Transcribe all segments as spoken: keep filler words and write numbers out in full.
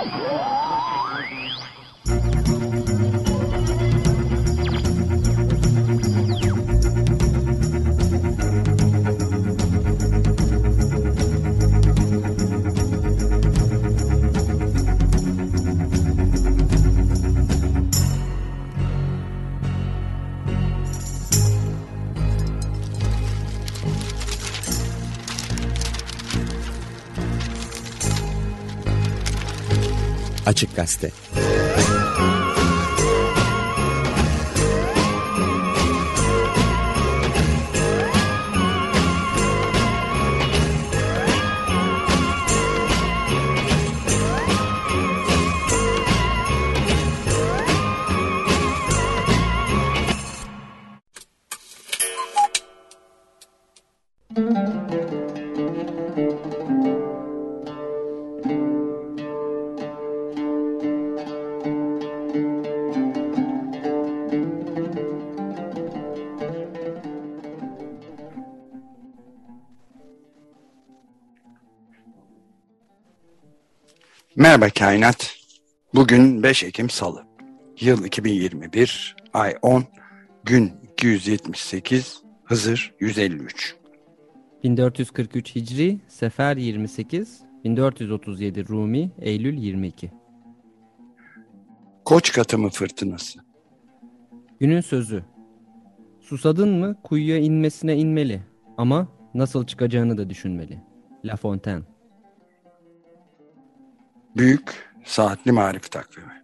Açık Gazete. Merhaba Kainat. Bugün beş Ekim Salı. Yıl iki bin yirmi bir, ay on, gün iki yüz yetmiş sekiz, Hızır yüz elli üç. bin dört yüz kırk üç Hicri, Sefer yirmi sekiz, bin dört yüz otuz yedi Rumi, Eylül yirmi iki. Koç katımı fırtınası. Günün sözü. Susadın mı kuyuya inmesine inmeli ama nasıl çıkacağını da düşünmeli. La Fontaine. Büyük Saatli Marif Takvimi.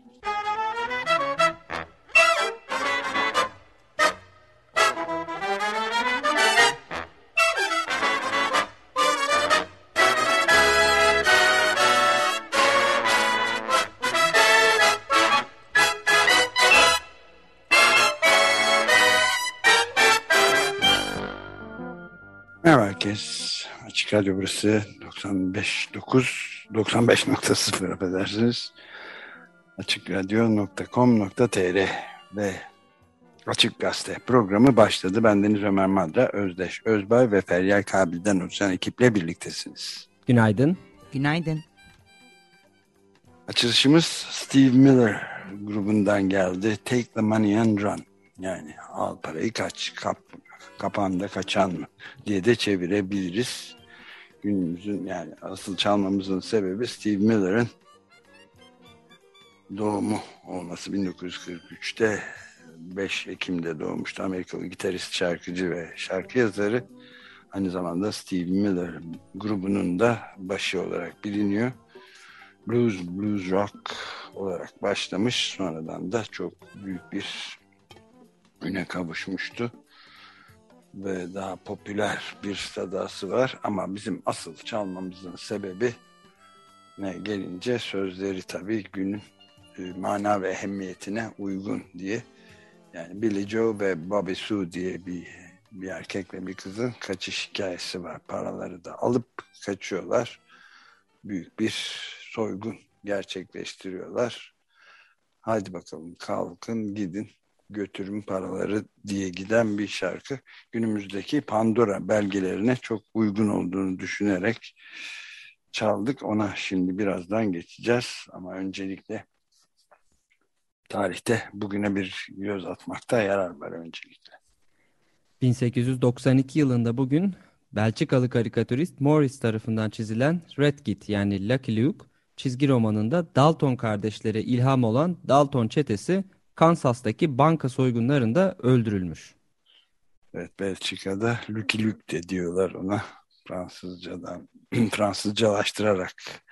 Merhaba herkes. Açık Radyo burası doksan beş nokta dokuz, doksan beş nokta sıfır affedersiniz. açık radyo nokta com nokta tr ve Açık Gazete programı başladı. Bendeniz Ömer Madra, Özdeş Özbay ve Feryal Kabil'den oluşan ekiple birliktesiniz. Günaydın. Günaydın. Açılışımız Steve Miller grubundan geldi. Take the money and run. Yani al parayı kaç, kap, kapanda kaçan mı diye de çevirebiliriz. Günümüzün yani asıl çalmamızın sebebi Steve Miller'ın doğumu olması. bin dokuz yüz kırk üçte beş Ekim'de doğmuştu. Amerikalı gitarist, şarkıcı ve şarkı yazarı. Aynı zamanda Steve Miller grubunun da başı olarak biliniyor. Blues, blues rock olarak başlamış. Sonradan da çok büyük bir üne kavuşmuştu. Ve daha popüler bir sadası var. Ama bizim asıl çalmamızın sebebi ne gelince sözleri tabii günün mana ve ehemmiyetine uygun diye. Yani Billie Joe ve Bobby Sue diye bir, bir erkek ve bir kızın kaçış hikayesi var. Paraları da alıp kaçıyorlar. Büyük bir soygun gerçekleştiriyorlar. Haydi bakalım kalkın gidin götürün paraları diye giden bir şarkı. Günümüzdeki Pandora belgelerine çok uygun olduğunu düşünerek çaldık. Ona şimdi birazdan geçeceğiz. Ama öncelikle tarihte bugüne bir göz atmakta yarar var öncelikle. bin sekiz yüz doksan iki yılında bugün Belçikalı karikatürist Morris tarafından çizilen Red Kit yani Lucky Luke çizgi romanında Dalton kardeşlere ilham olan Dalton çetesi Kansas'taki banka soygunlarında öldürülmüş. Evet, Belçika'da Lucky Luke de diyorlar ona Fransızcadan Fransızcalaştırarak.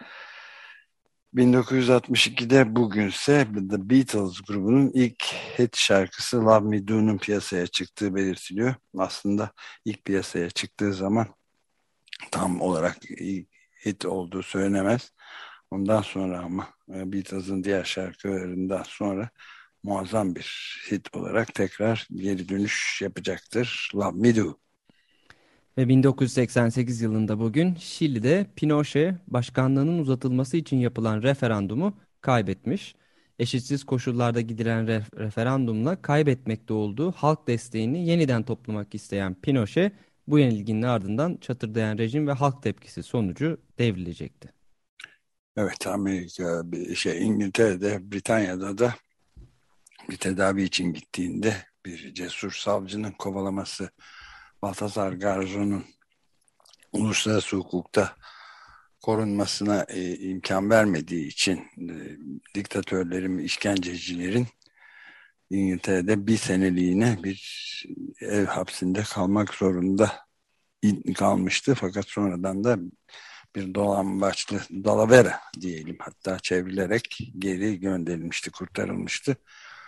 bin dokuz yüz altmış ikide bugünse The Beatles grubunun ilk hit şarkısı Love Me Do'nun piyasaya çıktığı belirtiliyor. Aslında ilk piyasaya çıktığı zaman tam olarak ilk hit olduğu söylenemez. Ondan sonra ama Beatles'ın diğer şarkılarından sonra muazzam bir hit olarak tekrar geri dönüş yapacaktır. Love Me Do. Ve bin dokuz yüz seksen sekiz yılında bugün Şili'de Pinochet başkanlığının uzatılması için yapılan referandumu kaybetmiş. Eşitsiz koşullarda gidilen re- referandumla kaybetmekte olduğu halk desteğini yeniden toplamak isteyen Pinochet bu yenilginin ardından çatırdayan rejim ve halk tepkisi sonucu devrilecekti. Evet, Amerika, bir şey İngiltere'de, Britanya'da da bir tedavi için gittiğinde bir cesur savcının kovalaması, Baltazar Garzon'un uluslararası hukukta korunmasına e, imkan vermediği için e, diktatörlerin, işkencecilerin İngiltere'de bir seneliğine bir ev hapsinde kalmak zorunda kalmıştı. Fakat sonradan da bir dolambaçlı dalavera diyelim, hatta çevrilerek geri gönderilmişti, kurtarılmıştı.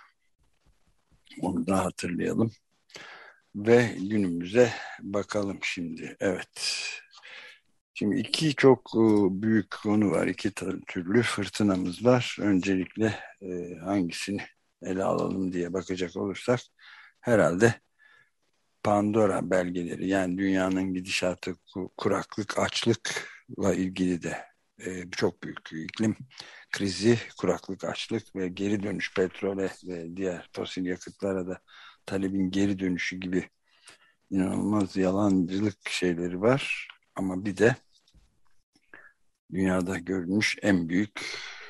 Onu da hatırlayalım. Ve günümüze bakalım şimdi. Evet. Şimdi iki çok e, büyük konu var. İki türlü fırtınamız var. Öncelikle e, hangisini ele alalım diye bakacak olursak herhalde Pandora belgeleri, yani dünyanın gidişatı, kuraklık, açlıkla ilgili de e, çok büyük iklim krizi, kuraklık, açlık ve geri dönüş petrole ve diğer fosil yakıtlara da talebin geri dönüşü gibi inanılmaz yalancılık şeyleri var. Ama bir de dünyada görülmüş en büyük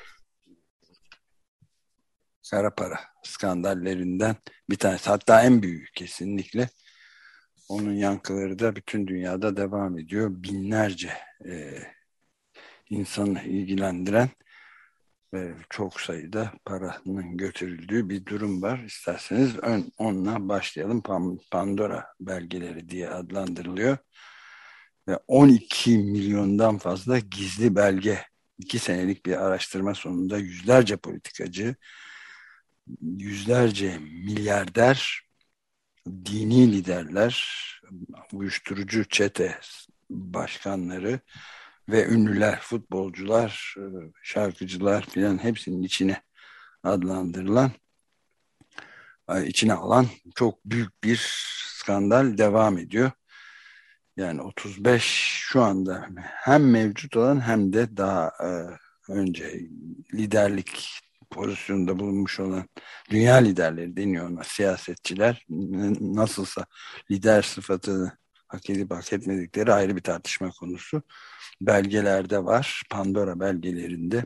kara para skandallerinden bir tanesi. Hatta en büyük kesinlikle. Onun yankıları da bütün dünyada devam ediyor. Binlerce e, insanı ilgilendiren ve çok sayıda paranın götürüldüğü bir durum var. İsterseniz ön, onunla başlayalım. Pandora belgeleri diye adlandırılıyor. Ve on iki milyondan fazla gizli belge, iki senelik bir araştırma sonunda yüzlerce politikacı, yüzlerce milyarder, dini liderler, uyuşturucu çete başkanları ve ünlüler, futbolcular, şarkıcılar filan hepsinin içine adlandırılan, içine alan çok büyük bir skandal devam ediyor. Yani otuz beş şu anda hem mevcut olan hem de daha e, önce liderlik pozisyonda bulunmuş olan dünya liderleri deniyor ona, siyasetçiler nasılsa lider sıfatını hak edip hak etmedikleri ayrı bir tartışma konusu. Belgelerde var, Pandora belgelerinde.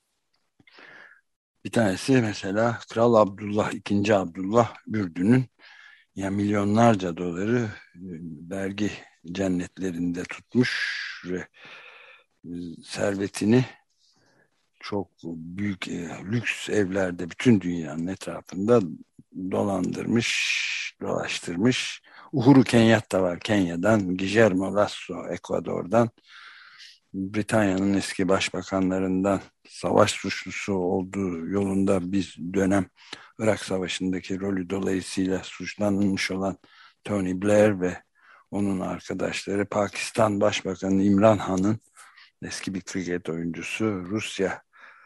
Bir tanesi mesela Kral Abdullah, ikinci Abdullah Ürdün'ün yani milyonlarca doları vergi cennetlerinde tutmuş ve servetini çok büyük e, lüks evlerde bütün dünyanın etrafında dolandırmış, dolaştırmış. Uhuru Kenyatta var Kenya'dan, Guillermo Lasso Ekvador'dan, Britanya'nın eski başbakanlarından, savaş suçlusu olduğu yolunda bir dönem Irak Savaşı'ndaki rolü dolayısıyla suçlanmış olan Tony Blair ve onun arkadaşları, Pakistan Başbakanı İmran Han'ın, eski bir kriket oyuncusu, Rusya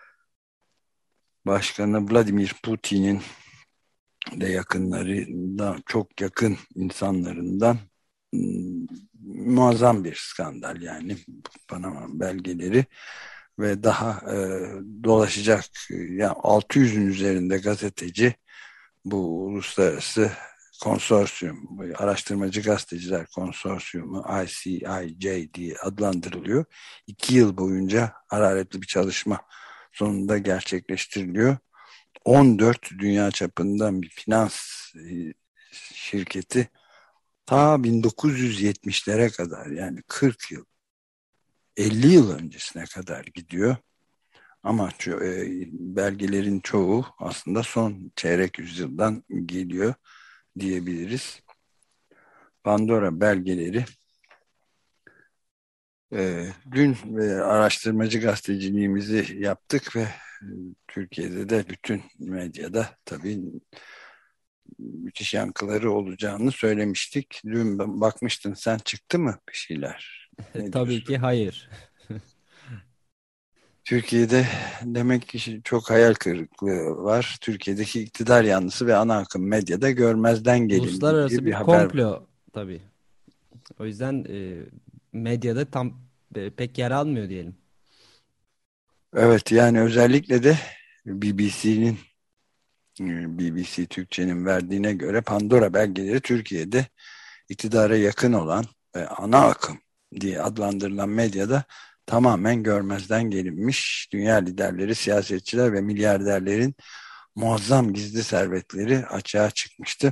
Başkanı Vladimir Putin'in de yakınlarından, çok yakın insanlarından ım, muazzam bir skandal, yani Panama belgeleri ve daha e, dolaşacak, yani altı yüzün üzerinde gazeteci bu uluslararası konsorsiyum, araştırmacı gazeteciler konsorsiyumu I C I J diye adlandırılıyor. İki yıl boyunca hararetli bir çalışma sonunda gerçekleştiriliyor. on dört dünya çapında bir finans e, şirketi ta bin dokuz yüz yetmişlere kadar, yani kırk yıl, elli yıl öncesine kadar gidiyor. Ama ço- e, belgelerin çoğu aslında son çeyrek yüzyıldan geliyor diyebiliriz. Pandora belgeleri e, dün e, araştırmacı gazeteciliğimizi yaptık ve e, Türkiye'de de bütün medyada tabii müthiş yankıları olacağını söylemiştik. Dün bakmıştın sen, çıktı mı bir şeyler? Ne Tabii diyorsun? ki hayır. Türkiye'de demek ki çok hayal kırıklığı var. Türkiye'deki iktidar yanlısı ve ana akım medyada görmezden gelindi diye Uluslararası bir bir haber var. komplo tabii. O yüzden e, medyada tam e, pek yer almıyor diyelim. Evet, yani özellikle de B B C'nin B B C Türkçe'nin verdiğine göre Pandora belgeleri Türkiye'de iktidara yakın olan ve ana akım diye adlandırılan medyada tamamen görmezden gelinmiş. Dünya liderleri, siyasetçiler ve milyarderlerin muazzam gizli servetleri açığa çıkmıştı.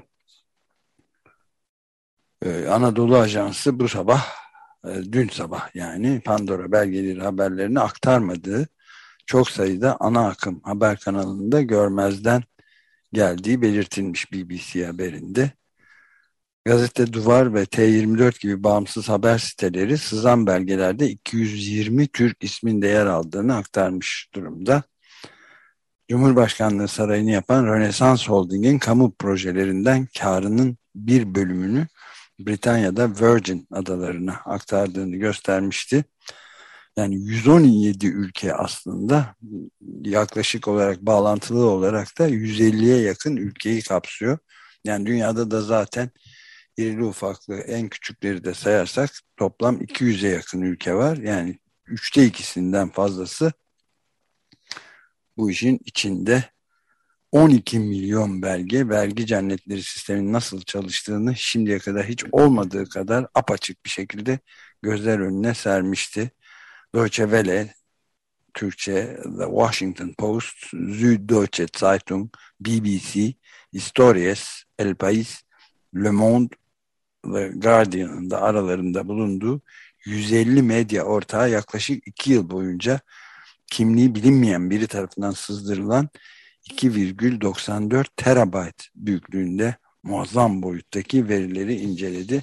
Ee, Anadolu Ajansı bu sabah, e, dün sabah yani Pandora belgeleri haberlerini aktarmadığı çok sayıda ana akım haber kanalında görmezden geldiği belirtilmiş B B C haberinde. Gazete Duvar ve T yirmi dört gibi bağımsız haber siteleri sızan belgelerde iki yüz yirmi Türk isminde yer aldığını aktarmış durumda. Cumhurbaşkanlığı sarayını yapan Rönesans Holding'in kamu projelerinden karının bir bölümünü Britanya'da Virgin adalarına aktardığını göstermişti. Yani yüz on yedi ülke aslında yaklaşık olarak bağlantılı olarak da yüz elliye yakın ülkeyi kapsıyor. Yani dünyada da zaten irili ufaklı en küçükleri de sayarsak toplam iki yüze yakın ülke var. Yani üçte ikisinden fazlası bu işin içinde. on iki milyon belge, vergi cennetleri sisteminin nasıl çalıştığını şimdiye kadar hiç olmadığı kadar apaçık bir şekilde gözler önüne sermişti. Deutsche Welle, Türkçe, The Washington Post, Süddeutsche Zeitung, B B C, Historias, El País, Le Monde ve Guardian'ın da aralarında bulunduğu yüz elli medya ortağı yaklaşık iki yıl boyunca kimliği bilinmeyen biri tarafından sızdırılan iki virgül doksan dört terabayt büyüklüğünde muazzam boyuttaki verileri inceledi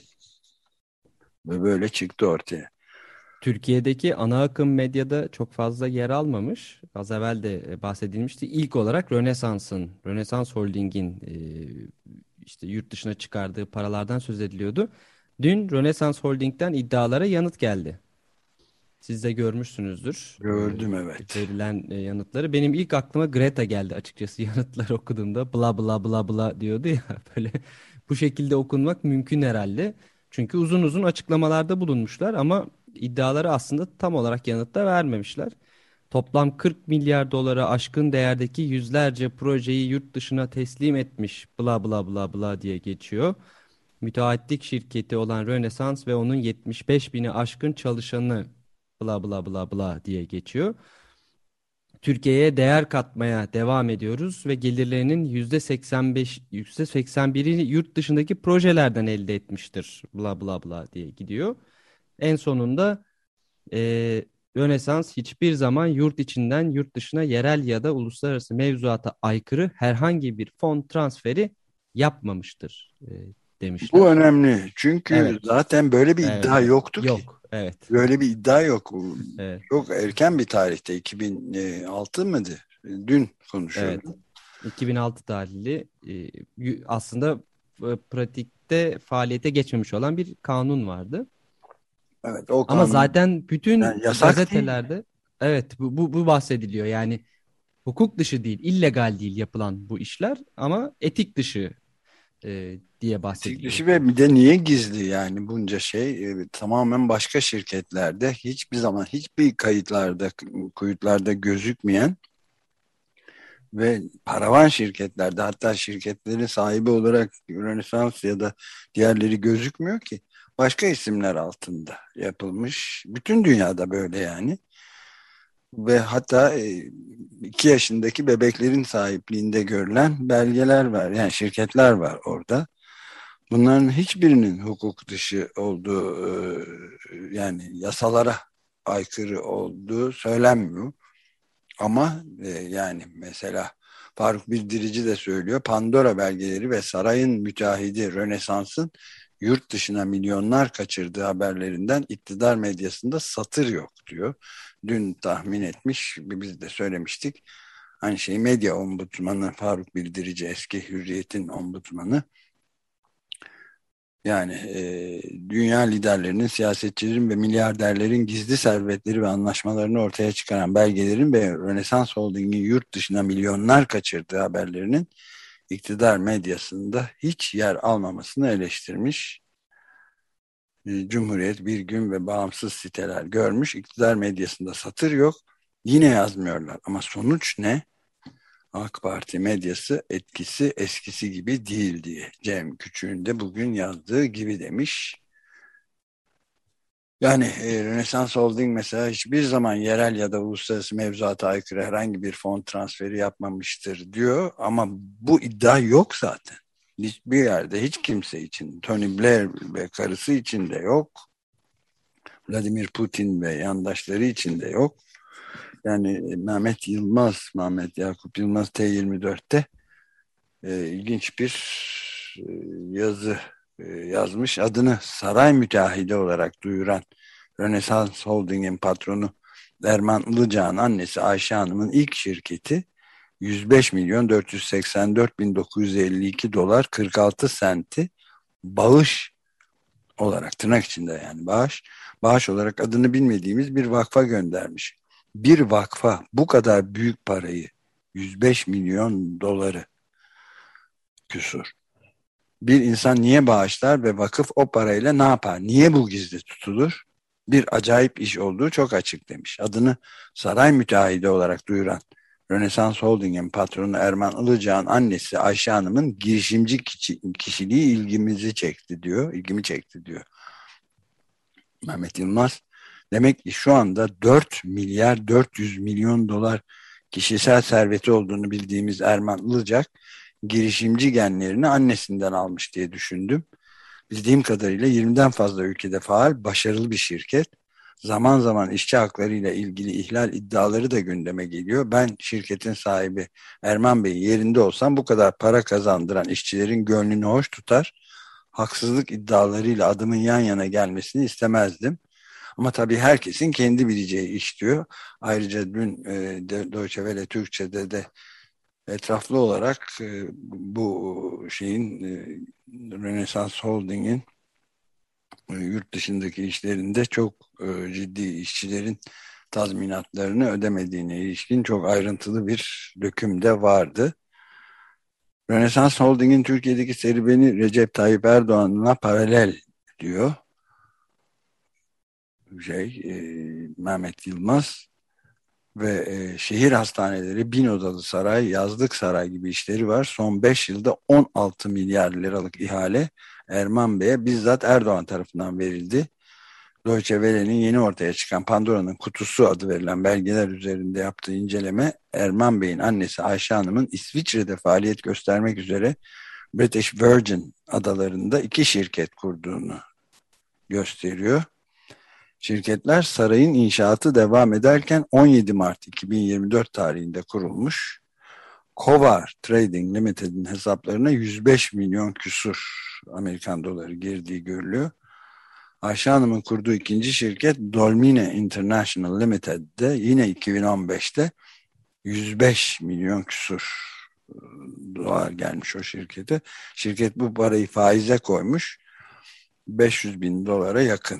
ve böyle çıktı ortaya. Türkiye'deki ana akım medyada çok fazla yer almamış. Az evvel de bahsedilmişti. İlk olarak Rönesans'ın, Rönesans Holding'in e, işte yurt dışına çıkardığı paralardan söz ediliyordu. Dün Rönesans Holding'den iddialara yanıt geldi. Siz de görmüşsünüzdür e, Gördüm, evet. verilen e, yanıtları. Benim ilk aklıma Greta geldi açıkçası yanıtları okuduğumda. Bla bla bla bla diyordu ya böyle bu şekilde okunmak mümkün herhalde. Çünkü uzun uzun açıklamalarda bulunmuşlar ama iddiaları aslında tam olarak yanıt da vermemişler. Toplam kırk milyar dolara aşkın değerdeki yüzlerce projeyi yurt dışına teslim etmiş bla bla bla bla diye geçiyor. Müteahhitlik şirketi olan Rönesans ve onun yetmiş beş bini aşkın çalışanı bla bla bla bla diye geçiyor. Türkiye'ye değer katmaya devam ediyoruz ve gelirlerinin yüzde seksen beş, yüzde seksen birini yurt dışındaki projelerden elde etmiştir bla bla bla diye gidiyor. En sonunda e, Rönesans hiçbir zaman yurt içinden yurt dışına yerel ya da uluslararası mevzuata aykırı herhangi bir fon transferi yapmamıştır e, Bu demişler. önemli çünkü Evet, zaten böyle bir evet, iddia yoktu ki. yok, evet, Böyle bir iddia yok. evet, Çok erken bir tarihte, iki bin altı mıydı? Dün evet. konuşuyordum. iki bin altı tarihli e, y- aslında e, pratikte faaliyete geçmemiş olan bir kanun vardı. Evet, o Ama kanun zaten bütün yani yasak değil. gazetelerde evet bu, bu, bu bahsediliyor. Yani hukuk dışı değil, illegal değil yapılan bu işler ama etik dışı e, diye Etik bahsediliyor. dışı ve bir de niye gizli yani bunca şey e, tamamen başka şirketlerde hiçbir zaman hiçbir kayıtlarda kayıtlarda gözükmeyen ve paravan şirketlerde, hatta şirketlerin sahibi olarak Rönesans ya da diğerleri gözükmüyor ki, başka isimler altında yapılmış. Bütün dünyada böyle yani. Ve hatta e, iki yaşındaki bebeklerin sahipliğinde görülen belgeler var. Yani şirketler var orada. Bunların hiçbirinin hukuk dışı olduğu, e, yani yasalara aykırı olduğu söylenmiyor. Ama e, yani mesela Faruk Bildirici de söylüyor. Pandora belgeleri ve sarayın müteahhidi Rönesans'ın yurt dışına milyonlar kaçırdığı haberlerinden iktidar medyasında satır yok diyor. Dün tahmin etmiş, biz de söylemiştik. Aynı şey medya ombudsmanı Faruk Bildirici, eski Hürriyet'in ombudsmanı. Yani e, dünya liderlerinin, siyasetçilerin ve milyarderlerin gizli servetleri ve anlaşmalarını ortaya çıkaran belgelerin ve Rönesans Holding'in yurt dışına milyonlar kaçırdığı haberlerinin iktidar medyasında hiç yer almamasını eleştirmiş. E, Cumhuriyet, Bir Gün ve bağımsız siteler görmüş. İktidar medyasında satır yok. Yine yazmıyorlar. Ama sonuç ne? AK Parti medyası etkisi eskisi gibi değil diye. Cem Küçük'ün de bugün yazdığı gibi demiş. Yani e, Rönesans Holding mesela hiçbir zaman yerel ya da uluslararası mevzuata aykırı herhangi bir fon transferi yapmamıştır diyor. Ama bu iddia yok zaten. Hiçbir yerde hiç kimse için, Tony Blair ve karısı için de yok. Vladimir Putin ve yandaşları için de yok. Yani Mehmet Yılmaz, Mehmet Yakup Yılmaz T yirmi dörtte e, ilginç bir e, yazı e, yazmış. Adını saray müteahhidi olarak duyuran Rönesans Holding'in patronu Erman Ilıcak'ın annesi Ayşe Hanım'ın ilk şirketi yüz beş milyon dört yüz seksen dört bin dokuz yüz elli iki dolar kırk altı senti bağış olarak, tırnak içinde yani bağış, bağış olarak adını bilmediğimiz bir vakfa göndermiş. Bir vakfa bu kadar büyük parayı, yüz beş milyon doları küsur, bir insan niye bağışlar ve vakıf o parayla ne yapar? Niye bu gizli tutulur? Bir acayip iş olduğu çok açık demiş. Adını saray müteahhidi olarak duyuran Rönesans Holding'in patronu Erman Ilıcak'ın annesi Ayşe Hanım'ın girişimci kişiliği ilgimizi çekti diyor. İlgimi çekti diyor Mehmet Yılmaz. Demek ki şu anda dört milyar dört yüz milyon dolar kişisel serveti olduğunu bildiğimiz Erman Ilıcak girişimci genlerini annesinden almış diye düşündüm. Bildiğim kadarıyla yirmiden fazla ülkede faal, başarılı bir şirket. Zaman zaman işçi hakları ile ilgili ihlal iddiaları da gündeme geliyor. Ben şirketin sahibi Erman Bey'in yerinde olsam bu kadar para kazandıran işçilerin gönlünü hoş tutar, haksızlık iddialarıyla adımın yan yana gelmesini istemezdim. Ama tabii herkesin kendi bileceği iş diyor. Ayrıca dün e, Deutsche Welle Türkçe'de de etraflı olarak e, bu şeyin e, Rönesans Holding'in e, yurt dışındaki işlerinde çok e, ciddi işçilerin tazminatlarını ödemediğine ilişkin çok ayrıntılı bir döküm de vardı. Rönesans Holding'in Türkiye'deki serüveni Recep Tayyip Erdoğan'la paralel diyor. Şey, e, Mehmet Yılmaz ve e, şehir hastaneleri, bin odalı saray, yazlık saray gibi işleri var. Son beş yılda on altı milyar liralık ihale Erman Bey'e bizzat Erdoğan tarafından verildi. Deutsche Welle'nin yeni ortaya çıkan Pandora'nın Kutusu adı verilen belgeler üzerinde yaptığı inceleme Erman Bey'in annesi Ayşe Hanım'ın İsviçre'de faaliyet göstermek üzere British Virgin adalarında iki şirket kurduğunu gösteriyor. Şirketler sarayın inşaatı devam ederken on yedi Mart iki bin yirmi dört tarihinde kurulmuş. Kovar Trading Limited'in hesaplarına yüz beş milyon küsur Amerikan doları girdiği görülüyor. Ayşe Hanım'ın kurduğu ikinci şirket Dolmine International Limited'de yine iki bin on beşte yüz beş milyon küsur dolar gelmiş o şirkete. Şirket bu parayı faize koymuş. beş yüz bin dolara yakın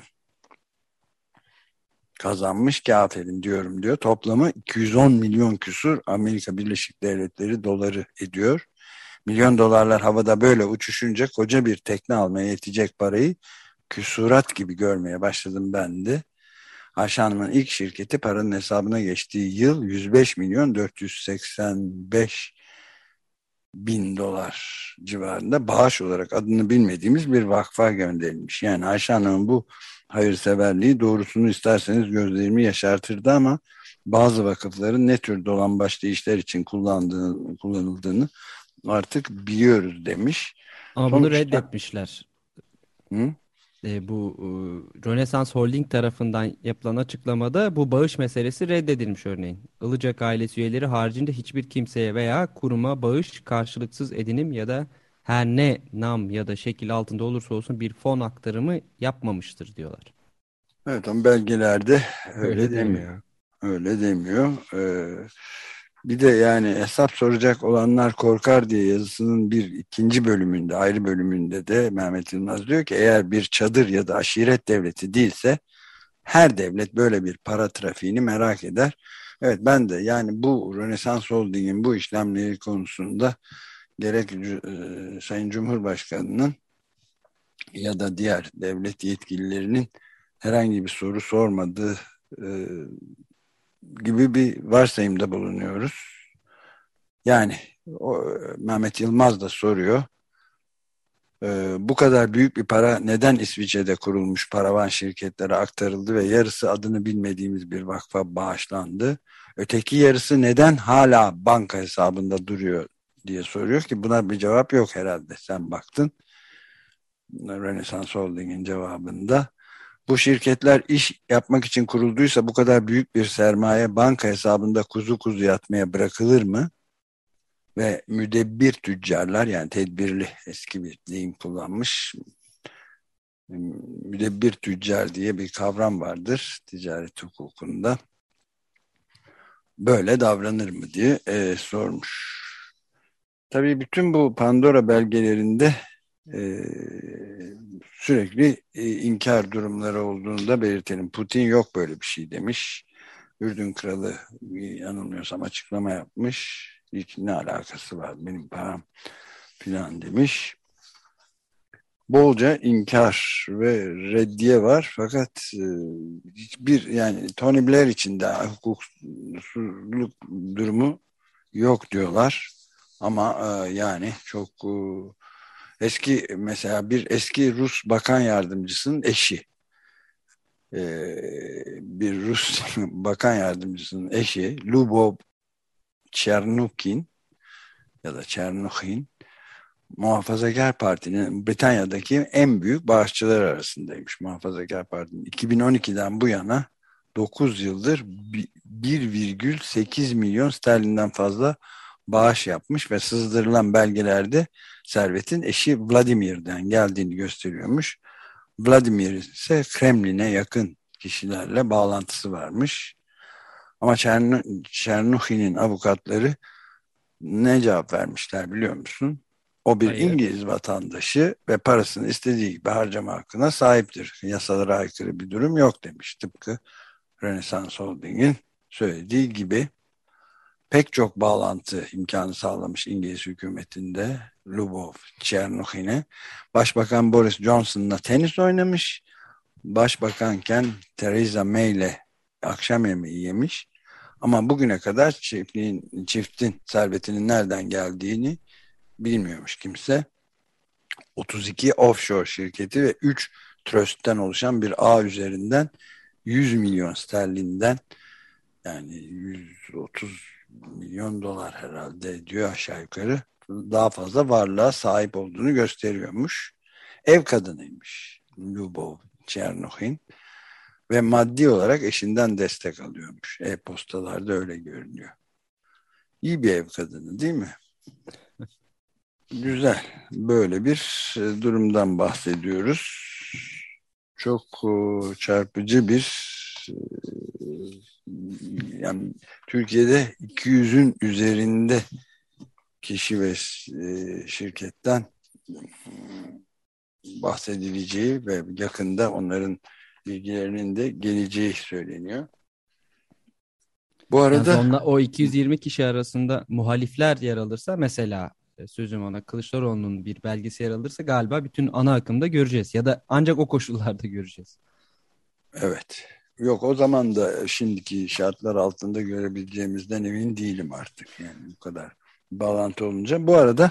kazanmış ki aferin diyorum diyor. Toplamı iki yüz on milyon küsur Amerika Birleşik Devletleri doları ediyor. Milyon dolarlar havada böyle uçuşunca koca bir tekne almaya yetecek parayı küsurat gibi görmeye başladım ben de. Ayşe Hanım'ın ilk şirketi paranın hesabına geçtiği yıl yüz beş milyon dört yüz seksen beş bin dolar civarında bağış olarak adını bilmediğimiz bir vakfa gönderilmiş. Yani Ayşe Hanım'ın bu hayırseverliği doğrusunu isterseniz gözlerimi yaşartırdı ama bazı vakıfların ne tür dolambaçlı işler için kullandığını, kullanıldığını artık biliyoruz demiş. Ama bunu Sonuçta reddetmişler. hı? E, bu e, Rönesans Holding tarafından yapılan açıklamada bu bağış meselesi reddedilmiş örneğin. Ilıcak ailesi üyeleri haricinde hiçbir kimseye veya kuruma bağış, karşılıksız edinim ya da her ne nam ya da şekil altında olursa olsun bir fon aktarımı yapmamıştır diyorlar. Evet ama belgelerde Öyle öyle demiyor. demiyor. Öyle demiyor. Ee, bir de yani hesap soracak olanlar korkar diye yazısının bir ikinci bölümünde, ayrı bölümünde de Mehmet Yılmaz diyor ki eğer bir çadır ya da aşiret devleti değilse her devlet böyle bir para trafiğini merak eder. Evet ben de yani bu Rönesans Holding'in bu işlemleri konusunda gerek e, Sayın Cumhurbaşkanı'nın ya da diğer devlet yetkililerinin herhangi bir soru sormadığı e, gibi bir varsayımda bulunuyoruz. Yani o, Mehmet Yılmaz da soruyor. Ee, bu kadar büyük bir para neden İsviçre'de kurulmuş paravan şirketlere aktarıldı ve yarısı adını bilmediğimiz bir vakfa bağışlandı? Öteki yarısı neden hala banka hesabında duruyor diye soruyor ki buna bir cevap yok herhalde. Sen baktın Renaissance Holding'in cevabında. Bu şirketler iş yapmak için kurulduysa bu kadar büyük bir sermaye banka hesabında kuzu kuzu yatmaya bırakılır mı? Ve müdebbir tüccarlar, yani tedbirli, eski bir deyim kullanmış, müdebbir tüccar diye bir kavram vardır ticaret hukukunda. Böyle davranır mı diye e, sormuş. Tabii bütün bu Pandora belgelerinde e, sürekli e, inkar durumları olduğunu da belirtelim. Putin yok böyle bir şey demiş. Ürdün kralı yanılmıyorsam açıklama yapmış. Hiç ne alakası var benim param filan demiş. Bolca inkar ve reddiye var fakat e, hiçbir, yani Tony Blair için de hukuksuzluk durumu yok diyorlar ama e, yani çok e, eski, mesela bir eski Rus bakan yardımcısının eşi, e, bir Rus bakan yardımcısının eşi Lubov Chernukin ya da Chernuhin, Muhafazakar Parti'nin Britanya'daki en büyük bağışçılar arasındaymış. Muhafazakar Parti'nin iki bin on ikiden bu yana dokuz yıldır bir virgül sekiz milyon sterlinden fazla bağış yapmış ve sızdırılan belgelerde servetin eşi Vladimir'den geldiğini gösteriyormuş. Vladimir ise Kremlin'e yakın kişilerle bağlantısı varmış. Ama Çernuhin'in avukatları ne cevap vermişler biliyor musun? O bir Hayır. İngiliz vatandaşı ve parasını istediği gibi harcama hakkına sahiptir. Yasalara aykırı bir durum yok demiş. Tıpkı Renaissance Holding'in söylediği gibi pek çok bağlantı imkanı sağlamış İngiliz hükümetinde Lubov Chernuhin'e. Başbakan Boris Johnson'la tenis oynamış. Başbakanken Theresa May ile akşam yemeği yemiş. Ama bugüne kadar çiftliğin, çiftin servetinin nereden geldiğini bilmiyormuş kimse. otuz iki offshore şirketi ve üç trust'ten oluşan bir ağ üzerinden yüz milyon sterlinden, yani yüz otuz milyon dolar herhalde diyor aşağı yukarı, daha fazla varlığa sahip olduğunu gösteriyormuş. Ev kadınıymış Lubov Chernuhin ve maddi olarak eşinden destek alıyormuş. E-postalarda öyle görünüyor. İyi bir ev kadını değil mi? Güzel. Böyle bir e, durumdan bahsediyoruz. Çok e, çarpıcı bir e, yani Türkiye'de iki yüzün üzerinde kişi ve e, şirketten bahsedileceği ve yakında onların bilgilerinin de geleceği söyleniyor. Bu Yalnız arada onla, o iki yüz yirmi kişi arasında muhalifler yer alırsa, mesela e, sözüm ona Kılıçdaroğlu'nun bir belgesi yer alırsa, galiba bütün ana akımda göreceğiz. Ya da ancak o koşullarda göreceğiz. evet. Yok, o zaman da şimdiki şartlar altında görebileceğimizden emin değilim artık. Yani bu kadar bağlantı olunca. Bu arada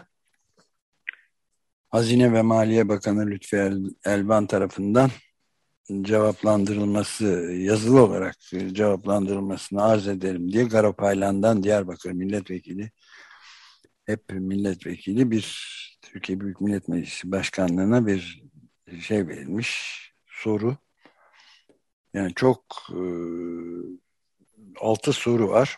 Hazine ve Maliye Bakanı Lütfi El- Elvan tarafından cevaplandırılması, yazılı olarak cevaplandırılmasını arz ederim diye Garopaylan'dan Diyarbakır Milletvekili, hep milletvekili, bir Türkiye Büyük Millet Meclisi Başkanlığı'na bir şey verilmiş, soru. Yani çok e, altı soru var.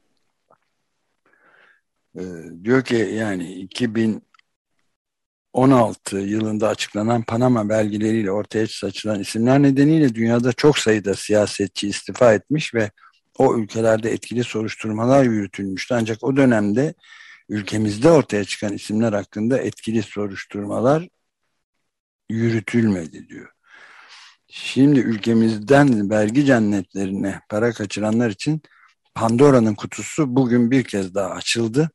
E, diyor ki yani iki bin on altı yılında açıklanan Panama belgeleriyle ortaya saçılan isimler nedeniyle dünyada çok sayıda siyasetçi istifa etmiş ve o ülkelerde etkili soruşturmalar yürütülmüştü. Ancak o dönemde ülkemizde ortaya çıkan isimler hakkında etkili soruşturmalar yürütülmedi diyor. Şimdi ülkemizden vergi cennetlerine para kaçıranlar için Pandora'nın kutusu bugün bir kez daha açıldı.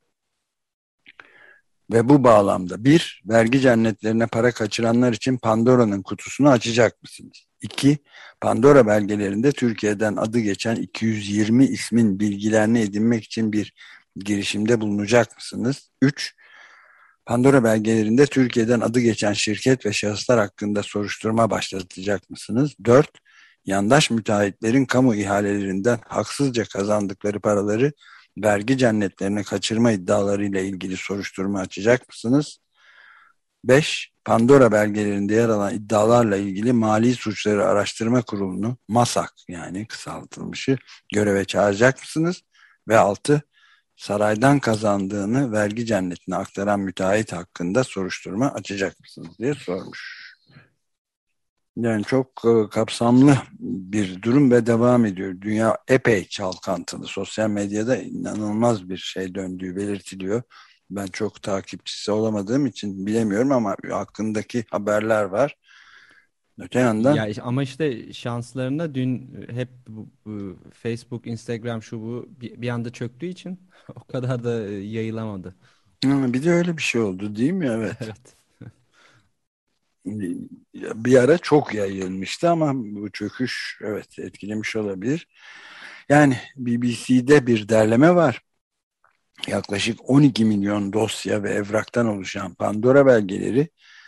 Ve bu bağlamda bir, vergi cennetlerine para kaçıranlar için Pandora'nın kutusunu açacak mısınız? İki, Pandora belgelerinde Türkiye'den adı geçen iki yüz yirmi ismin bilgilerini edinmek için bir girişimde bulunacak mısınız? Üç, Pandora belgelerinde Türkiye'den adı geçen şirket ve şahıslar hakkında soruşturma başlatacak mısınız? Dört. Yandaş müteahhitlerin kamu ihalelerinden haksızca kazandıkları paraları vergi cennetlerine kaçırma iddialarıyla ilgili soruşturma açacak mısınız? Beş. Pandora belgelerinde yer alan iddialarla ilgili Mali Suçları Araştırma Kurulu'nu, MASAK yani kısaltılmışı, göreve çağıracak mısınız? Ve altı. Saraydan kazandığını vergi cennetine aktaran müteahhit hakkında soruşturma açacak mısınız diye sormuş. Yani çok e, kapsamlı bir durum ve devam ediyor. Dünya epey çalkantılı. Sosyal medyada inanılmaz bir şey döndüğü belirtiliyor. Ben çok takipçisi olamadığım için bilemiyorum ama hakkındaki haberler var. Öte yandan Ya iş- ama işte şanslarına dün hep bu, bu Facebook, Instagram şu bu bir, bir anda çöktüğü için o kadar da e, yayılamadı. hı, bir de öyle bir şey oldu değil mi? Evet. Evet. Bir ara çok yayılmıştı ama bu çöküş evet etkilemiş olabilir. Yani B B C'de bir derleme var. Yaklaşık on iki milyon dosya ve evraktan oluşan Pandora belgeleri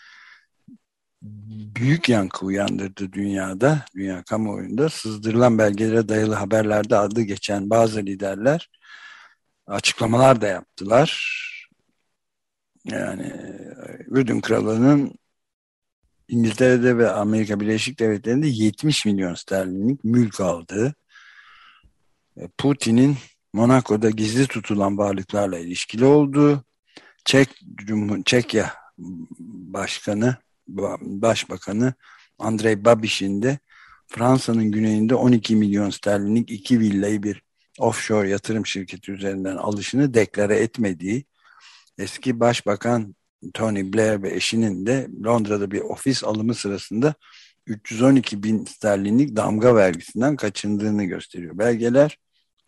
büyük yankı uyandırdı dünyada, dünya kamuoyunda. Sızdırılan belgelere dayalı haberlerde adı geçen bazı liderler açıklamalar da yaptılar. Yani Ürdün Kralı'nın İngiltere'de ve Amerika Birleşik Devletleri'nde yetmiş milyon sterlinlik mülk aldığı, Putin'in Monaco'da gizli tutulan varlıklarla ilişkili olduğu, Çek Cumhur Çekya Başkanı Başbakanı Andrei Babiş'in de Fransa'nın güneyinde on iki milyon sterlinlik iki villayı bir offshore yatırım şirketi üzerinden alışını deklare etmediği, eski başbakan Tony Blair ve eşinin de Londra'da bir ofis alımı sırasında üç yüz on iki bin sterlinlik damga vergisinden kaçındığını gösteriyor. Belgeler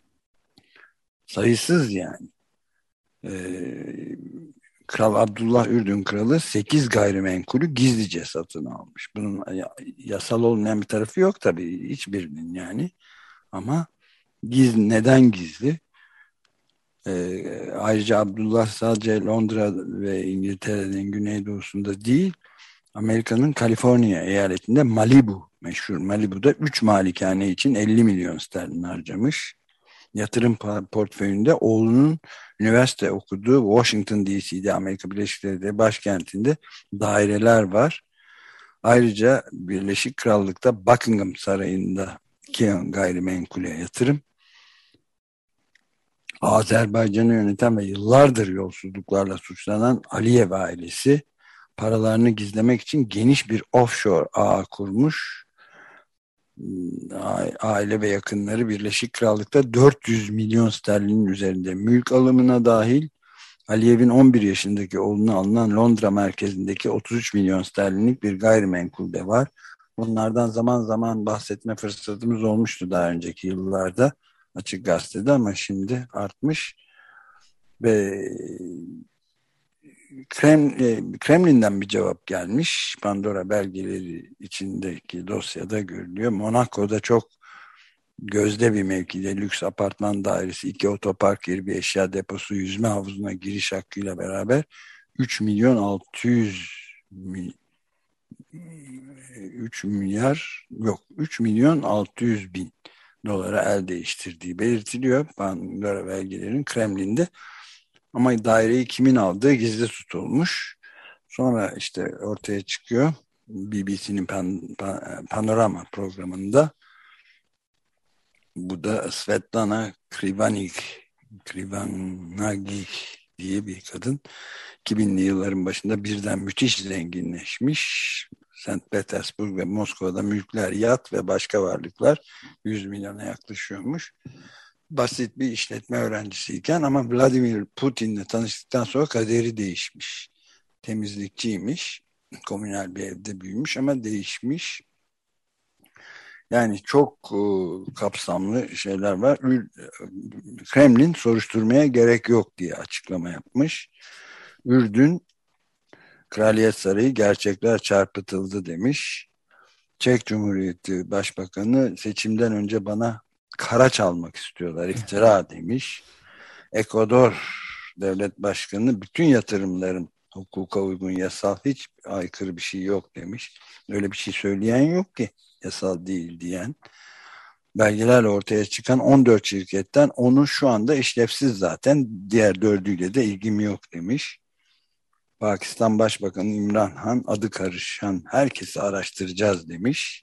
sayısız yani. Ee, Kral Abdullah Ürdün Kralı sekiz gayrimenkulü gizlice satın almış. Bunun yasal olmayan bir tarafı yok tabii hiçbirinin yani. Ama gizli, neden gizli? Ee, ayrıca Abdullah sadece Londra ve İngiltere'nin güneydoğusunda değil, Amerika'nın Kaliforniya eyaletinde Malibu, meşhur Malibu'da üç malikane için elli milyon sterlin harcamış. Yatırım portföyünde oğlunun üniversite okuduğu Washington D C'de, Amerika Birleşik Devletleri başkentinde daireler var. Ayrıca Birleşik Krallık'ta Buckingham Sarayı'nda iki gayrimenkule yatırım. Azerbaycan'ı yöneten ve yıllardır yolsuzluklarla suçlanan Aliyev ailesi paralarını gizlemek için geniş bir offshore ağ kurmuş. Aile ve yakınları Birleşik Krallık'ta dört yüz milyon sterlinin üzerinde mülk alımına dahil Aliyev'in on bir yaşındaki oğluna alınan Londra merkezindeki otuz üç milyon sterlinlik bir gayrimenkul de var. Bunlardan zaman zaman bahsetme fırsatımız olmuştu daha önceki yıllarda Açık Gazete'de ama şimdi artmış ve Kremlin'den bir cevap gelmiş. Pandora belgeleri içindeki dosyada görülüyor. Monaco'da çok gözde bir mevkide lüks apartman dairesi, iki otopark yeri, bir eşya deposu, yüzme havuzuna giriş hakkıyla beraber üç milyon altı yüz üç milyar yok üç milyon altı yüz bin dolara el değiştirdiği belirtiliyor. Pandora belgelerin Kremlin'de. Ama daireyi kimin aldığı gizli tutulmuş. Sonra işte ortaya çıkıyor B B C'nin pan, pan, Panorama programında. Bu da Svetlana Krivanik, Krivanagik diye bir kadın. iki binli yılların başında birden müthiş zenginleşmiş. Sankt Petersburg ve Moskova'da mülkler, yat ve başka varlıklar yüz milyona yaklaşıyormuş. Basit bir işletme öğrencisiyken ama Vladimir Putin'le tanıştıktan sonra kaderi değişmiş. Temizlikçiymiş. Komünel bir evde büyümüş ama değişmiş. Yani çok e, kapsamlı şeyler var. Kremlin soruşturmaya gerek yok diye açıklama yapmış. Ürdün Kraliyet Sarayı gerçekler çarpıtıldı demiş. Çek Cumhuriyeti Başbakanı seçimden önce bana kara çalmak istiyorlar, iftira demiş. Ekvador Devlet Başkanı bütün yatırımlarım hukuka uygun, yasal, hiç aykırı bir şey yok demiş. Öyle bir şey söyleyen yok ki, yasal değil diyen. Belgelerle ortaya çıkan on dört şirketten onu şu anda işlevsiz zaten. Diğer dördüyle de ilgim yok demiş. Pakistan Başbakanı İmran Han, adı karışan herkesi araştıracağız demiş.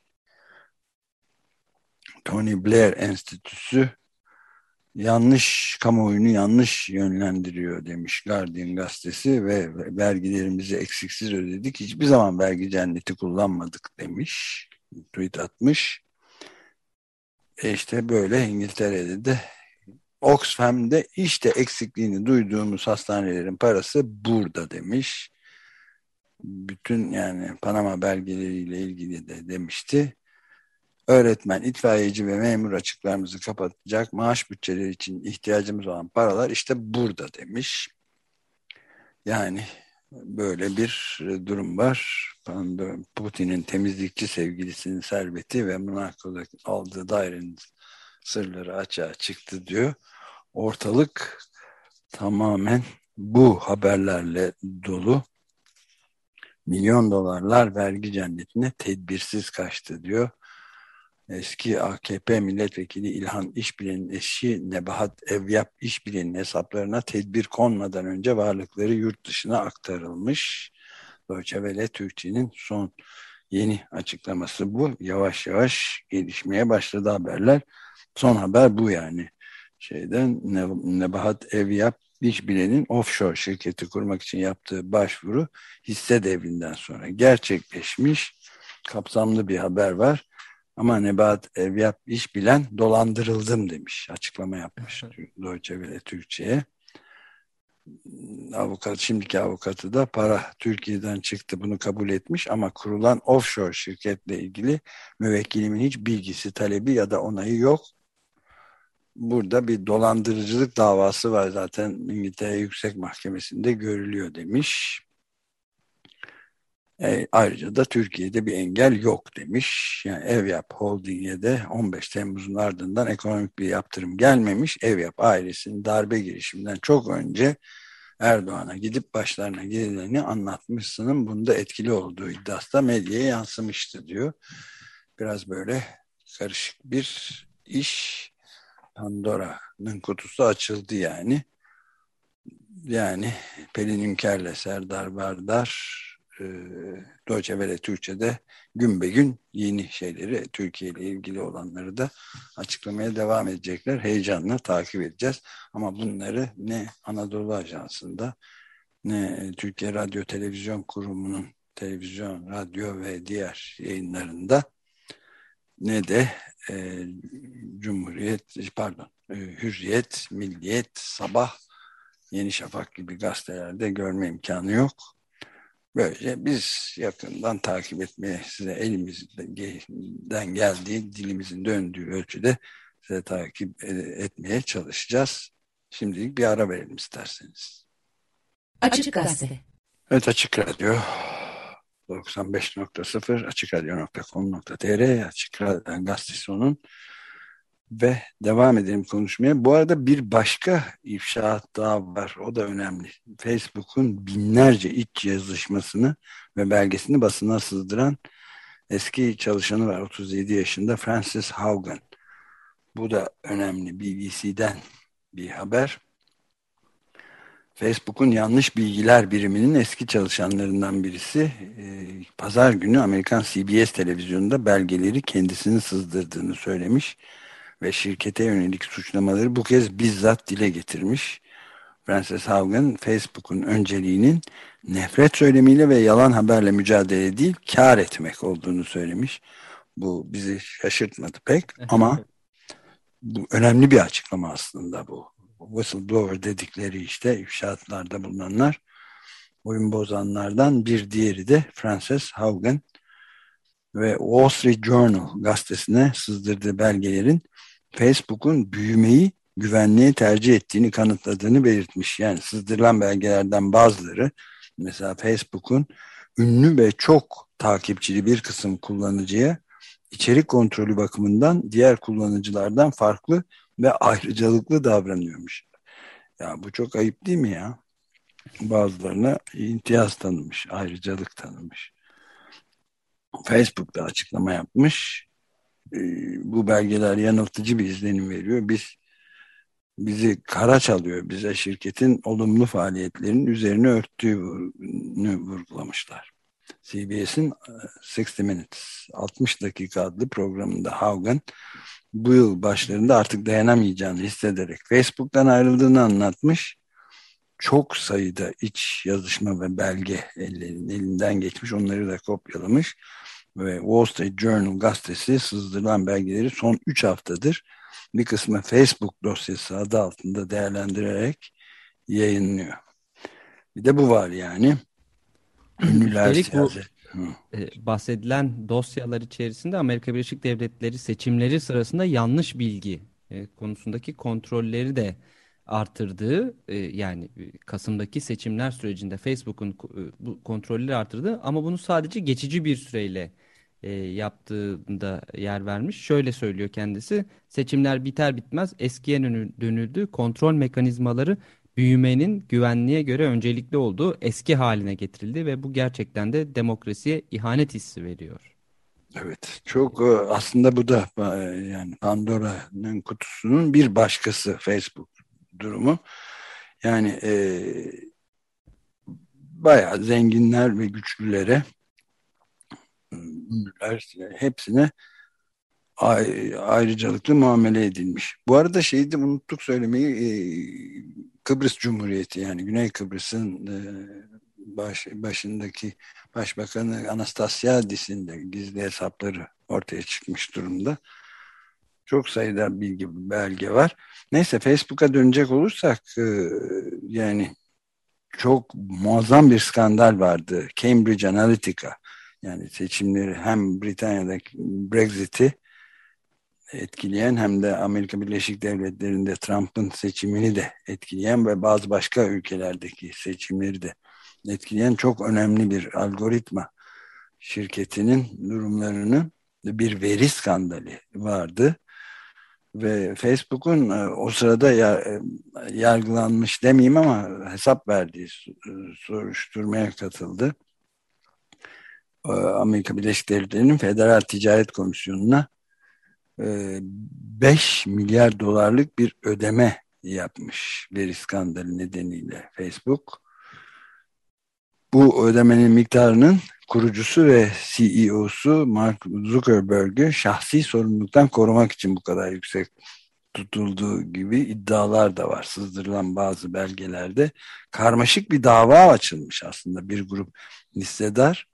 Tony Blair Enstitüsü yanlış, kamuoyunu yanlış yönlendiriyor demiş Guardian gazetesi ve vergilerimizi eksiksiz ödedik. Hiçbir zaman vergi cenneti kullanmadık demiş. Tweet atmış. E işte böyle İngiltere'de de Oxfam'de işte eksikliğini duyduğumuz hastanelerin parası burada demiş. Bütün yani Panama belgeleriyle ilgili de demişti. Öğretmen, itfaiyeci ve memur açıklarımızı kapatacak maaş bütçeleri için ihtiyacımız olan paralar işte burada demiş. Yani böyle bir durum var. Putin'in temizlikçi sevgilisinin serveti ve Monaco'da aldığı dairenin sırları açığa çıktı diyor. Ortalık tamamen bu haberlerle dolu. Milyon dolarlar vergi cennetine tedbirsiz kaçtı diyor. Eski A K P milletvekili İlhan İşbilen'in eşi Nebahat Evyap İşbilen'in hesaplarına tedbir konmadan önce varlıkları yurt dışına aktarılmış. Deutsche Welle Türkçe'nin son yeni açıklaması bu. Yavaş yavaş gelişmeye başladı haberler. Son haber bu yani. Şeyden Nebahat Evyap İşbilen'in offshore şirketi kurmak için yaptığı başvuru hisse devrinden sonra gerçekleşmiş. Kapsamlı bir haber var. Ama Nebahat Evyap İşbilen dolandırıldım demiş. Açıklama yapmış Deutsche Welle Türkçe'ye. Avukat, şimdiki avukatı da para Türkiye'den çıktı, bunu kabul etmiş ama kurulan offshore şirketle ilgili müvekkilimin hiç bilgisi, talebi ya da onayı yok. Burada bir dolandırıcılık davası var zaten, İngiltere Yüksek Mahkemesi'nde görülüyor demiş. E, ayrıca da Türkiye'de bir engel yok demiş. Yani Evyap Holding'e de on beş Temmuz'un ardından ekonomik bir yaptırım gelmemiş. Evyap ailesinin darbe girişiminden çok önce Erdoğan'a gidip başlarına geleni anlatmışsının bunda etkili olduğu iddiası da medyaya yansımıştı diyor. Biraz böyle karışık bir iş. Pandora'nın kutusu açıldı yani. Yani Pelin Ünker'le Serdar Bardar e, Deutsche Welle Türkçe'de gün be gün yeni şeyleri, Türkiye ile ilgili olanları da açıklamaya devam edecekler. Heyecanla takip edeceğiz. Ama bunları ne Anadolu Ajansı'nda ne Türkiye Radyo Televizyon Kurumu'nun televizyon, radyo ve diğer yayınlarında ne de e, Cumhuriyet, pardon, e, Hürriyet, Milliyet, Sabah, Yeni Şafak gibi gazetelerde görme imkanı yok. Böylece biz yakından takip etmeye, size elimizden geldiği, dilimizin döndüğü ölçüde size takip etmeye çalışacağız. Şimdilik bir ara verelim isterseniz. Açık Gazete. Evet, Açık Radyo doksan beş nokta sıfır, açık radyo nokta com nokta tr, Açık Radyo gazetesi onun. Ve devam edelim konuşmaya. Bu arada bir başka ifşaat daha var. O da önemli. Facebook'un binlerce iç yazışmasını ve belgesini basına sızdıran eski çalışanı var. otuz yedi yaşında Frances Haugen. Bu da önemli. B B C'den bir haber. Facebook'un yanlış bilgiler biriminin eski çalışanlarından birisi e, pazar günü Amerikan C B S televizyonunda belgeleri kendisini sızdırdığını söylemiş ve şirkete yönelik suçlamaları bu kez bizzat dile getirmiş. Frances Haugen, Facebook'un önceliğinin nefret söylemiyle ve yalan haberle mücadele değil, kar etmek olduğunu söylemiş. Bu bizi şaşırtmadı pek ama bu önemli bir açıklama aslında bu. Whistleblower dedikleri işte ifşaatlarda bulunanlar, oyun bozanlardan bir diğeri de Frances Haugen ve Wall Street Journal gazetesine sızdırdığı belgelerin Facebook'un büyümeyi güvenliğe tercih ettiğini kanıtladığını belirtmiş. Yani sızdırılan belgelerden bazıları, mesela Facebook'un ünlü ve çok takipçili bir kısım kullanıcıya içerik kontrolü bakımından diğer kullanıcılardan farklı ve ayrıcalıklı davranıyormuş. Ya bu çok ayıp değil mi ya? Bazılarına imtiyaz tanımış, ayrıcalık tanımış. Facebook da açıklama yapmış. Ee, bu belgeler yanıltıcı bir izlenim veriyor. Biz bizi kara çalıyor. Bize şirketin olumlu faaliyetlerinin üzerine örttüğünü vurgulamışlar. C B S'in altmış Minutes altmış dakika adlı programında Haugen bu yıl başlarında artık dayanamayacağını hissederek Facebook'tan ayrıldığını anlatmış. Çok sayıda iç yazışma ve belge ellerinin elinden geçmiş. Onları da kopyalamış. Ve Wall Street Journal gazetesi sızdırılan belgeleri son üç haftadır bir kısmı Facebook dosyası adı altında değerlendirerek yayınlıyor. Bir de bu var yani. Ünlüler Üstelik bu siyaset. e, bahsedilen dosyalar içerisinde Amerika Birleşik Devletleri seçimleri sırasında yanlış bilgi e, konusundaki kontrolleri de artırdığı, e, yani e, Kasım'daki seçimler sürecinde Facebook'un ko- e, bu kontrolleri artırdığı ama bunu sadece geçici bir süreyle e, yaptığında yer vermiş. Şöyle söylüyor kendisi: seçimler biter bitmez eskiye dönü- dönüldü, kontrol mekanizmaları büyümenin güvenliğe göre öncelikli olduğu eski haline getirildi ve bu gerçekten de demokrasiye ihanet hissi veriyor. Evet, çok e, aslında bu da e, yani Pandora'nın kutusunun bir başkası Facebook durumu. Yani e, bayağı zenginler ve güçlülere, ünlüler hepsine ay- ayrıcalıklı muamele edilmiş. Bu arada şeyi de unuttuk söylemeyi, e, Kıbrıs Cumhuriyeti yani Güney Kıbrıs'ın e, baş, başındaki Başbakanı Anastasiadis'in de gizli hesapları ortaya çıkmış durumda. Çok sayıda bilgi, belge var. Neyse Facebook'a dönecek olursak e, yani çok muazzam bir skandal vardı. Cambridge Analytica yani seçimleri hem Britanya'daki Brexit'i etkileyen hem de Amerika Birleşik Devletleri'nde Trump'ın seçimini de etkileyen ve bazı başka ülkelerdeki seçimleri de etkileyen çok önemli bir algoritma şirketinin durumlarını bir veri skandali vardı. Ve Facebook'un e, o sırada ya, e, yargılanmış demeyeyim ama hesap verdiği e, soruşturmaya katıldı. E, Amerika Birleşik Devletleri'nin Federal Ticaret Komisyonu'na e, beş milyar dolarlık bir ödeme yapmış veri skandalı nedeniyle Facebook. Bu ödemenin miktarının kurucusu ve C E O'su Mark Zuckerberg'ü şahsi sorumluluktan korumak için bu kadar yüksek tutulduğu gibi iddialar da var. Sızdırılan bazı belgelerde karmaşık bir dava açılmış aslında. Bir grup hissedar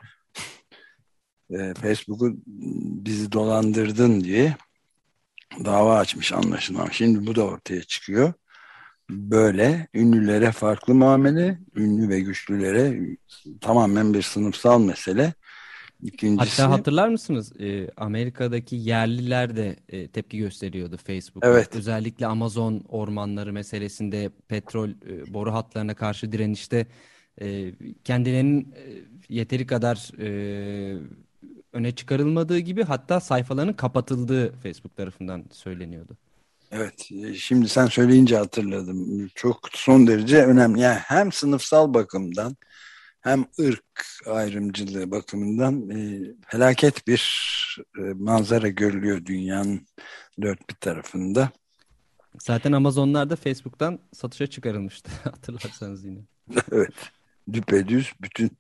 e, Facebook'u bizi dolandırdın diye dava açmış anlaşılan. Şimdi bu da ortaya çıkıyor. Böyle ünlülere farklı muamele, ünlü ve güçlülere tamamen bir sınıfsal mesele. Hatta İkincisi, hatırlar mısınız? Ee, Amerika'daki yerliler de e, tepki gösteriyordu Facebook'a. evet, Özellikle Amazon ormanları meselesinde, petrol e, boru hatlarına karşı direnişte e, kendilerinin e, yeteri kadar e, öne çıkarılmadığı gibi, hatta sayfalarının kapatıldığı Facebook tarafından söyleniyordu. evet. Şimdi sen söyleyince hatırladım. Çok son derece önemli. Yani hem sınıfsal bakımdan hem ırk ayrımcılığı bakımından e, felaket bir e, manzara görülüyor dünyanın dört bir tarafında. Zaten Amazonlar da Facebook'tan satışa çıkarılmıştı hatırlarsanız yine. Evet. Düpedüz bütün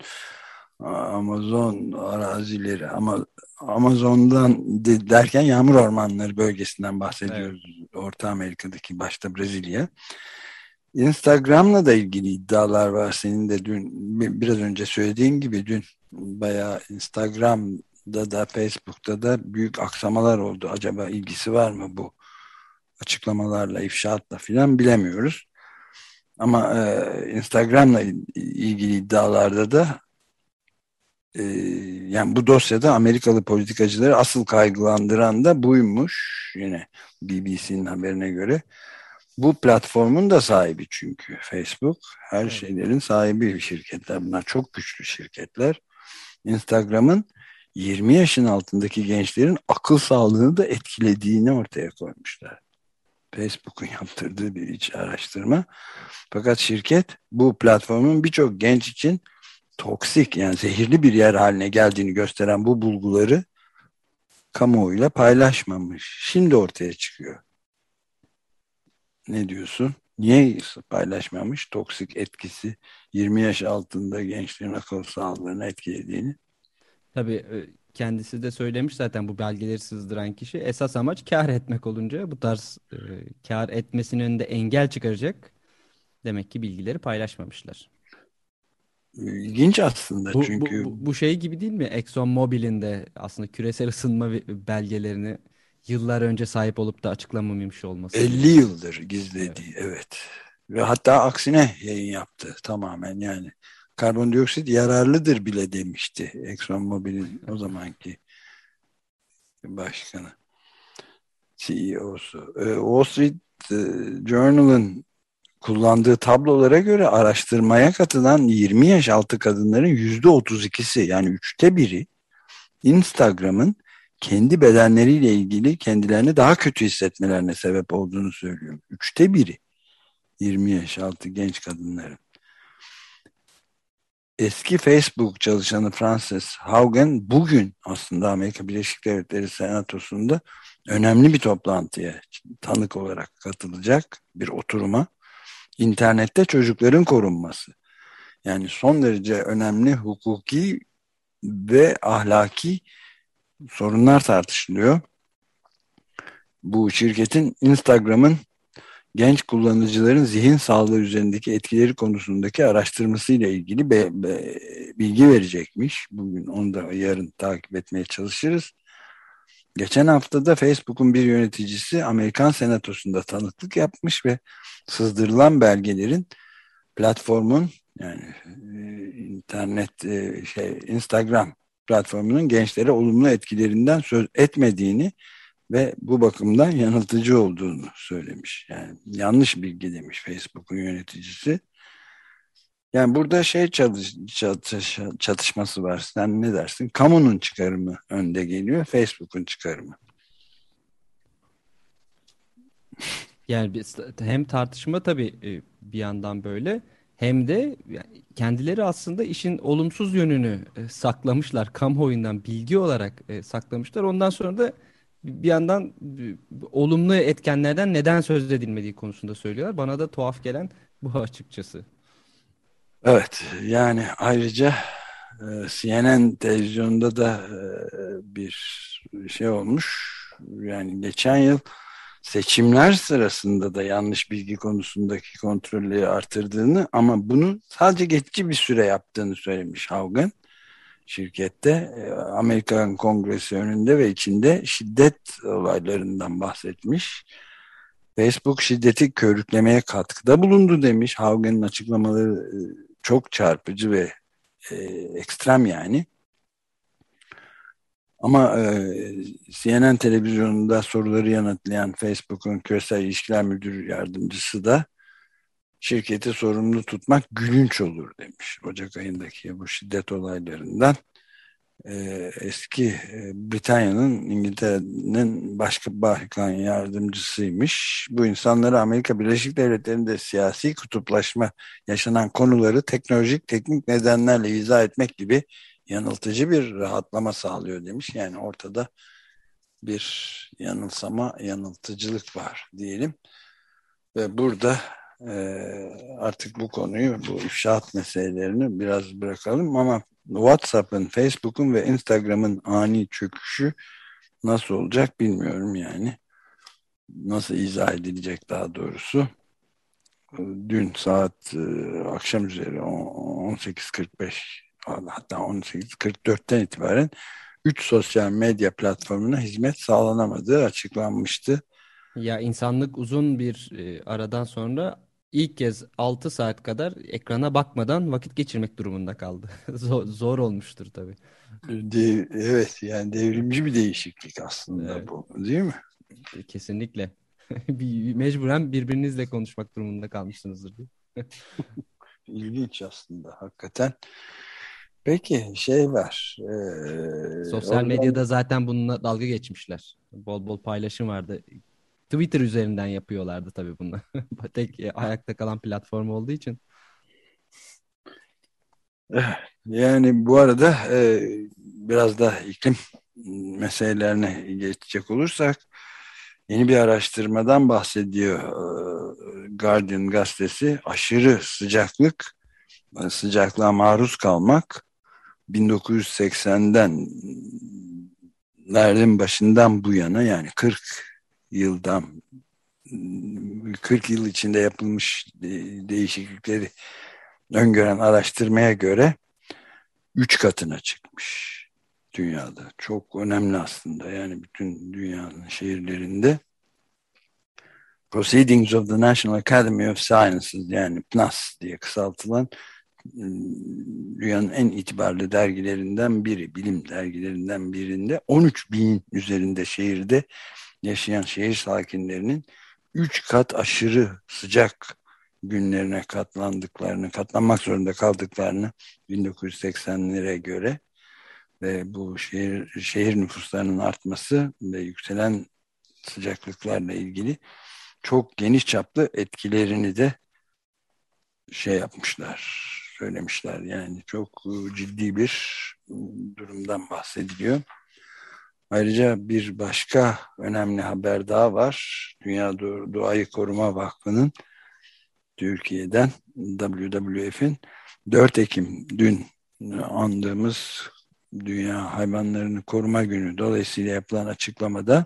Amazon arazileri ama Amazon'dan de, derken yağmur ormanları bölgesinden Evet. bahsediyoruz. Orta Amerika'daki başta Brezilya. Instagram'la da ilgili iddialar var. Senin de dün biraz önce söylediğin gibi dün bayağı Instagram'da da Facebook'ta da büyük aksamalar oldu. Acaba ilgisi var mı bu açıklamalarla, ifşaatla filan bilemiyoruz. Ama e, Instagram'la ilgili iddialarda da e, yani bu dosyada Amerikalı politikacıları asıl kaygılandıran da buymuş. Yine B B C'nin haberine göre. Bu platformun da sahibi çünkü Facebook. Her Evet. şeylerin sahibi şirketler. Bunlar çok güçlü şirketler. Instagram'ın yirmi yaşın altındaki gençlerin akıl sağlığını da etkilediğini ortaya koymuşlar. Facebook'un yaptırdığı bir iç araştırma. Fakat şirket bu platformun birçok genç için toksik, yani zehirli bir yer haline geldiğini gösteren bu bulguları kamuoyuyla paylaşmamış. Şimdi ortaya çıkıyor. Ne diyorsun? Niye paylaşmamış? Toksik etkisi yirmi yaş altında gençlerin akıl sağlığını etkilediğini. Tabii e, kendisi de söylemiş zaten, bu belgeleri sızdıran kişi esas amaç kar etmek olunca bu tarz e, kar etmesinin önünde engel çıkaracak demek ki bilgileri paylaşmamışlar. İlginç aslında Bu, bu, çünkü bu, bu şey gibi değil mi? ExxonMobil'in de aslında küresel ısınma ve- belgelerini yıllar önce sahip olup da açıklamamış olması elli gibi. yıldır Evet. gizlediği, evet. Ve hatta aksine yayın yaptı tamamen, yani. Karbondioksit yararlıdır bile demişti ExxonMobil'in o zamanki başkanı, C E O'su. Ee, Wall Street e, Journal'ın kullandığı tablolara göre araştırmaya katılan yirmi yaş altı kadınların yüzde otuz ikisi, yani üçte biri Instagram'ın kendi bedenleriyle ilgili kendilerini daha kötü hissetmelerine sebep olduğunu söylüyor. Üçte biri yirmi yaş altı genç kadınların. Eski Facebook çalışanı Frances Haugen bugün aslında Amerika Birleşik Devletleri Senatosu'nda önemli bir toplantıya tanık olarak katılacak, bir oturuma. İnternette çocukların korunması. Yani son derece önemli hukuki ve ahlaki sorunlar tartışılıyor. Bu şirketin Instagram'ın genç kullanıcıların zihin sağlığı üzerindeki etkileri konusundaki araştırmasıyla ilgili be, be, bilgi verecekmiş. Bugün onu da yarın takip etmeye çalışırız. Geçen haftada Facebook'un bir yöneticisi Amerikan Senatosu'nda tanıklık yapmış ve sızdırılan belgelerin platformun, yani e, internet e, şey Instagram platformunun gençlere olumlu etkilerinden söz etmediğini ve bu bakımdan yanıltıcı olduğunu söylemiş. Yani yanlış bilgi demiş Facebook'un yöneticisi. Yani burada şey çalış, çatış, çatışması var. Sen ne dersin? Kamunun çıkarı mı önde geliyor, Facebook'un çıkarı mı? Yani biz, hem tartışma tabii e, bir yandan böyle, hem de yani kendileri aslında işin olumsuz yönünü e, saklamışlar. Kamuoyundan bilgi olarak e, saklamışlar. Ondan sonra da bir yandan e, olumlu etkenlerden neden söz edilmediği konusunda söylüyorlar. Bana da tuhaf gelen bu açıkçası. Evet, yani ayrıca e, C N N televizyonda da e, bir şey olmuş. Yani geçen yıl seçimler sırasında da yanlış bilgi konusundaki kontrolleri artırdığını, ama bunu sadece geçici bir süre yaptığını söylemiş Haugen. Şirkette e, Amerikan Kongresi önünde ve içinde şiddet olaylarından bahsetmiş. Facebook şiddeti körüklemeye katkıda bulundu demiş. Haugen'in açıklamaları e, çok çarpıcı ve e, ekstrem yani. Ama e, C N N televizyonunda soruları yanıtlayan Facebook'un küresel ilişkiler müdür yardımcısı da şirketi sorumlu tutmak gülünç olur demiş. Ocak ayındaki bu şiddet olaylarından e, eski e, Britanya'nın, İngiltere'nin başbakan yardımcısıymış. Bu insanları Amerika Birleşik Devletleri'nde siyasi kutuplaşma yaşanan konuları teknolojik teknik nedenlerle izah etmek gibi yanıltıcı bir rahatlama sağlıyor demiş. Yani ortada bir yanılsama, yanıltıcılık var diyelim. Ve burada e, artık bu konuyu, bu ifşaat meselelerini biraz bırakalım, ama WhatsApp'ın, Facebook'un ve Instagram'ın ani çöküşü nasıl olacak bilmiyorum yani. Nasıl izah edilecek daha doğrusu. Dün saat e, akşam üzeri on sekiz kırk beş, hatta on sekiz kırk dörtten itibaren üç sosyal medya platformuna hizmet sağlanamadığı açıklanmıştı. Ya insanlık uzun bir e, aradan sonra ilk kez altı saat kadar ekrana bakmadan vakit geçirmek durumunda kaldı. Zor, zor olmuştur tabii. De, evet, yani devrimci bir değişiklik aslında Evet, bu, değil mi? kesinlikle. Bir- Mecburen birbirinizle konuşmak durumunda kalmışsınızdır diye. İlginç aslında hakikaten. Peki şey var. Ee, Sosyal oradan medyada zaten bununla dalga geçmişler. Bol bol paylaşım vardı. Twitter üzerinden yapıyorlardı tabii bunu. Tek e, ayakta kalan platform olduğu için. Yani bu arada e, biraz da iklim meselelerine geçecek olursak yeni bir araştırmadan bahsediyor. E, Guardian gazetesi aşırı sıcaklık, sıcaklığa maruz kalmak bin dokuz yüz seksenden nereden başından bu yana yani kırk yıldan kırk yıl içinde yapılmış değişiklikleri öngören araştırmaya göre üç katına çıkmış dünyada. Çok önemli aslında. Yani bütün dünyanın şehirlerinde Proceedings of the National Academy of Sciences yani P N A S diye kısaltılan dünyanın en itibarlı dergilerinden biri, bilim dergilerinden birinde on üç bin üzerinde şehirde yaşayan şehir sakinlerinin üç kat aşırı sıcak günlerine katlandıklarını, katlanmak zorunda kaldıklarını bin dokuz yüz seksenlere göre ve bu şehir, şehir nüfuslarının artması ve yükselen sıcaklıklarla ilgili çok geniş çaplı etkilerini de şey yapmışlar, söylemişler. Yani çok ciddi bir durumdan bahsediliyor. Ayrıca bir başka önemli haber daha var. Dünya Doğayı Koruma Vakfı'nın Türkiye'den W W F'in dört Ekim dün andığımız Dünya Hayvanlarını Koruma Günü dolayısıyla yapılan açıklamada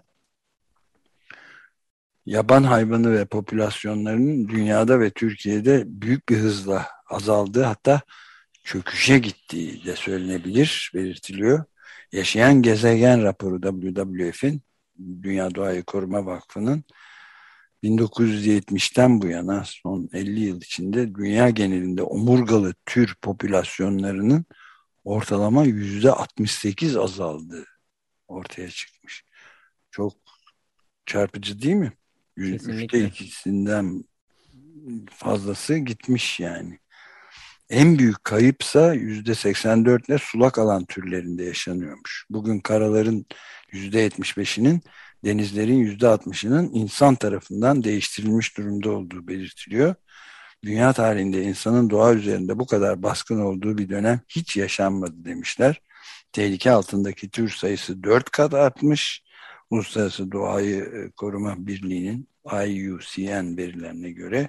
yaban hayvanı ve popülasyonlarının dünyada ve Türkiye'de büyük bir hızla azaldığı hatta çöküşe gittiği de söylenebilir, belirtiliyor. Yaşayan Gezegen raporu W W F'in Dünya Doğayı Koruma Vakfı'nın bin dokuz yüz yetmişten bu yana son elli yıl içinde dünya genelinde omurgalı tür popülasyonlarının ortalama yüzde altmış sekiz azaldığı ortaya çıkmış. Çok çarpıcı değil mi? Üçte ikisinden fazlası gitmiş yani. En büyük kayıpsa yüzde seksen dört ile sulak alan türlerinde yaşanıyormuş. Bugün karaların yüzde yetmiş beşinin, denizlerin yüzde altmışının insan tarafından değiştirilmiş durumda olduğu belirtiliyor. Dünya tarihinde insanın doğa üzerinde bu kadar baskın olduğu bir dönem hiç yaşanmadı demişler. Tehlike altındaki tür sayısı dört kat artmış. Uluslararası Doğayı Koruma Birliği'nin I U C N verilerine göre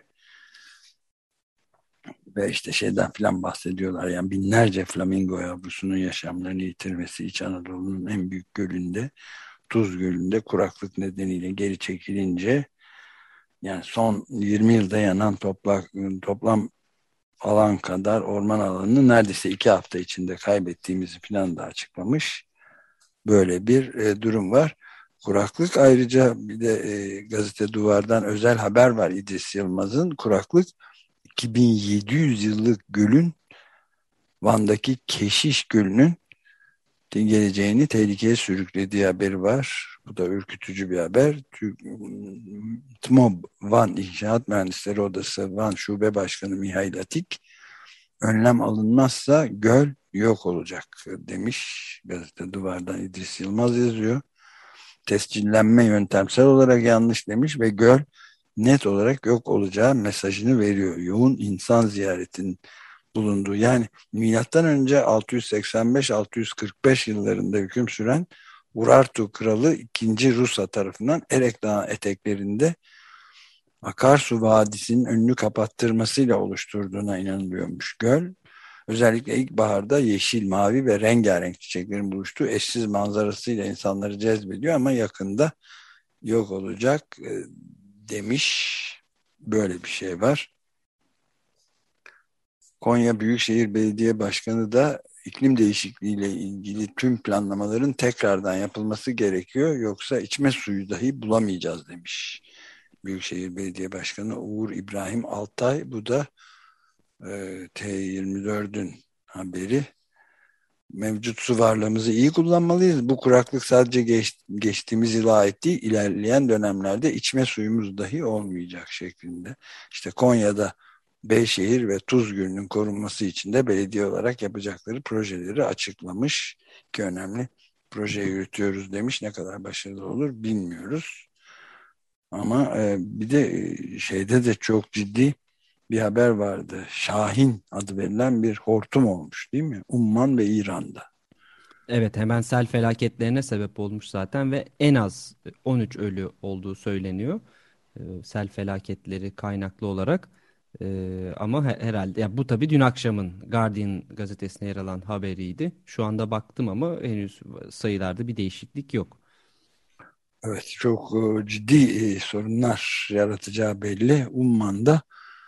ve işte şeyden filan bahsediyorlar. Yani binlerce flamingo yavrusunun yaşamlarını yitirmesi İç Anadolu'nun en büyük gölünde, Tuz Gölü'nde kuraklık nedeniyle geri çekilince yani son yirmi yılda yanan toprak, toplam alan kadar orman alanını neredeyse iki hafta içinde kaybettiğimizi filan da açıklamış. Böyle bir e, durum var. Kuraklık ayrıca bir de e, Gazete Duvar'dan özel haber var İdris Yılmaz'ın. Kuraklık iki bin yedi yüz yıllık gölün Van'daki Keşiş Gölü'nün geleceğini tehlikeye sürüklediği haberi var. Bu da ürkütücü bir haber. T M O B Van İnşaat Mühendisleri Odası Van Şube Başkanı Mihail Atik önlem alınmazsa göl yok olacak demiş. Gazete Duvar'dan İdris Yılmaz yazıyor. Tescillenme yöntemsel olarak yanlış demiş ve göl net olarak yok olacağı mesajını veriyor. Yoğun insan ziyaretinin bulunduğu yani milattan önce altı yüz seksen beş altı yüz kırk beş yıllarında hüküm süren Urartu Kralı ikinci. Rusa tarafından Erek Dağı eteklerinde akarsu vadisinin önünü kapattırmasıyla oluşturduğuna inanılıyormuş göl. Özellikle ilkbaharda yeşil, mavi ve rengarenk çiçeklerin buluştuğu eşsiz manzarasıyla insanları cezbediyor ama yakında yok olacak demiş. Böyle bir şey var. Konya Büyükşehir Belediye Başkanı da iklim değişikliğiyle ilgili tüm planlamaların tekrardan yapılması gerekiyor. Yoksa içme suyu dahi bulamayacağız demiş. Büyükşehir Belediye Başkanı Uğur İbrahim Altay. Bu da e, T yirmi dört'ün haberi. Mevcut su varlığımızı iyi kullanmalıyız. Bu kuraklık sadece geç, geçtiğimiz yıla ait değil, ilerleyen dönemlerde içme suyumuz dahi olmayacak şeklinde. İşte Konya'da Beyşehir ve Tuz Gölü'nün korunması için de belediye olarak yapacakları projeleri açıklamış. Ki önemli proje yürütüyoruz demiş. Ne kadar başarılı olur bilmiyoruz. Ama e, bir de e, şeyde de çok ciddi bir haber vardı. Şahin adı verilen bir hortum olmuş değil mi? Umman ve İran'da. Evet, hemen sel felaketlerine sebep olmuş zaten ve en az on üç ölü olduğu söyleniyor. Ee, sel felaketleri kaynaklı olarak. Ee, ama he- herhalde ya bu tabii dün akşamın Guardian gazetesine yer alan haberiydi. Şu anda baktım ama henüz sayılarda bir değişiklik yok. Evet, çok e, ciddi e, sorunlar yaratacağı belli. Umman'da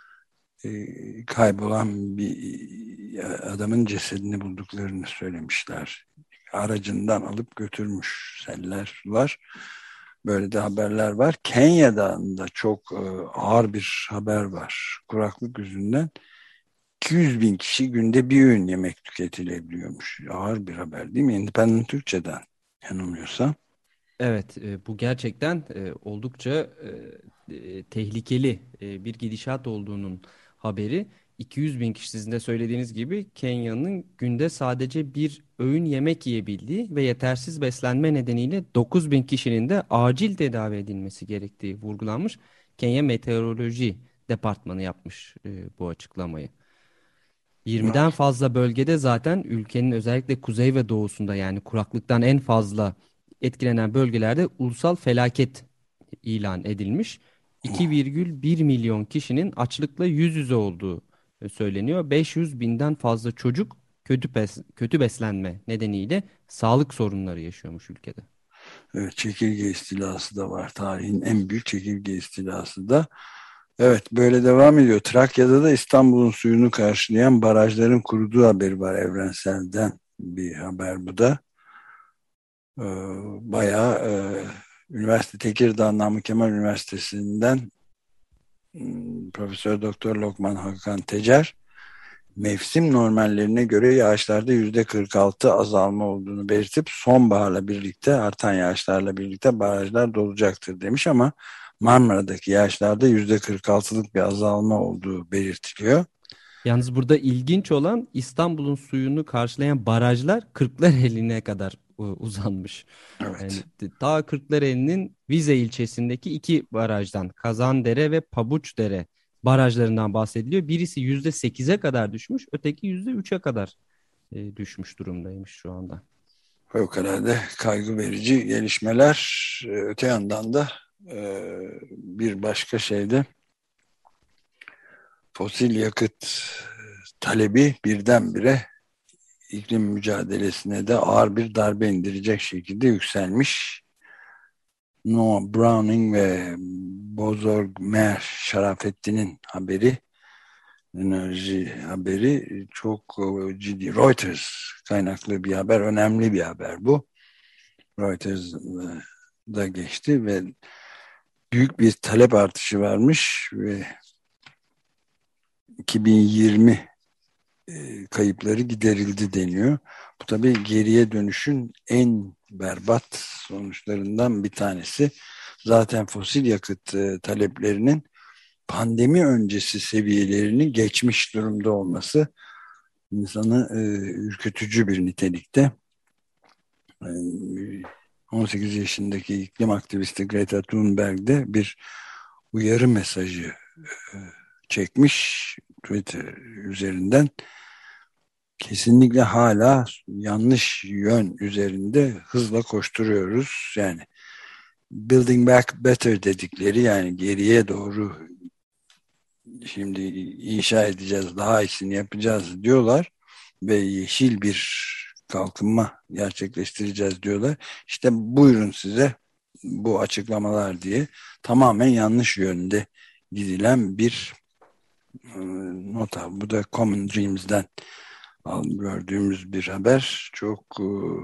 e, kaybolan bir e, adamın cesedini bulduklarını söylemişler. Aracından alıp götürmüş seller var. Böyle de haberler var. Kenya'dan da çok e, ağır bir haber var. Kuraklık yüzünden iki yüz bin kişi günde bir öğün yemek tüketilebiliyormuş. Ağır bir haber değil mi? Independent Türkçe'den yanılmıyorsam. Evet, e, bu gerçekten e, oldukça e, e, tehlikeli e, bir gidişat olduğunun haberi. iki yüz bin kişi sizin de söylediğiniz gibi Kenya'nın günde sadece bir öğün yemek yiyebildiği ve yetersiz beslenme nedeniyle dokuz bin kişinin de acil tedavi edilmesi gerektiği vurgulanmış. Kenya Meteoroloji Departmanı yapmış e, bu açıklamayı. yirmiden fazla bölgede zaten ülkenin özellikle kuzey ve doğusunda yani kuraklıktan en fazla etkilenen bölgelerde ulusal felaket ilan edilmiş. iki virgül bir milyon kişinin açlıkla yüz yüze olduğu e, söyleniyor. beş yüz binden fazla çocuk kötü bes kötü beslenme nedeniyle sağlık sorunları yaşıyormuş ülkede. Evet, çekirge istilası da var. Tarihin en büyük çekirge istilası da. Evet, böyle devam ediyor. Trakya'da da İstanbul'un suyunu karşılayan barajların kuruduğu haberi var, Evrensel'den bir haber bu da. Ee, bayağı e, üniversite Tekirdağ Namık Kemal Üniversitesi'nden hmm, Profesör Doktor Lokman Hakan Tecer mevsim normallerine göre yağışlarda yüzde kırk altı azalma olduğunu belirtip sonbaharla birlikte artan yağışlarla birlikte barajlar dolacaktır demiş ama Marmara'daki yağışlarda yüzde kırk altılık bir azalma olduğu belirtiliyor. Yalnız burada ilginç olan İstanbul'un suyunu karşılayan barajlar Kırklareli'ne kadar e, uzanmış. Yani Evet. t- ta Kırklareli'nin Vize ilçesindeki iki barajdan Kazandere ve Pabuçdere barajlarından bahsediliyor. Birisi yüzde sekize kadar düşmüş, öteki yüzde üçe kadar e, düşmüş durumdaymış şu anda. Fevkalade kaygı verici gelişmeler. Ee, Öte yandan da e, bir başka şeyde fosil yakıt talebi birdenbire iklim mücadelesine de ağır bir darbe indirecek şekilde yükselmiş. Noah Browning ve Bozorg Mer Şarafettin'in haberi, enerji haberi çok e, ciddi. Reuters kaynaklı bir haber, önemli bir haber bu. Reuters'da geçti ve büyük bir talep artışı varmış ve iki bin yirmi e, kayıpları giderildi deniyor. Bu tabii geriye dönüşün en berbat sonuçlarından bir tanesi. Zaten fosil yakıt e, taleplerinin pandemi öncesi seviyelerini geçmiş durumda olması insanı e, ürkütücü bir nitelikte. E, on sekiz yaşındaki iklim aktivisti Greta Thunberg de bir uyarı mesajı e, çekmiş Twitter üzerinden. Kesinlikle hala yanlış yön üzerinde hızla koşturuyoruz. Yani building back better dedikleri, yani geriye doğru şimdi inşa edeceğiz, daha iyisini yapacağız diyorlar ve yeşil bir kalkınma gerçekleştireceğiz diyorlar. İşte buyurun size bu açıklamalar diye tamamen yanlış yönde gidilen bir e, nota. Bu da Common Dreams'den gördüğümüz bir haber. Çok e,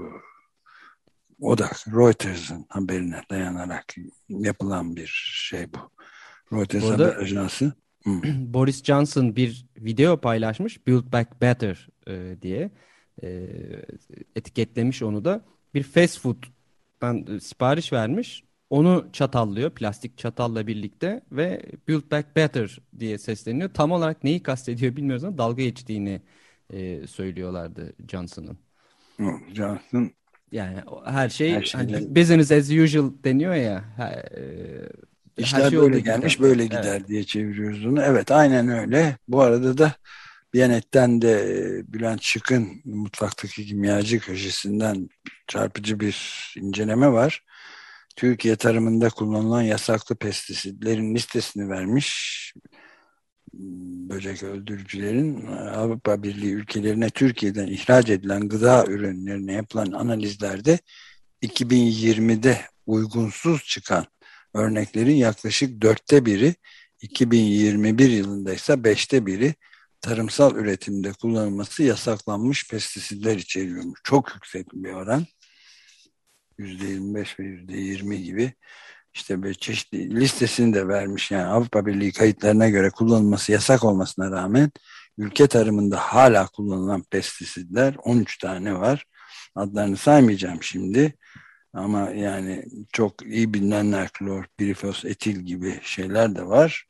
o da Reuters'ın haberine dayanarak yapılan bir şey bu. Bu Reuters haber arada ajansı. Hı. Boris Johnson bir video paylaşmış, Build Back Better e, diye E, etiketlemiş onu da. Bir fast food'dan e, sipariş vermiş. Onu çatallıyor plastik çatalla birlikte ve Build Back Better diye sesleniyor. Tam olarak neyi kastediyor bilmiyoruz ama dalga geçtiğini e, söylüyorlardı Johnson'ın. Hı. Johnson Yani o- her her şey hani şeyden business as usual deniyor ya. Ha- e, İşler her şey böyle olduğu gibi gelmiş, devam. böyle gider Evet. diye çeviriyoruz onu. Evet, aynen öyle. Bu arada da Biyanet'ten de e, Bülent Şık'ın Mutfaktaki Kimyacı köşesinden çarpıcı bir inceleme var. Türkiye tarımında kullanılan yasaklı pestisitlerin listesini vermiş. Böcek öldürücülerin Avrupa Birliği ülkelerine Türkiye'den ihraç edilen gıda ürünlerine yapılan analizlerde iki bin yirmide uygunsuz çıkan örneklerin yaklaşık dörtte biri, iki bin yirmi bir yılında ise beşte biri tarımsal üretimde kullanılması yasaklanmış pestisitler içeriyormuş. Çok yüksek bir oran. yüzde yirmi beş ve yüzde yirmi gibi. İşte böyle çeşitli listesini de vermiş. Yani Avrupa Birliği kayıtlarına göre kullanılması yasak olmasına rağmen ülke tarımında hala kullanılan pestisitler on üç tane var. Adlarını saymayacağım şimdi. Ama yani çok iyi bilinenler, klor, pirifos, etil gibi şeyler de var.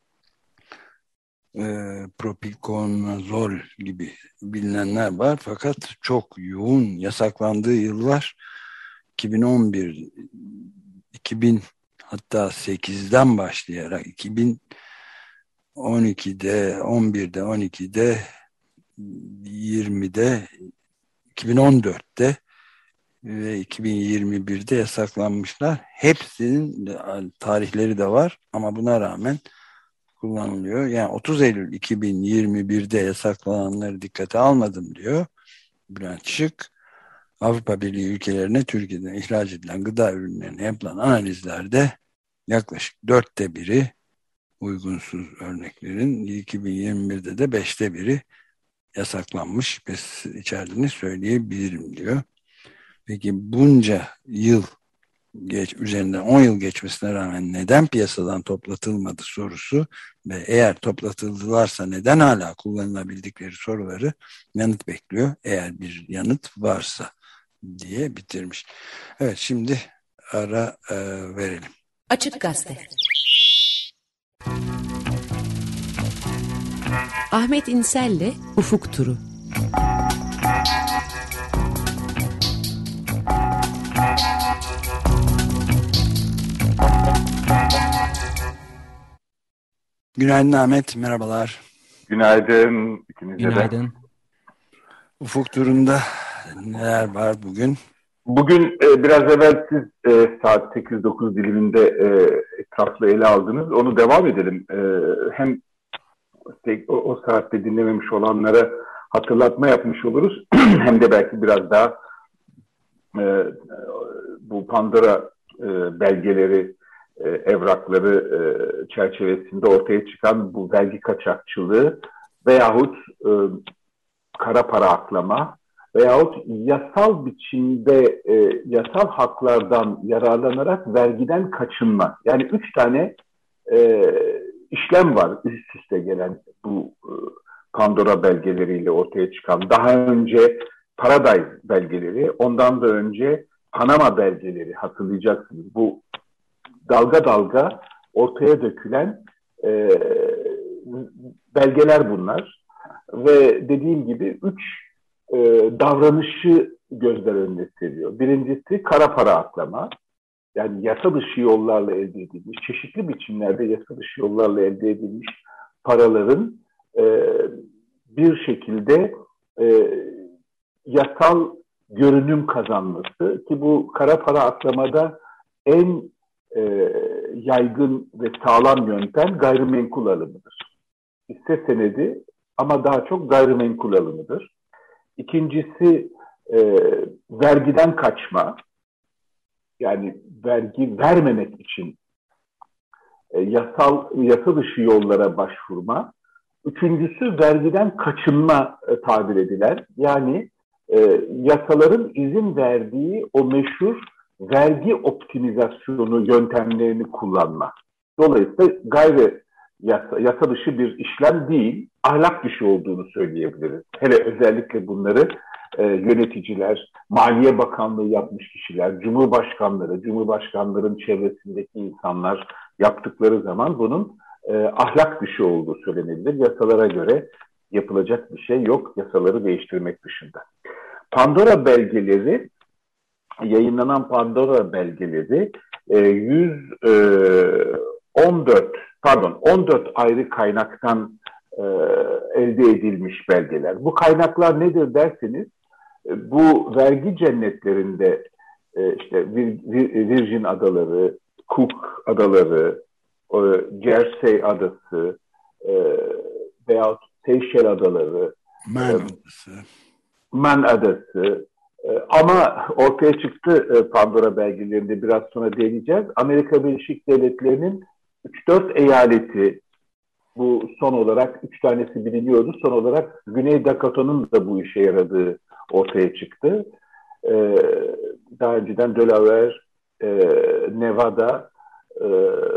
E, propikonazol gibi bilinenler var. Fakat çok yoğun yasaklandığı yıllar iki bin on bir, iki bin hatta sekizden başlayarak iki bin on ikide, on birde, on ikide, yirmide, iki bin on dörtte ve iki bin yirmi birde yasaklanmışlar. Hepsinin tarihleri de var ama buna rağmen kullanılıyor. Yani otuz Eylül iki bin yirmi birde yasaklananları dikkate almadım diyor Bülent Şık. Avrupa Birliği ülkelerine Türkiye'den ihraç edilen gıda ürünlerine yapılan analizlerde yaklaşık dörtte biri uygunsuz örneklerin, iki bin yirmi birde de beşte biri yasaklanmış pestisit içerdiğini söyleyebilirim diyor. Peki bunca yıl geç, üzerinden on yıl geçmesine rağmen neden piyasadan toplatılmadı sorusu ve eğer toplatıldılarsa neden hala kullanılabildikleri soruları yanıt bekliyor. Eğer bir yanıt varsa diye bitirmiş. Evet, şimdi ara e, verelim. Açık Gazete. Ahmet İnsel'le Ufuk Turu. Günaydın Ahmet, merhabalar. Günaydın ikinize de. Günaydın. Ufuk Turu'nda neler var bugün? Bugün e, biraz evvel siz e, saat sekiz dokuz diliminde e, etraflı ele aldınız. Onu devam edelim. E, hem o, o saatte dinlememiş olanlara hatırlatma yapmış oluruz. Hem de belki biraz daha e, bu Pandora e, belgeleri, e, evrakları e, çerçevesinde ortaya çıkan bu vergi kaçakçılığı veyahut e, kara para aklama veyahut yasal biçimde e, yasal haklardan yararlanarak vergiden kaçınma. Yani üç tane e, işlem var üst üste gelen bu e, Pandora belgeleriyle ortaya çıkan. Daha önce Paradise belgeleri, ondan da önce Panama belgeleri, hatırlayacaksınız. Bu dalga dalga ortaya dökülen e, belgeler bunlar. Ve dediğim gibi üç e, davranışı gözler önüne seriyor. Birincisi kara para aklama. Yani yasa dışı yollarla elde edilmiş, çeşitli biçimlerde yasa dışı yollarla elde edilmiş paraların e, bir şekilde e, yasal görünüm kazanması, ki bu kara para aklamada en e, yaygın ve sağlam yöntem gayrimenkul alımıdır. Hisse senedi ama daha çok gayrimenkul alımıdır. İkincisi e, vergiden kaçma. Yani vergi vermemek için e, yasal yasa dışı yollara başvurma. Üçüncüsü vergiden kaçınma e, tabir edilen. Yani e, yasaların izin verdiği o meşhur vergi optimizasyonu yöntemlerini kullanma. Dolayısıyla gayri yasa, yasa dışı bir işlem değil, ahlak dışı olduğunu söyleyebiliriz. Hele özellikle bunları e, yöneticiler, Maliye Bakanlığı yapmış kişiler, Cumhurbaşkanları, Cumhurbaşkanların çevresindeki insanlar yaptıkları zaman bunun e, ahlak dışı olduğu söylenebilir. Yasalara göre yapılacak bir şey yok, yasaları değiştirmek dışında. Pandora belgeleri, yayınlanan Pandora belgeleri yüz on dört pardon on dört ayrı kaynaktan e, elde edilmiş belgeler. Bu kaynaklar nedir derseniz, e, bu vergi cennetlerinde e, işte Virgin Adaları, Cook Adaları, e, Jersey Adası e, veyahut Seyşel Adaları, Man e, Adası, Man Adası, e, ama ortaya çıktı e, Pandora belgelerinde, biraz sonra değineceğiz. Amerika Birleşik Devletleri'nin üç dört eyaleti, bu son olarak üç tanesi biliniyordu. Son olarak Güney Dakota'nın da bu işe yaradığı ortaya çıktı. Ee, daha önceden Delaware, e, Nevada e,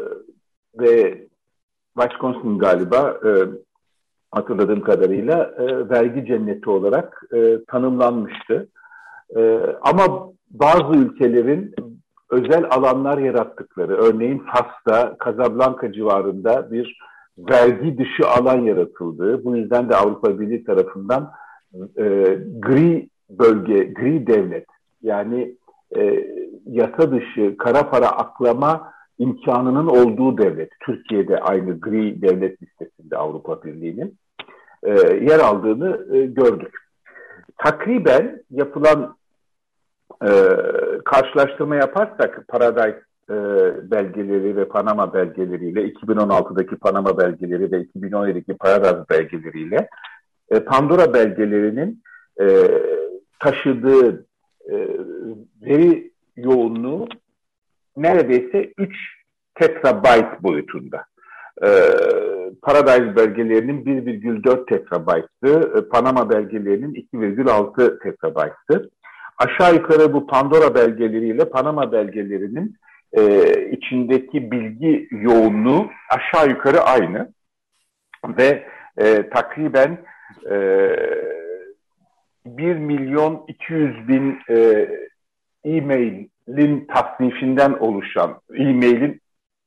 ve Wisconsin galiba e, hatırladığım kadarıyla e, vergi cenneti olarak e, tanımlanmıştı. E, ama bazı ülkelerin özel alanlar yarattıkları, örneğin Fas'ta, Casablanca civarında bir vergi dışı alan yaratıldığı, bu yüzden de Avrupa Birliği tarafından e, gri bölge, gri devlet, yani e, yasa dışı kara para aklama imkanının olduğu devlet, Türkiye'de aynı gri devlet listesinde Avrupa Birliği'nin e, yer aldığını e, gördük. Takriben yapılan e, karşılaştırma yaparsak Paradise e, belgeleri ve Panama belgeleriyle, iki bin on altıdaki Panama belgeleri ve iki bin on yedideki Paradise belgeleriyle e, Pandora belgelerinin e, taşıdığı e, veri yoğunluğu neredeyse üç tetrabayt boyutunda. E, Paradise belgelerinin bir virgül dört tetrabayttı, e, Panama belgelerinin iki virgül altı tetrabayttı. Aşağı yukarı bu Pandora belgeleriyle Panama belgelerinin e, içindeki bilgi yoğunluğu aşağı yukarı aynı ve e, takriben e, bir milyon iki yüz bin e, e-mailin tasnifinden oluşan, e-mailin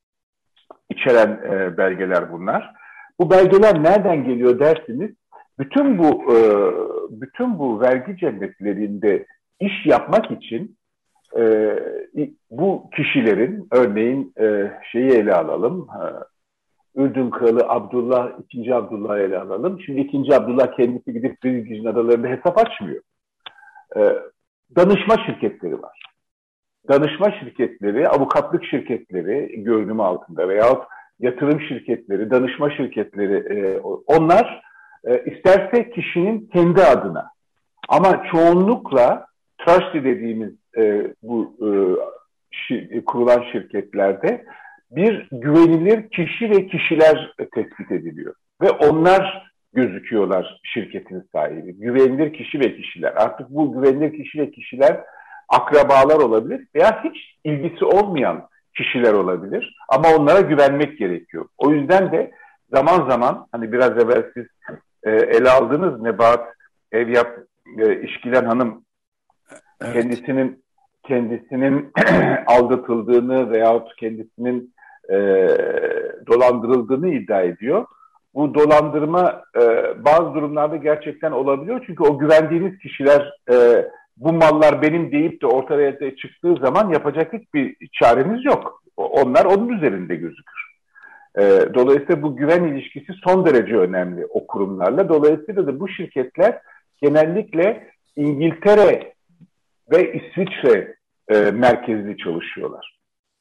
içeren e, belgeler bunlar. Bu belgeler nereden geliyor dersiniz? Bütün bu e, bütün bu vergi cennetlerinde iş yapmak için e, bu kişilerin, örneğin e, şeyi ele alalım, e, Ürdün Kralı Abdullah, ikinci Abdullah'ı ele alalım. Şimdi ikinci Abdullah kendisi gidip Virgin Adaları'nda hesap açmıyor. E, danışma şirketleri var. Danışma şirketleri, avukatlık şirketleri görünümü altında veyahut yatırım şirketleri, danışma şirketleri, e, onlar e, isterse kişinin kendi adına, ama çoğunlukla trustee dediğimiz e, bu e, şi, kurulan şirketlerde bir güvenilir kişi ve kişiler tespit ediliyor. Ve onlar gözüküyorlar şirketin sahibi. Güvenilir kişi ve kişiler. Artık bu güvenilir kişi ve kişiler akrabalar olabilir veya hiç ilgisi olmayan kişiler olabilir. Ama onlara güvenmek gerekiyor. O yüzden de zaman zaman, hani biraz evvel siz e, ele aldınız, Nebahat Evyap e, İşkilen Hanım, evet, kendisinin kendisinin aldatıldığını veyahut kendisinin e, dolandırıldığını iddia ediyor. Bu dolandırma e, bazı durumlarda gerçekten olabiliyor. Çünkü o güvendiğiniz kişiler e, bu mallar benim deyip de ortaya çıktığı zaman yapacak hiçbir çareniz yok. Onlar onun üzerinde gözükür. E, dolayısıyla bu güven ilişkisi son derece önemli o kurumlarla. Dolayısıyla da bu şirketler genellikle İngiltere ve İsviçre e, merkezli çalışıyorlar.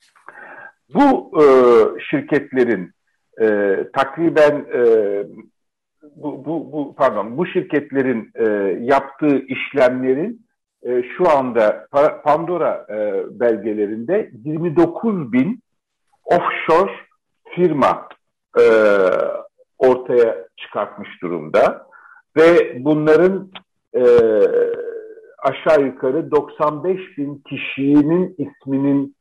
Bu e, şirketlerin e, takriben e, bu, bu, bu pardon bu şirketlerin e, yaptığı işlemlerin e, şu anda Pandora e, belgelerinde yirmi dokuz bin offshore firma e, ortaya çıkartmış durumda ve bunların e, aşağı yukarı doksan beş bin kişinin isminin,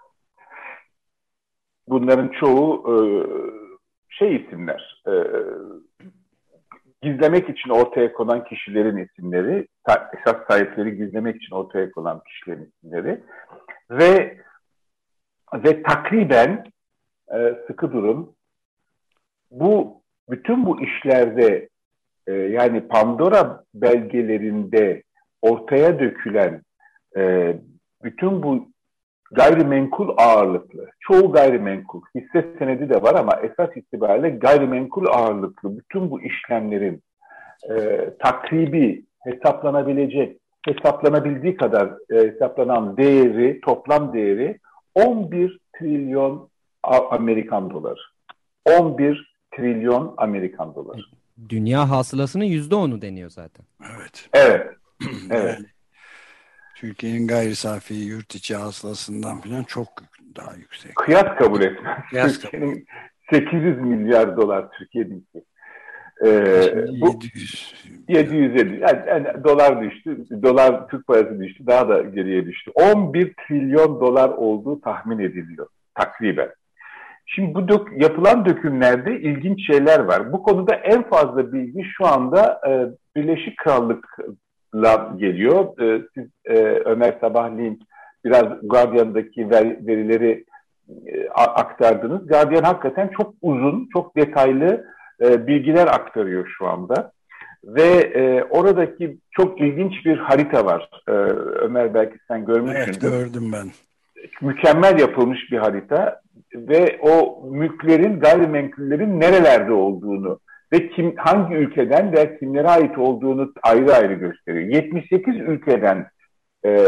bunların çoğu e, şey isimler, e, gizlemek için ortaya konan kişilerin isimleri, esas sahipleri gizlemek için ortaya konan kişilerin isimleri ve ve takriben e, sıkı durun, bu bütün bu işlerde e, yani Pandora belgelerinde ortaya dökülen e, bütün bu gayrimenkul ağırlıklı. Çoğu gayrimenkul. Hisse senedi de var ama esas itibariyle gayrimenkul ağırlıklı. Bütün bu işlemlerin e, takribi, hesaplanabilecek, hesaplanabildiği kadar e, hesaplanan değeri, toplam değeri on bir trilyon Amerikan doları. on bir trilyon Amerikan doları. Dünya hasılasının yüzde onu deniyor zaten. Evet. Evet. Evet. Yani Türkiye'nin gayri safi yurt içi hasılasından falan çok daha yüksek. Kıyas kabul etmez. Kıyas Türkiye'nin sekiz yüz milyar dolar Türkiye'deki. Ee, bu yedi yüz. yedi yüz elli yani, yani dolar düştü. Dolar Türk parası düştü. Daha da geriye düştü. on bir trilyon dolar olduğu tahmin ediliyor. Takriben. Şimdi bu dök, yapılan dökümlerde ilginç şeyler var. Bu konuda en fazla bilgi şu anda e, Birleşik Krallık'la geliyor. E, siz e, Ömer sabahleyin biraz Guardian'daki ver, verileri e, aktardınız. Guardian hakikaten çok uzun, çok detaylı e, bilgiler aktarıyor şu anda. Ve e, oradaki çok ilginç bir harita var. E, Ömer belki sen görmüşsündür. Evet, gördüm ben. Mükemmel yapılmış bir harita ve o mülklerin, gayrimenkullerin nerelerde olduğunu ve kim hangi ülkeden ve kimlere ait olduğunu ayrı ayrı gösteriyor. yetmiş sekiz ülkeden e,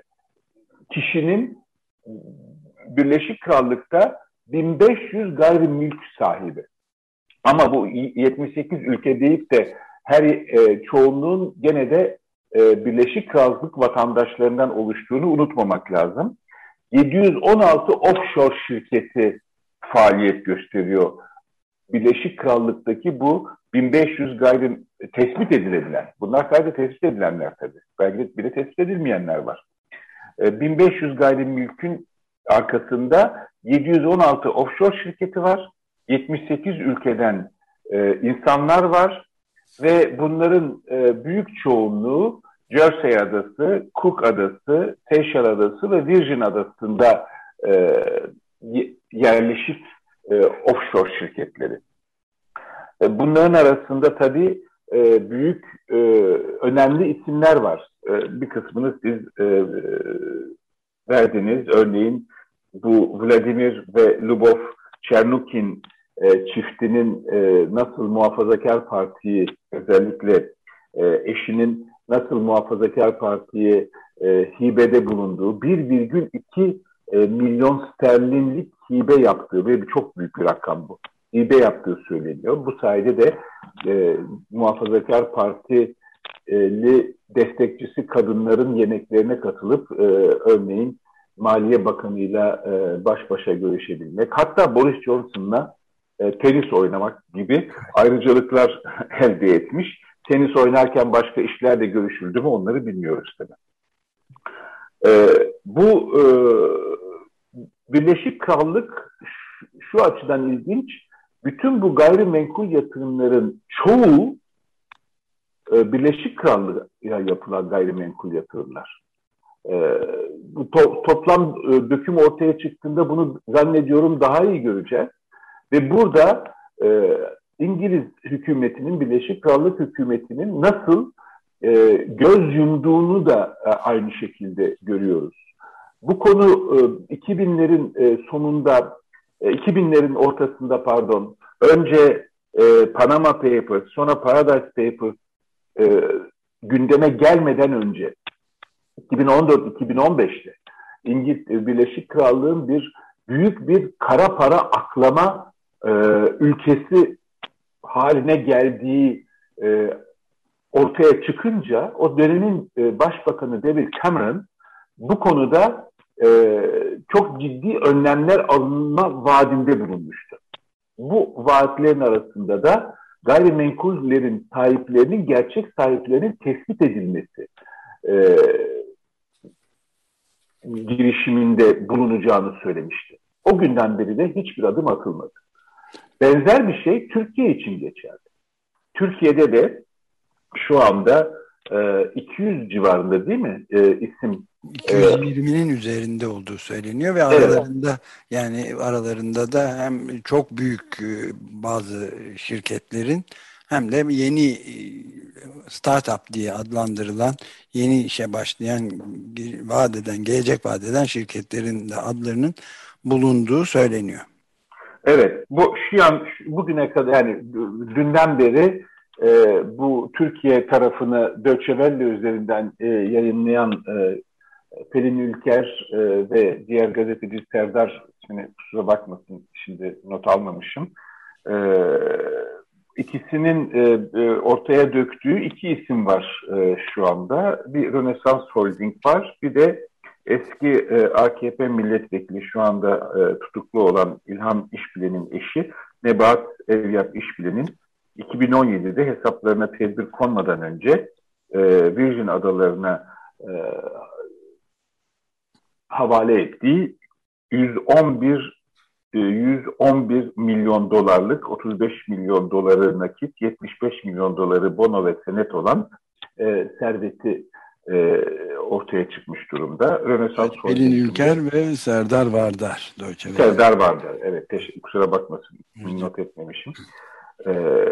kişinin Birleşik Krallık'ta bin beş yüz gayrimülk sahibi. Ama bu yetmiş sekiz ülke deyip de her e, çoğunluğun gene de e, Birleşik Krallık vatandaşlarından oluştuğunu unutmamak lazım. yedi yüz on altı offshore şirketi faaliyet gösteriyor. Birleşik Krallık'taki bu bin beş yüz gayri tespit edilebilen, bunlar sadece tespit edilenler tabii. Belki bile tespit edilmeyenler var. bin beş yüz gayrimülkün arkasında yedi yüz on altı offshore şirketi var. yetmiş sekiz ülkeden e, insanlar var ve bunların e, büyük çoğunluğu Jersey Adası, Cook Adası, Seychelles Adası ve Virgin Adası'nda e, yerleşik e, offshore şirketleri. E, bunların arasında tabii e, büyük, e, önemli isimler var. E, bir kısmını siz e, verdiniz. Örneğin bu Vladimir ve Lubov Chernukin e, çiftinin e, nasıl Muhafazakar Parti'yi, özellikle e, eşinin nasıl Muhafazakar Parti'ye e, hibede bulunduğu, bir virgül iki e, milyon sterlinlik hibe yaptığı ve çok büyük bir rakam bu. Hibe yaptığı söyleniyor. Bu sayede de e, Muhafazakar Partili destekçisi kadınların yemeklerine katılıp e, örneğin Maliye Bakanı'yla e, baş başa görüşebilmek, hatta Boris Johnson'la e, tenis oynamak gibi ayrıcalıklar elde etmiş. Tenis oynarken başka işlerle görüşüldü mü onları bilmiyoruz tabii. Ee, bu e, Birleşik Krallık şu, şu açıdan ilginç. Bütün bu gayrimenkul yatırımların çoğu e, Birleşik Krallık'a yapılan gayrimenkul yatırımlar. E, bu to, toplam e, döküm ortaya çıktığında bunu zannediyorum daha iyi göreceğiz. Ve burada e, İngiliz hükümetinin, Birleşik Krallık hükümetinin nasıl e, göz yumduğunu da e, aynı şekilde görüyoruz. Bu konu e, iki binlerin e, sonunda, e, iki binlerin ortasında pardon, önce e, Panama Papers, sonra Paradise Papers e, gündeme gelmeden önce, iki bin on dört iki bin on beşte İngiliz, Birleşik Krallık'ın bir büyük bir kara para aklama e, ülkesi haline geldiği e, ortaya çıkınca o dönemin e, Başbakanı David Cameron bu konuda e, çok ciddi önlemler alınma vaadinde bulunmuştu. Bu vaatlerin arasında da gayrimenkullerin sahiplerinin, gerçek sahiplerinin tespit edilmesi e, girişiminde bulunacağını söylemişti. O günden beri de hiçbir adım atılmadı. Benzer bir şey Türkiye için geçerli. Türkiye'de de şu anda e, iki yüz civarında değil mi e, isim? iki yüz yirminin e, üzerinde olduğu söyleniyor ve aralarında evet. yani aralarında da hem çok büyük bazı şirketlerin hem de yeni startup diye adlandırılan yeni işe başlayan, vaat eden, gelecek vaat eden şirketlerin de adlarının bulunduğu söyleniyor. Evet, bu şu an bugüne kadar, yani dünden beri e, bu Türkiye tarafını Deutsche Welle üzerinden e, yayınlayan e, Pelin Ülker e, ve diğer gazeteci Serdar, şimdi kusura bakmasın şimdi not almamışım, e, ikisinin e, e, ortaya döktüğü iki isim var e, şu anda. Bir Rönesans Holding var, bir de eski e, A K P milletvekili, şu anda e, tutuklu olan İlham İşbilen'in eşi Nebahat Evyap İşbilen'in iki bin on yedide hesaplarına tedbir konmadan önce e, Virgin Adalarına e, havale ettiği yüz on bir milyon dolarlık, otuz beş milyon doları nakit, yetmiş beş milyon doları bono ve senet olan e, serveti e, ortaya çıkmış durumda. Rönesans Pelin Ülker ve Serdar Vardar. Serdar Vardar, evet. Teşekkür, kusura bakmasın, not etmemişim. E,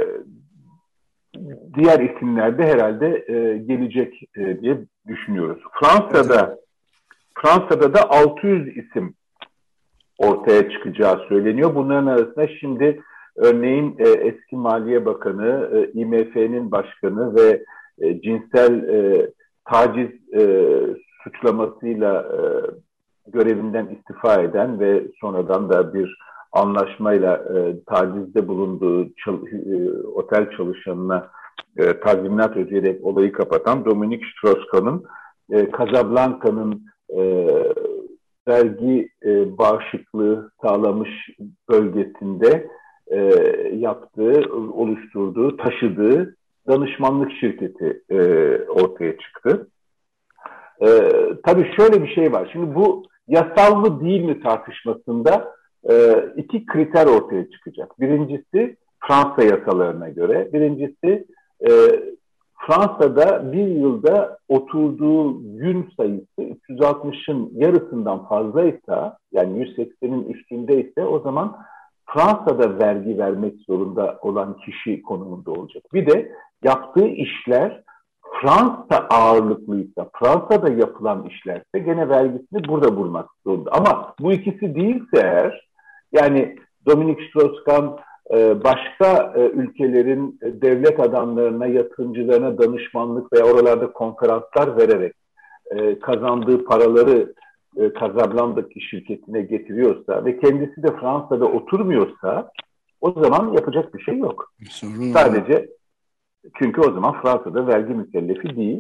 diğer isimler de herhalde e, gelecek e, diye düşünüyoruz. Fransa'da Fransa'da da altı yüz isim ortaya çıkacağı söyleniyor. Bunların arasında şimdi örneğin e, eski Maliye Bakanı, e, I M F'nin başkanı ve e, cinsel e, taciz e, suçlamasıyla e, görevinden istifa eden ve sonradan da bir anlaşmayla e, tacizde bulunduğu çal, e, otel çalışanına e, tazminat ödeyerek olayı kapatan Dominique Strauss-Kahn'ın e, Casablanca'nın e, vergi e, bağışıklığı sağlamış bölgesinde e, yaptığı, oluşturduğu, taşıdığı danışmanlık şirketi e, ortaya çıktı. E, tabii şöyle bir şey var. Şimdi bu yasal mı değil mi tartışmasında e, iki kriter ortaya çıkacak. Birincisi Fransa yasalarına göre. Birincisi e, Fransa'da bir yılda oturduğu gün sayısı üç yüz altmışın yarısından fazlaysa, yani yüz seksenin üstündeyse, o zaman Fransa'da vergi vermek zorunda olan kişi konumunda olacak. Bir de yaptığı işler Fransa ağırlıklıysa, Fransa'da yapılan işlerse gene vergisini burada bulmak zorunda. Ama bu ikisi değilse eğer, yani Dominique Strauss-Kahn başka ülkelerin devlet adamlarına, yatırımcılarına danışmanlık veya oralarda konferanslar vererek kazandığı paraları Casablanca şirketine getiriyorsa ve kendisi de Fransa'da oturmuyorsa, o zaman yapacak bir şey yok. Sorun Sadece var. Çünkü o zaman Fransa'da vergi mükellefi değil.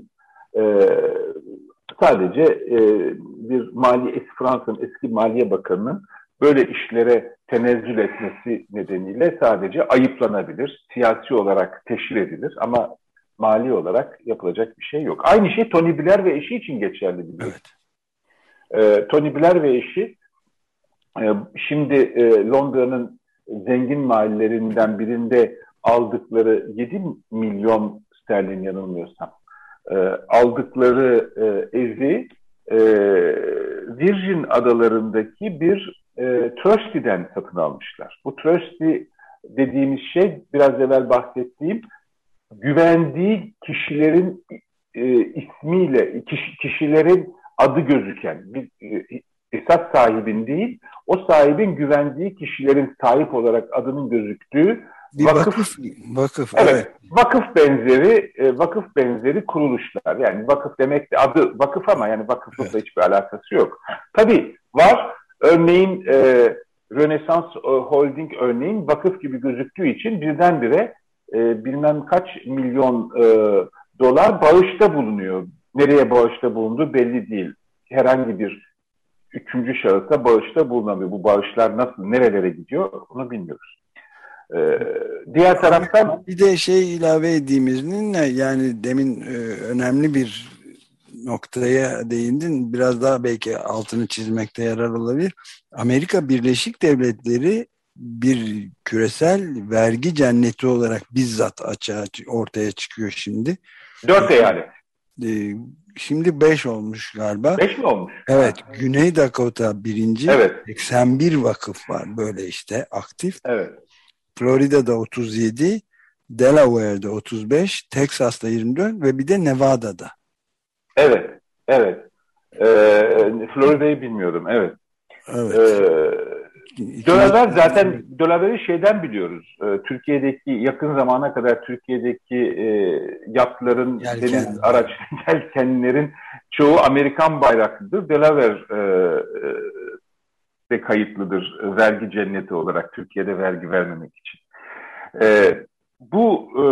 Sadece bir mali eski Fransa'nın eski Maliye Bakanı'nın böyle işlere tenezzül etmesi nedeniyle sadece ayıplanabilir, siyasi olarak teşhir edilir ama mali olarak yapılacak bir şey yok. Aynı şey Tony Blair ve eşi için geçerli biliyoruz. Evet. Ee, Tony Blair ve eşi e, şimdi e, Londra'nın zengin mahallelerinden birinde aldıkları yedi milyon sterlin, yanılmıyorsam, e, aldıkları e, evi e, Virgin Adaları'ndaki bir E, Trustee'den satın almışlar. Bu Trustee dediğimiz şey, biraz evvel bahsettiğim, güvendiği kişilerin e, ismiyle, kişi, kişilerin adı gözüken, bir e, esas sahibin değil, o sahibin güvendiği kişilerin sahip olarak adının gözüktüğü bir vakıf, vakıf, vakıf evet, evet. vakıf benzeri, e, vakıf benzeri kuruluşlar. Yani vakıf demek de adı vakıf ama yani vakıflıkla evet. hiçbir alakası yok. Tabii var. Örneğin e, Rönesans e, Holding örneğin vakıf gibi gözüktüğü için birdenbire e, bilmem kaç milyon e, dolar bağışta bulunuyor. Nereye bağışta bulunduğu belli değil. Herhangi bir üçüncü şahısa bağışta bulunamıyor. Bu bağışlar nasıl, nerelere gidiyor onu bilmiyoruz. E, diğer taraftan... Bir de şey ilave edeyim izninle, yani demin e, önemli bir noktaya değindin. Biraz daha belki altını çizmekte yarar olabilir. Amerika Birleşik Devletleri bir küresel vergi cenneti olarak bizzat açığa ortaya çıkıyor şimdi. Dört eyalet. Şimdi beş olmuş galiba. Beş mi olmuş? Evet. Güney Dakota birinci. Evet. seksen bir vakıf var böyle işte aktif. Evet. Florida'da otuz yedi. Delaware'de otuz beş, Texas'ta yirmi dört ve bir de Nevada'da. Evet, evet. Ee, Florida'yı bilmiyordum, evet. Evet. Ee, Delaware zaten, Delaware'i şeyden biliyoruz. Ee, Türkiye'deki, yakın zamana kadar Türkiye'deki e, yatların, Yelken. deniz araç yelkenlerin çoğu Amerikan bayraklıdır. Delaware e, e, de kayıtlıdır vergi cenneti olarak, Türkiye'de vergi vermemek için. E, bu e,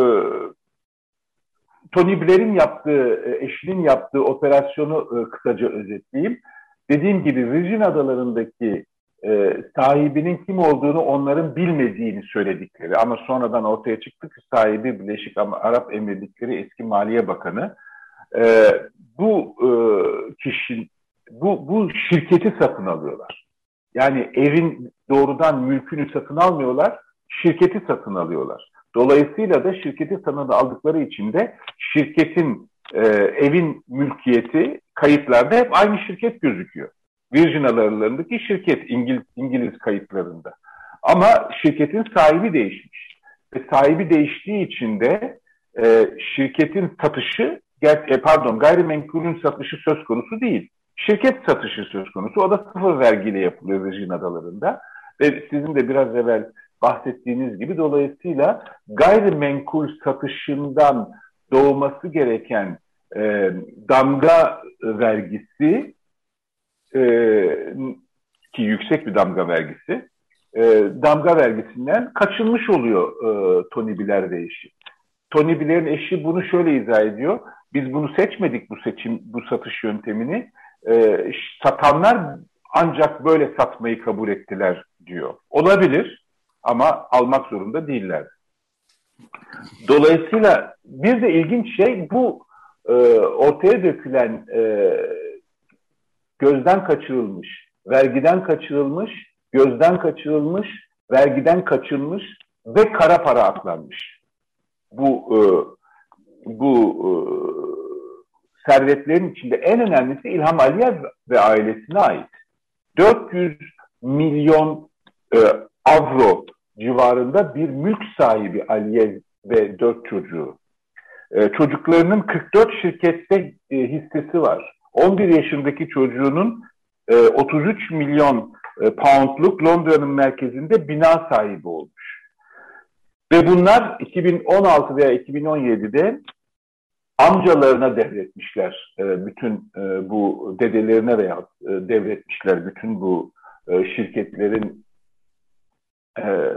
Tony Blair'in yaptığı, eşinin yaptığı operasyonu e, kısaca özetleyeyim. Dediğim gibi Virgin Adaları'ndaki e, sahibinin kim olduğunu onların bilmediğini söyledikleri ama sonradan ortaya çıktı ki sahibi Birleşik Arap Emirlikleri eski Maliye Bakanı. E, bu e, kişi, bu, bu şirketi satın alıyorlar. Yani evin doğrudan mülkünü satın almıyorlar, şirketi satın alıyorlar. Dolayısıyla da şirketi satın aldıkları için de şirketin, e, evin mülkiyeti kayıtlarda hep aynı şirket gözüküyor. Virgin Adaları'ndaki şirket İngiliz, İngiliz kayıtlarında. Ama şirketin sahibi değişmiş. Ve sahibi değiştiği için de e, şirketin satışı, e, pardon gayrimenkulün satışı söz konusu değil. Şirket satışı söz konusu. O da sıfır vergiyle yapılıyor Virgin Adaları'nda. Ve sizin de biraz evvel bahsettiğiniz gibi dolayısıyla gayrimenkul satışından doğması gereken e, damga vergisi e, ki yüksek bir damga vergisi e, damga vergisinden kaçınmış oluyor e, Tony Blair ve eşi. Tony Blair'in eşi bunu şöyle izah ediyor. Biz bunu seçmedik, bu seçim, bu satış yöntemini. E, satanlar ancak böyle satmayı kabul ettiler diyor. Olabilir ama almak zorunda değiller. Dolayısıyla bir de ilginç şey bu e, ortaya dökülen e, gözden kaçırılmış, vergiden kaçırılmış, gözden kaçırılmış, vergiden kaçırılmış ve kara para aklanmış. Bu e, bu e, servetlerin içinde en önemlisi İlham Aliyev ve ailesine ait. dört yüz milyon e, avro civarında bir mülk sahibi Aliyev ve dört çocuğu. E, çocuklarının kırk dört şirkette e, hissesi var. on bir yaşındaki çocuğunun e, otuz üç milyon e, poundluk Londra'nın merkezinde bina sahibi olmuş. Ve bunlar iki bin on altı veya iki bin on yedide amcalarına devretmişler. E, bütün e, bu dedelerine veya e, devretmişler bütün bu e, şirketlerin e, e,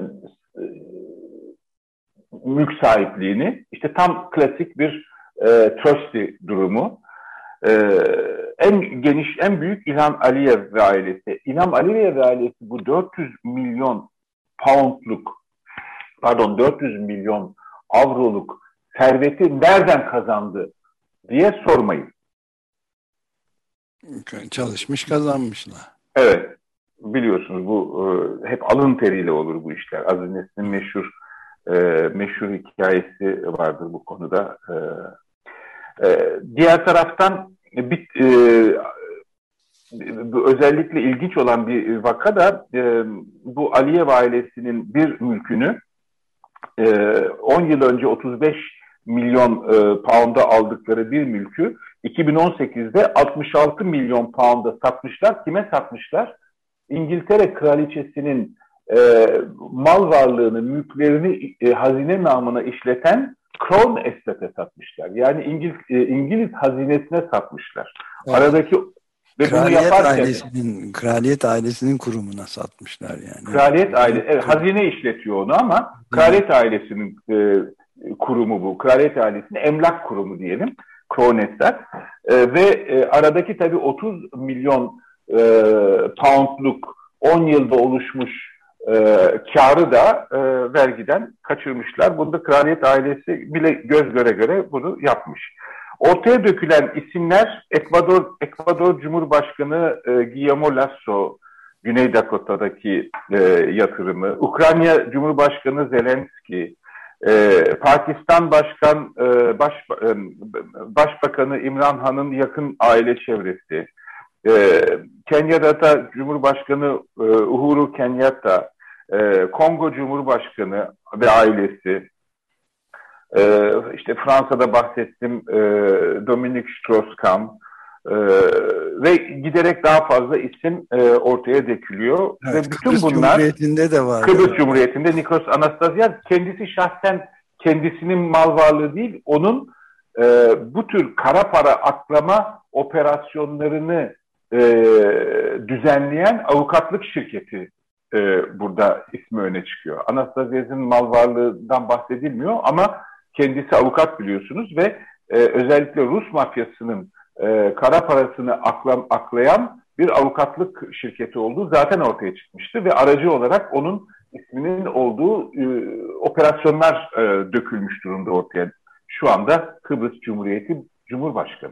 mülk sahipliğini. İşte tam klasik bir e, trustee durumu. E, en geniş, en büyük İlham Aliyev ve ailesi. İlham Aliyev ve ailesi bu dört yüz milyon poundluk, pardon dört yüz milyon avroluk serveti nereden kazandı diye sormayın. Çalışmış kazanmışlar. Evet. Biliyorsunuz bu e, hep alın teriyle olur bu işler. Aziz Nesin'in meşhur e, meşhur hikayesi vardır bu konuda. E, e, diğer taraftan bir, e, özellikle ilginç olan bir vaka da e, bu Aliyev ailesinin bir mülkünü e, on yıl önce otuz beş milyon e, pound'a aldıkları bir mülkü iki bin on sekizde altmış altı milyon pound'a satmışlar. Kime satmışlar? İngiltere Kraliçesi'nin e, mal varlığını, mülklerini e, hazine namına işleten Crown Estate'e satmışlar. Yani İngiliz, e, İngiliz hazinesine satmışlar. Evet. Aradaki ve kraliyet bunu yaparken, ailesinin kraliyet ailesinin kurumuna satmışlar yani. Kraliyet aile, evet, hazine işletiyor onu ama kraliyet ailesinin e, kurumu bu. Kraliyet ailesinin emlak kurumu diyelim. Crown Estate. E, ve e, aradaki tabii otuz milyon e, poundluk on yılda oluşmuş e, karı da e, vergiden kaçırmışlar. Bunda kraliyet ailesi bile göz göre göre bunu yapmış. Ortaya dökülen isimler Ekvador Ekvador Cumhurbaşkanı e, Guillermo Lasso, Güney Dakota'daki e, yatırımı, Ukrayna Cumhurbaşkanı Zelenski, e, Pakistan Başkan e, Baş, e, Başbakanı İmran Han'ın yakın aile çevresi, e, Kenya'da da Cumhurbaşkanı e, Uhuru Kenyatta, e, Kongo Cumhurbaşkanı ve ailesi, E, işte Fransa'da bahsettim, e, Dominique Strauss-Kahn e, ve giderek daha fazla isim e, ortaya dökülüyor. Evet, Ve bütün Kıbrıs bunlar Cumhuriyeti'nde de var. Kıbrıs galiba. Cumhuriyeti'nde Nikos Anastasiadis kendisi şahsen kendisinin mal varlığı değil, onun e, bu tür kara para aklama operasyonlarını e, düzenleyen avukatlık şirketi e, burada ismi öne çıkıyor. Anastasiadis'in mal varlığından bahsedilmiyor ama kendisi avukat biliyorsunuz ve e, özellikle Rus mafyasının e, kara parasını aklam, aklayan bir avukatlık şirketi olduğu zaten ortaya çıkmıştı ve aracı olarak onun isminin olduğu e, operasyonlar e, dökülmüş durumda ortaya. Şu anda Kıbrıs Cumhuriyeti Cumhurbaşkanı.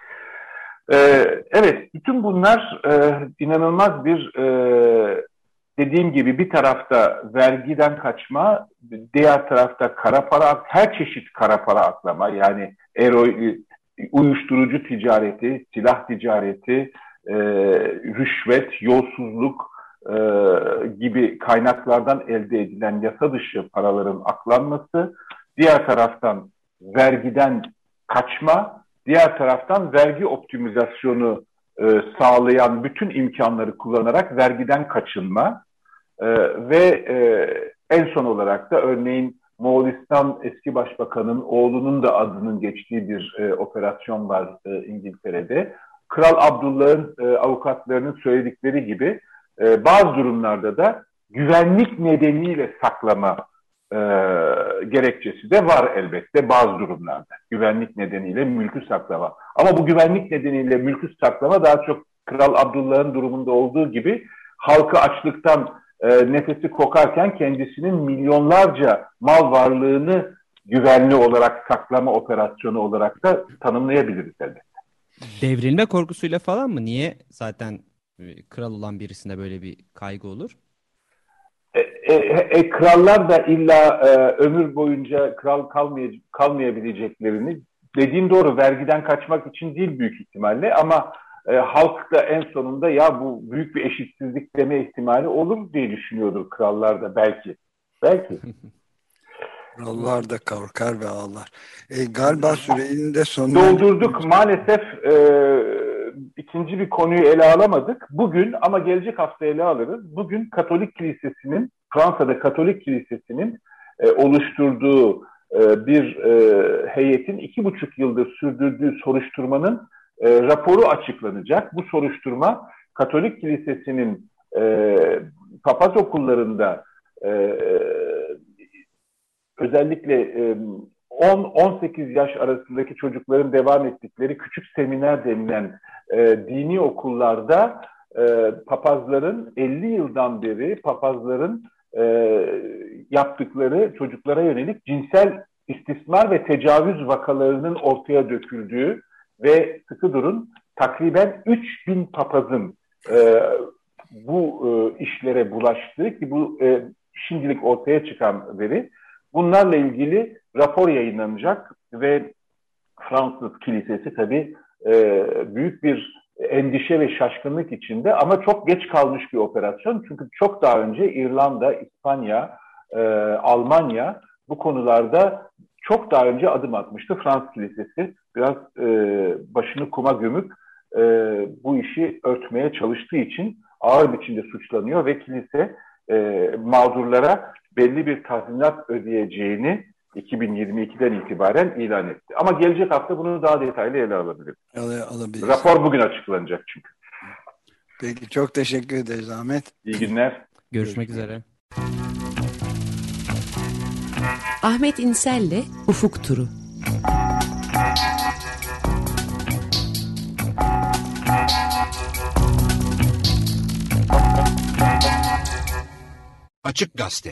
E, evet, bütün bunlar e, inanılmaz bir e, dediğim gibi bir tarafta vergiden kaçma, diğer tarafta kara para, her çeşit kara para aklama, yani ero, uyuşturucu ticareti, silah ticareti, e, rüşvet, yolsuzluk e, gibi kaynaklardan elde edilen yasa dışı paraların aklanması, diğer taraftan vergiden kaçma, diğer taraftan vergi optimizasyonu e, sağlayan bütün imkanları kullanarak vergiden kaçınma e, ve e, en son olarak da örneğin Moğolistan eski başbakanın oğlunun da adının geçtiği bir e, operasyon var e, İngiltere'de. Kral Abdullah'ın e, avukatlarının söyledikleri gibi e, bazı durumlarda da güvenlik nedeniyle saklama e, gerekçesi de var elbette bazı durumlarda. Güvenlik nedeniyle mülkü saklama. Ama bu güvenlik nedeniyle mülkü saklama daha çok Kral Abdullah'ın durumunda olduğu gibi halkı açlıktan e, nefesi kokarken kendisinin milyonlarca mal varlığını güvenli olarak saklama operasyonu olarak da tanımlayabiliriz elbette. Devrilme korkusuyla falan mı? Niye zaten kral olan birisinde böyle bir kaygı olur? E, e, e, krallar da illa e, ömür boyunca kral kalmay- kalmayabileceklerini, dediğin doğru, vergiden kaçmak için değil büyük ihtimalle, ama e, halk da en sonunda ya bu büyük bir eşitsizlik deme ihtimali olur diye düşünüyordur krallar da belki. Belki. Krallar da korkar ve ağlar. E, galiba sürenin de sonuna Doldurduk maalesef. E, ikinci bir konuyu ele alamadık. Bugün, ama gelecek hafta ele alırız. Bugün Katolik Kilisesi'nin, Fransa'da Katolik Kilisesi'nin e, oluşturduğu e, bir e, heyetin iki buçuk yıldır sürdürdüğü soruşturmanın e, raporu açıklanacak. Bu soruşturma Katolik Kilisesi'nin e, papaz okullarında e, özellikle e, on on sekiz yaş arasındaki çocukların devam ettikleri küçük seminer denilen e, dini okullarda e, papazların elli yıldan beri papazların e, yaptıkları çocuklara yönelik cinsel istismar ve tecavüz vakalarının ortaya döküldüğü ve sıkı durun takriben üç bin papazın e, bu e, işlere bulaştığı, ki bu e, şimdilik ortaya çıkan veri. Bunlarla ilgili rapor yayınlanacak ve Fransız Kilisesi tabii e, büyük bir endişe ve şaşkınlık içinde, ama çok geç kalmış bir operasyon. Çünkü çok daha önce İrlanda, İspanya, e, Almanya bu konularda çok daha önce adım atmıştı. Fransız Kilisesi biraz e, başını kuma gömüp e, bu işi örtmeye çalıştığı için ağır biçimde suçlanıyor ve kilise e, mağdurlara belli bir tazminat ödeyeceğini iki bin yirmi ikiden itibaren ilan etti. Ama gelecek hafta bunu daha detaylı ele alabiliriz. alabiliriz. Rapor bugün açıklanacak çünkü. Peki, çok teşekkür ederiz Ahmet. İyi günler. Görüşmek üzere. Ahmet İnsel'le Ufuk Turu. Açık Gazete.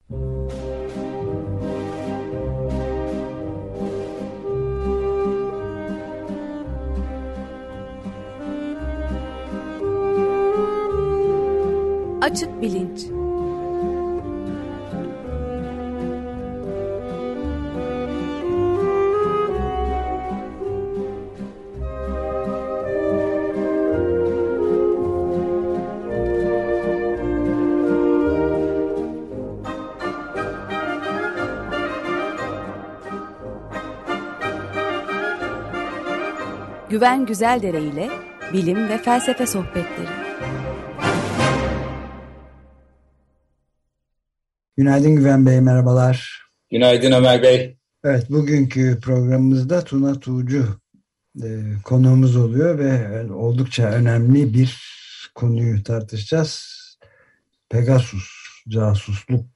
Açık bilinç. Güven Güzeldere ile bilim ve felsefe sohbetleri. Günaydın Güven Bey, merhabalar. Günaydın Ömer Bey. Evet, bugünkü programımızda Tuna Tuğcu e, konuğumuz oluyor ve oldukça önemli bir konuyu tartışacağız. Pegasus casusluk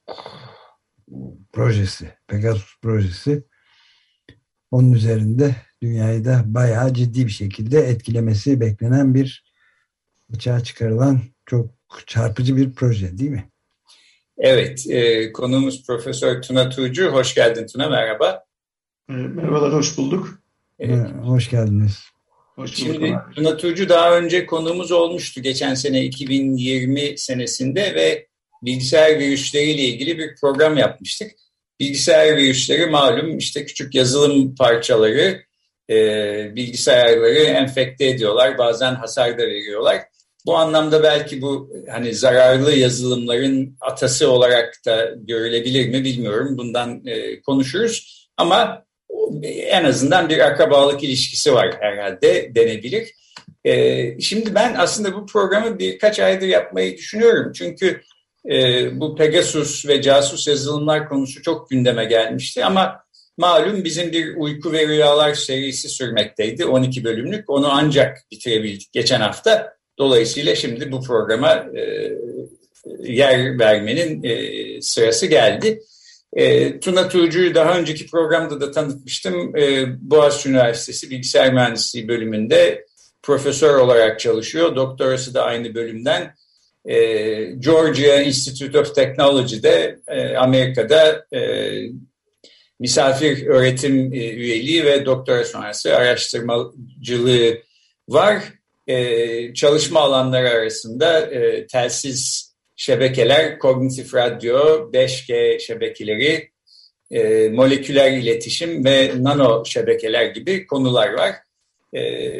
projesi, Pegasus projesi. Onun üzerinde dünyayı da bayağı ciddi bir şekilde etkilemesi beklenen bir, açığa çıkarılan çok çarpıcı bir proje değil mi? Evet, e, konuğumuz Profesör Tuna Tuğcu. Hoş geldin Tuna, merhaba. E, merhabalar, hoş bulduk. Evet. Hoş geldiniz. Hoş Şimdi bulduk. Tuna Tuğcu daha önce konuğumuz olmuştu geçen sene iki bin yirmi senesinde ve bilgisayar virüsleriyle ilgili bir program yapmıştık. Bilgisayar virüsleri malum işte küçük yazılım parçaları e, bilgisayarları enfekte ediyorlar, bazen hasar da veriyorlar. Bu anlamda belki bu hani zararlı yazılımların atası olarak da görülebilir mi bilmiyorum. Bundan e, konuşuruz ama en azından bir akrabalık ilişkisi var herhalde denebilir. E, şimdi ben aslında bu programı birkaç aydır yapmayı düşünüyorum. Çünkü e, bu Pegasus ve casus yazılımlar konusu çok gündeme gelmişti ama malum bizim bir uyku ve rüyalar serisi sürmekteydi. on iki bölümlük, onu ancak bitirebildik geçen hafta. Dolayısıyla şimdi bu programa e, yer vermenin e, sırası geldi. E, Tuna Tuğcu'yu daha önceki programda da tanıtmıştım. E, Boğaziçi Üniversitesi Bilgisayar Mühendisliği bölümünde profesör olarak çalışıyor. Doktorası da aynı bölümden. E, Georgia Institute of Technology'de e, Amerika'da e, misafir öğretim e, üyeliği ve doktora sonrası araştırmacılığı var. Ee, çalışma alanları arasında e, telsiz şebekeler, kognitif radyo, beş G şebekeleri, e, moleküler iletişim ve nano şebekeler gibi konular var. E,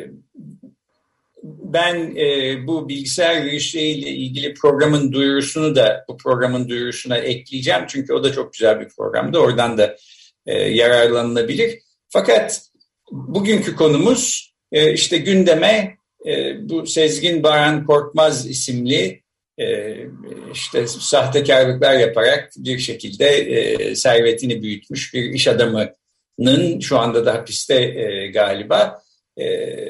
ben e, bu bilgisayar virüsleriyle ilgili programın duyurusunu da bu programın duyurusuna ekleyeceğim. Çünkü o da çok güzel bir programdı. Oradan da e, yararlanılabilir. Fakat bugünkü konumuz e, işte gündeme E, bu Sezgin Baran Korkmaz isimli e, işte sahtekarlıklar yaparak bir şekilde e, servetini büyütmüş bir iş adamının şu anda da hapiste e, galiba e,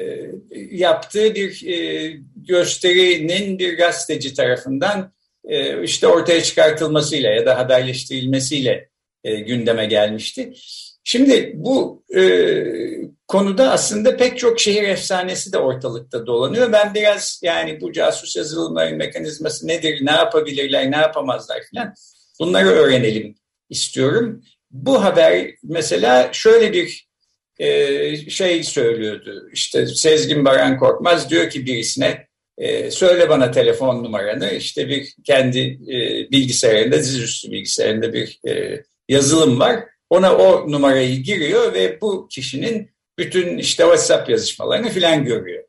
yaptığı bir e, gösterinin bir gazeteci tarafından e, işte ortaya çıkartılmasıyla ya da haberleştirilmesiyle e, gündeme gelmişti. Şimdi bu e, konuda aslında pek çok şehir efsanesi de ortalıkta dolanıyor. Ben biraz yani bu casus yazılımların mekanizması nedir, ne yapabilirler, ne yapamazlar filan bunları öğrenelim istiyorum. Bu haber mesela şöyle bir e, şey söylüyordu. İşte Sezgin Baran Korkmaz diyor ki birisine e, söyle bana telefon numaranı. İşte bir kendi e, bilgisayarında, dizüstü bilgisayarında bir e, yazılım var. Ona o numarayı giriyor ve bu kişinin bütün işte WhatsApp yazışmalarını filan görüyor.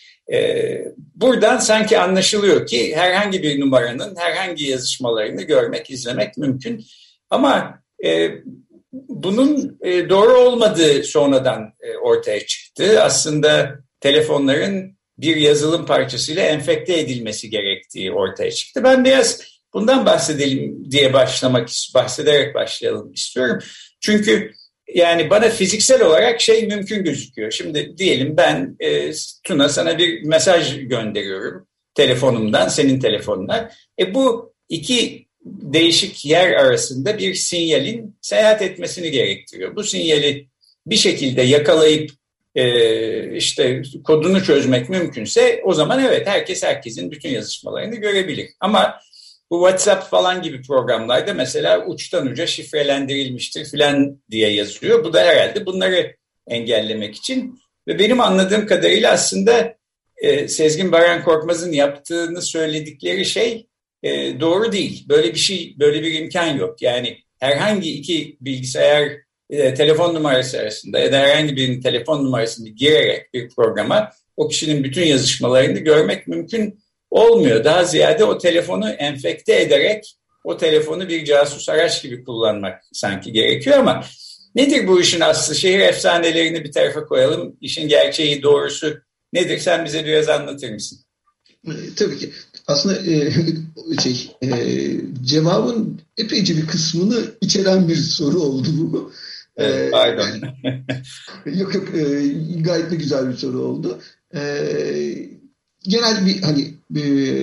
Ee, buradan sanki anlaşılıyor ki herhangi bir numaranın herhangi yazışmalarını görmek, izlemek mümkün. Ama e, bunun e, doğru olmadığı sonradan e, ortaya çıktı. Aslında telefonların bir yazılım parçasıyla enfekte edilmesi gerektiği ortaya çıktı. Ben biraz bundan bahsedelim diye başlamak, bahsederek başlayalım istiyorum. Çünkü yani bana fiziksel olarak şey mümkün gözüküyor. Şimdi diyelim ben e, Tuna sana bir mesaj gönderiyorum telefonumdan, senin telefonuna. E bu iki değişik yer arasında bir sinyalin seyahat etmesini gerektiriyor. Bu sinyali bir şekilde yakalayıp e, işte kodunu çözmek mümkünse o zaman evet herkes herkesin bütün yazışmalarını görebilir. Ama bu WhatsApp falan gibi programlarda mesela uçtan uca şifrelendirilmiştir filan diye yazıyor. Bu da herhalde bunları engellemek için. Ve benim anladığım kadarıyla aslında e, Sezgin Baran Korkmaz'ın yaptığını söyledikleri şey e, doğru değil. Böyle bir şey, böyle bir imkan yok. Yani herhangi iki bilgisayar e, telefon numarası arasında ya da herhangi birinin telefon numarasını girerek bir programa o kişinin bütün yazışmalarını görmek mümkün olmuyor. Daha ziyade o telefonu enfekte ederek o telefonu bir casus araç gibi kullanmak sanki gerekiyor ama Nedir bu işin aslı? Şehir efsanelerini bir tarafa koyalım. İşin gerçeği, doğrusu nedir? Sen bize biraz anlatır mısın? E, tabii ki. Aslında e, şey e, cevabın epeyce bir kısmını içeren bir soru oldu bu. Evet, pardon. E, yok yok e, gayet de güzel bir soru oldu. E, genel bir hani e,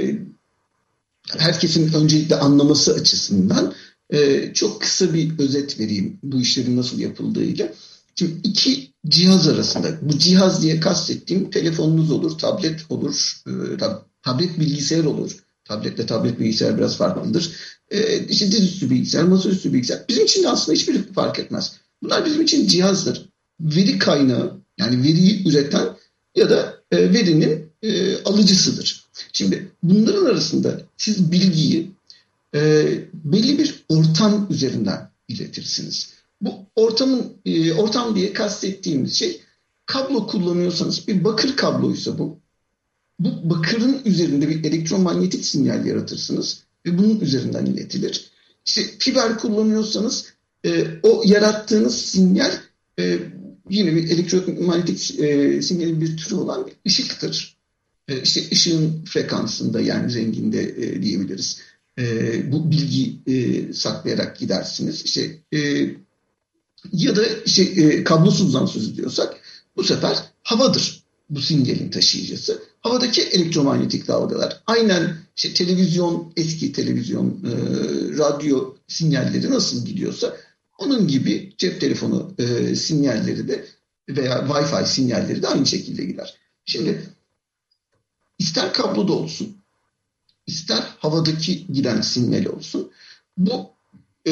herkesin öncelikle anlaması açısından e, çok kısa bir özet vereyim bu işlerin nasıl yapıldığıyla. Şimdi iki cihaz arasında, bu cihaz diye kastettiğim telefonunuz olur, tablet olur, e, tab- tablet bilgisayar olur. Tabletle tablet bilgisayar biraz farklıdır. E, işte dizüstü bilgisayar, masaüstü bilgisayar. Bizim için de aslında hiçbir fark etmez. Bunlar bizim için cihazdır. Veri kaynağı, yani veriyi üreten ya da e, verinin e, alıcısıdır. Şimdi bunların arasında siz bilgiyi e, belli bir ortam üzerinden iletirsiniz. Bu ortamın e, ortam diye kastettiğimiz şey, kablo kullanıyorsanız bir bakır kabloysa bu. Bu bakırın üzerinde bir elektromanyetik sinyal yaratırsınız ve bunun üzerinden iletilir. İşte fiber kullanıyorsanız e, o yarattığınız sinyal e, yine bir elektromanyetik e, sinyalin bir türü olan bir ışıktır. E, işte ışığın frekansında, yani renginde e, diyebiliriz. E, bu bilgi e, saklayarak gidersiniz. İşte e, ya da işte e, kablosuzdan söz ediyorsak bu sefer havadır bu sinyalin taşıyıcısı. Havadaki elektromanyetik dalgalar aynen işte televizyon, eski televizyon, e, radyo sinyalleri nasıl gidiyorsa onun gibi cep telefonu e, sinyalleri de veya Wi-Fi sinyalleri de aynı şekilde gider. Şimdi ister kabloda olsun, ister havadaki giden sinyal olsun, bu e,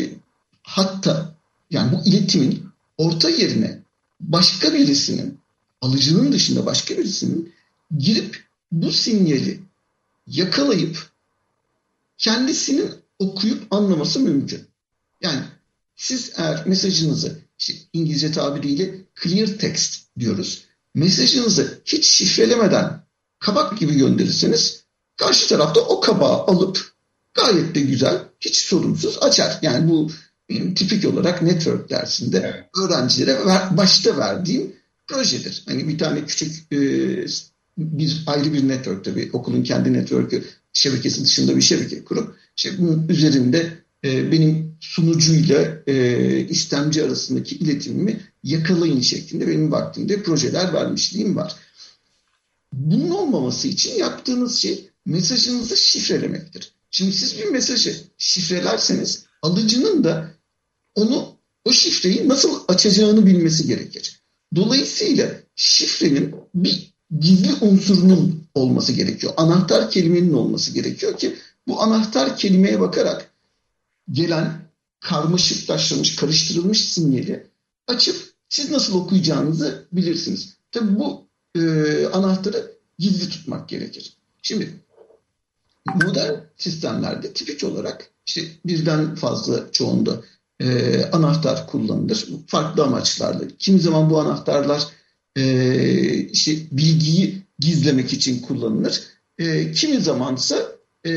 hatta yani bu iletimin orta yerine başka birisinin, alıcının dışında başka birisinin girip bu sinyali yakalayıp kendisinin okuyup anlaması mümkün. Yani siz eğer mesajınızı, işte İngilizce tabiriyle clear text diyoruz, mesajınızı hiç şifrelemeden kabak gibi gönderirseniz karşı tarafta o kabağı alıp gayet de güzel, hiç sorunsuz açar. Yani bu benim tipik olarak network dersinde evet, öğrencilere ver, başta verdiğim projedir. Hani bir tane küçük e, bir ayrı bir network, tabii okulun kendi network'ü, şebekesi dışında bir şebeke kurup işte bunun üzerinde e, benim sunucuyla e, istemci arasındaki iletimimi yakalayın şeklinde benim vaktimde projeler vermişliğim var. Bunun olmaması için yaptığınız şey mesajınızı şifrelemektir. Şimdi siz bir mesajı şifrelerseniz alıcının da onu, o şifreyi nasıl açacağını bilmesi gerekir. Dolayısıyla şifrenin bir gizli unsurunun olması gerekiyor. Anahtar kelimenin olması gerekiyor ki bu anahtar kelimeye bakarak gelen karmaşıklaştırılmış, karıştırılmış sinyali açıp siz nasıl okuyacağınızı bilirsiniz. Tabii bu e, anahtarı gizli tutmak gerekir. Şimdi modern sistemlerde tipik olarak işte birden fazla, çoğunda e, anahtar kullanılır. Farklı amaçlarla. Kimi zaman bu anahtarlar e, işte bilgiyi gizlemek için kullanılır. E, kimi zamansa e,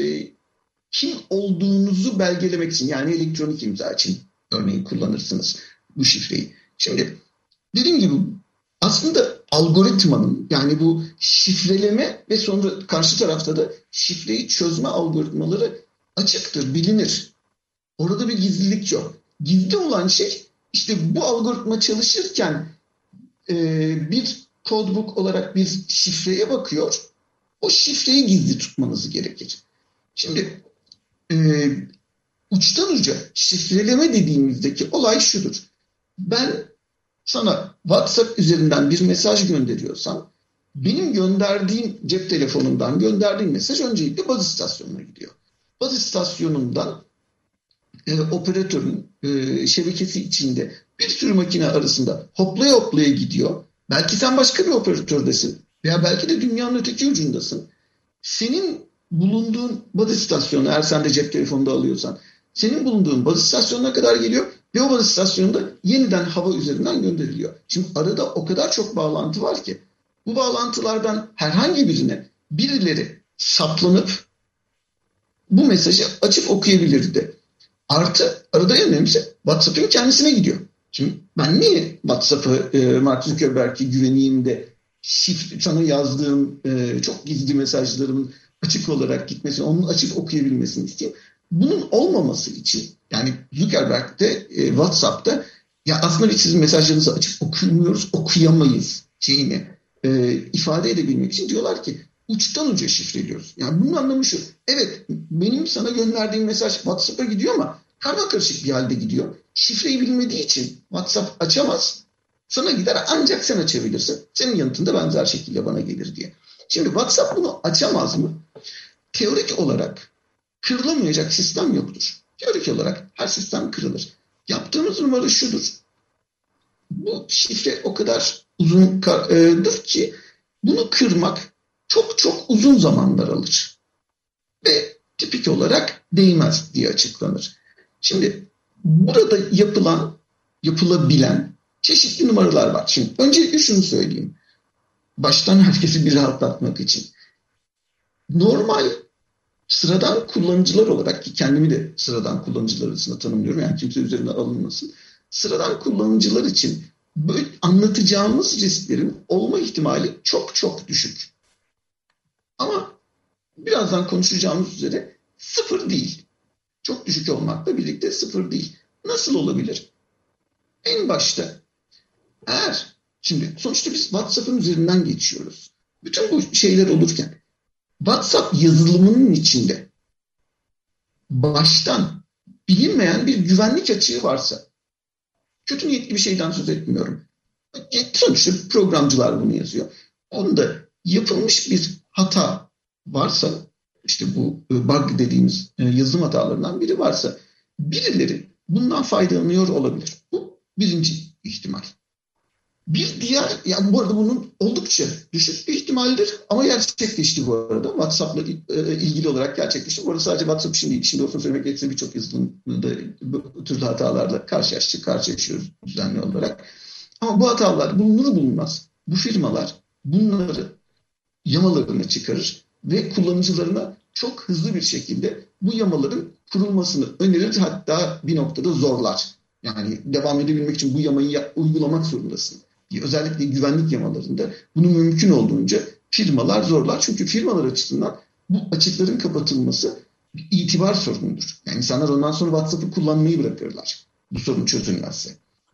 kim olduğunuzu belgelemek için, yani elektronik imza için örneğin kullanırsınız bu şifreyi. Şimdi dediğim gibi aslında algoritmanın, yani bu şifreleme ve sonra karşı tarafta da şifreyi çözme algoritmaları açıktır, bilinir. Orada bir gizlilik yok. Gizli olan şey işte bu algoritma çalışırken e, bir codebook olarak bir şifreye bakıyor. O şifreyi gizli tutmanız gerekir. Şimdi e, uçtan uca şifreleme dediğimizdeki olay şudur. Ben sana WhatsApp üzerinden bir mesaj gönderiyorsam benim gönderdiğim, cep telefonundan gönderdiğim mesaj öncelikle baz istasyonuna gidiyor. Baz istasyonundan e, operatörün e, şebekesi içinde bir sürü makine arasında hoplaya hoplaya gidiyor. Belki sen başka bir operatördesin veya belki de dünyanın öteki ucundasın. Senin bulunduğun baz istasyonu, eğer sen de cep telefonunda alıyorsan, senin bulunduğun baz istasyonuna kadar geliyor ve o baz istasyonunda yeniden hava üzerinden gönderiliyor. Şimdi arada o kadar çok bağlantı var ki bu bağlantılardan herhangi birine birileri saplanıp bu mesajı açıp okuyabilirdi. Artı arada en önemlisi WhatsApp'ın kendisine gidiyor. Şimdi ben niye WhatsApp'ı e, Mark Zuckerberg'e güveneyim de şifre, sana yazdığım e, çok gizli mesajlarımın açık olarak gitmesini, onun açık okuyabilmesini isteyeyim. Bunun olmaması için yani Zuckerberg'de e, WhatsApp'ta ya aslında biz sizin mesajlarınızı açık okumuyoruz, okuyamayız şeyini e, ifade edebilmek için diyorlar ki uçtan uca şifreliyoruz. Yani bunun anlamı şu. Evet, benim sana gönderdiğim mesaj WhatsApp'a gidiyor ama karmakarışık bir halde gidiyor. Şifreyi bilmediği için WhatsApp açamaz. Sana gider ancak sen açabilirsin. Senin yanıtında benzer şekilde bana gelir diye. Şimdi WhatsApp bunu açamaz mı? Teorik olarak kırılamayacak sistem yoktur. Teorik olarak her sistem kırılır. Yaptığımız numara şudur. Bu şifre o kadar uzundur ki bunu kırmak çok çok uzun zamanlar alır. Ve tipik olarak değmez diye açıklanır. Şimdi burada yapılan, yapılabilen çeşitli numaralar var. Şimdi öncelikle şunu söyleyeyim. Baştan herkesi bir rahatlatmak için. Normal sıradan kullanıcılar olarak ki kendimi de sıradan kullanıcılar arasında tanımlıyorum. Yani kimse üzerine alınmasın. Sıradan kullanıcılar için böyle anlatacağımız risklerin olma ihtimali çok çok düşük. Ama birazdan konuşacağımız üzere sıfır değil. Çok düşük olmakla birlikte sıfır değil. Nasıl olabilir? En başta eğer şimdi sonuçta biz WhatsApp'ın üzerinden geçiyoruz. Bütün bu şeyler olurken WhatsApp yazılımının içinde baştan bilinmeyen bir güvenlik açığı varsa, kötü niyetli bir şeyden söz etmiyorum. Sonuçta programcılar bunu yazıyor. Onda yapılmış bir hata varsa, işte bu bug dediğimiz yazılım hatalarından biri varsa, birileri bundan faydalanıyor olabilir. Bu birinci ihtimal. Bir diğer, yani bu arada bunun oldukça düşük bir ihtimaldir ama gerçekleşti bu arada. WhatsApp'la ilgili olarak gerçekleşti. Bu arada sadece WhatsApp için değil, şimdi olsun söylemek gerekirse birçok yazılımda bu türlü hatalarla karşılaştık, karşılaşıyoruz düzenli olarak. Ama bu hatalar bulunur bulunmaz bu firmalar bunları yamalarını çıkarır ve kullanıcılarına çok hızlı bir şekilde bu yamaların kurulmasını önerir, hatta bir noktada zorlar. Yani devam edebilmek için bu yamayı uygulamak zorundasın. Özellikle güvenlik yamalarında bunu mümkün olduğunca firmalar zorlar. Çünkü firmalar açısından bu açıkların kapatılması bir itibar sorunudur. Yani insanlar ondan sonra WhatsApp'ı kullanmayı bırakırlar. Bu sorun çözülmezse.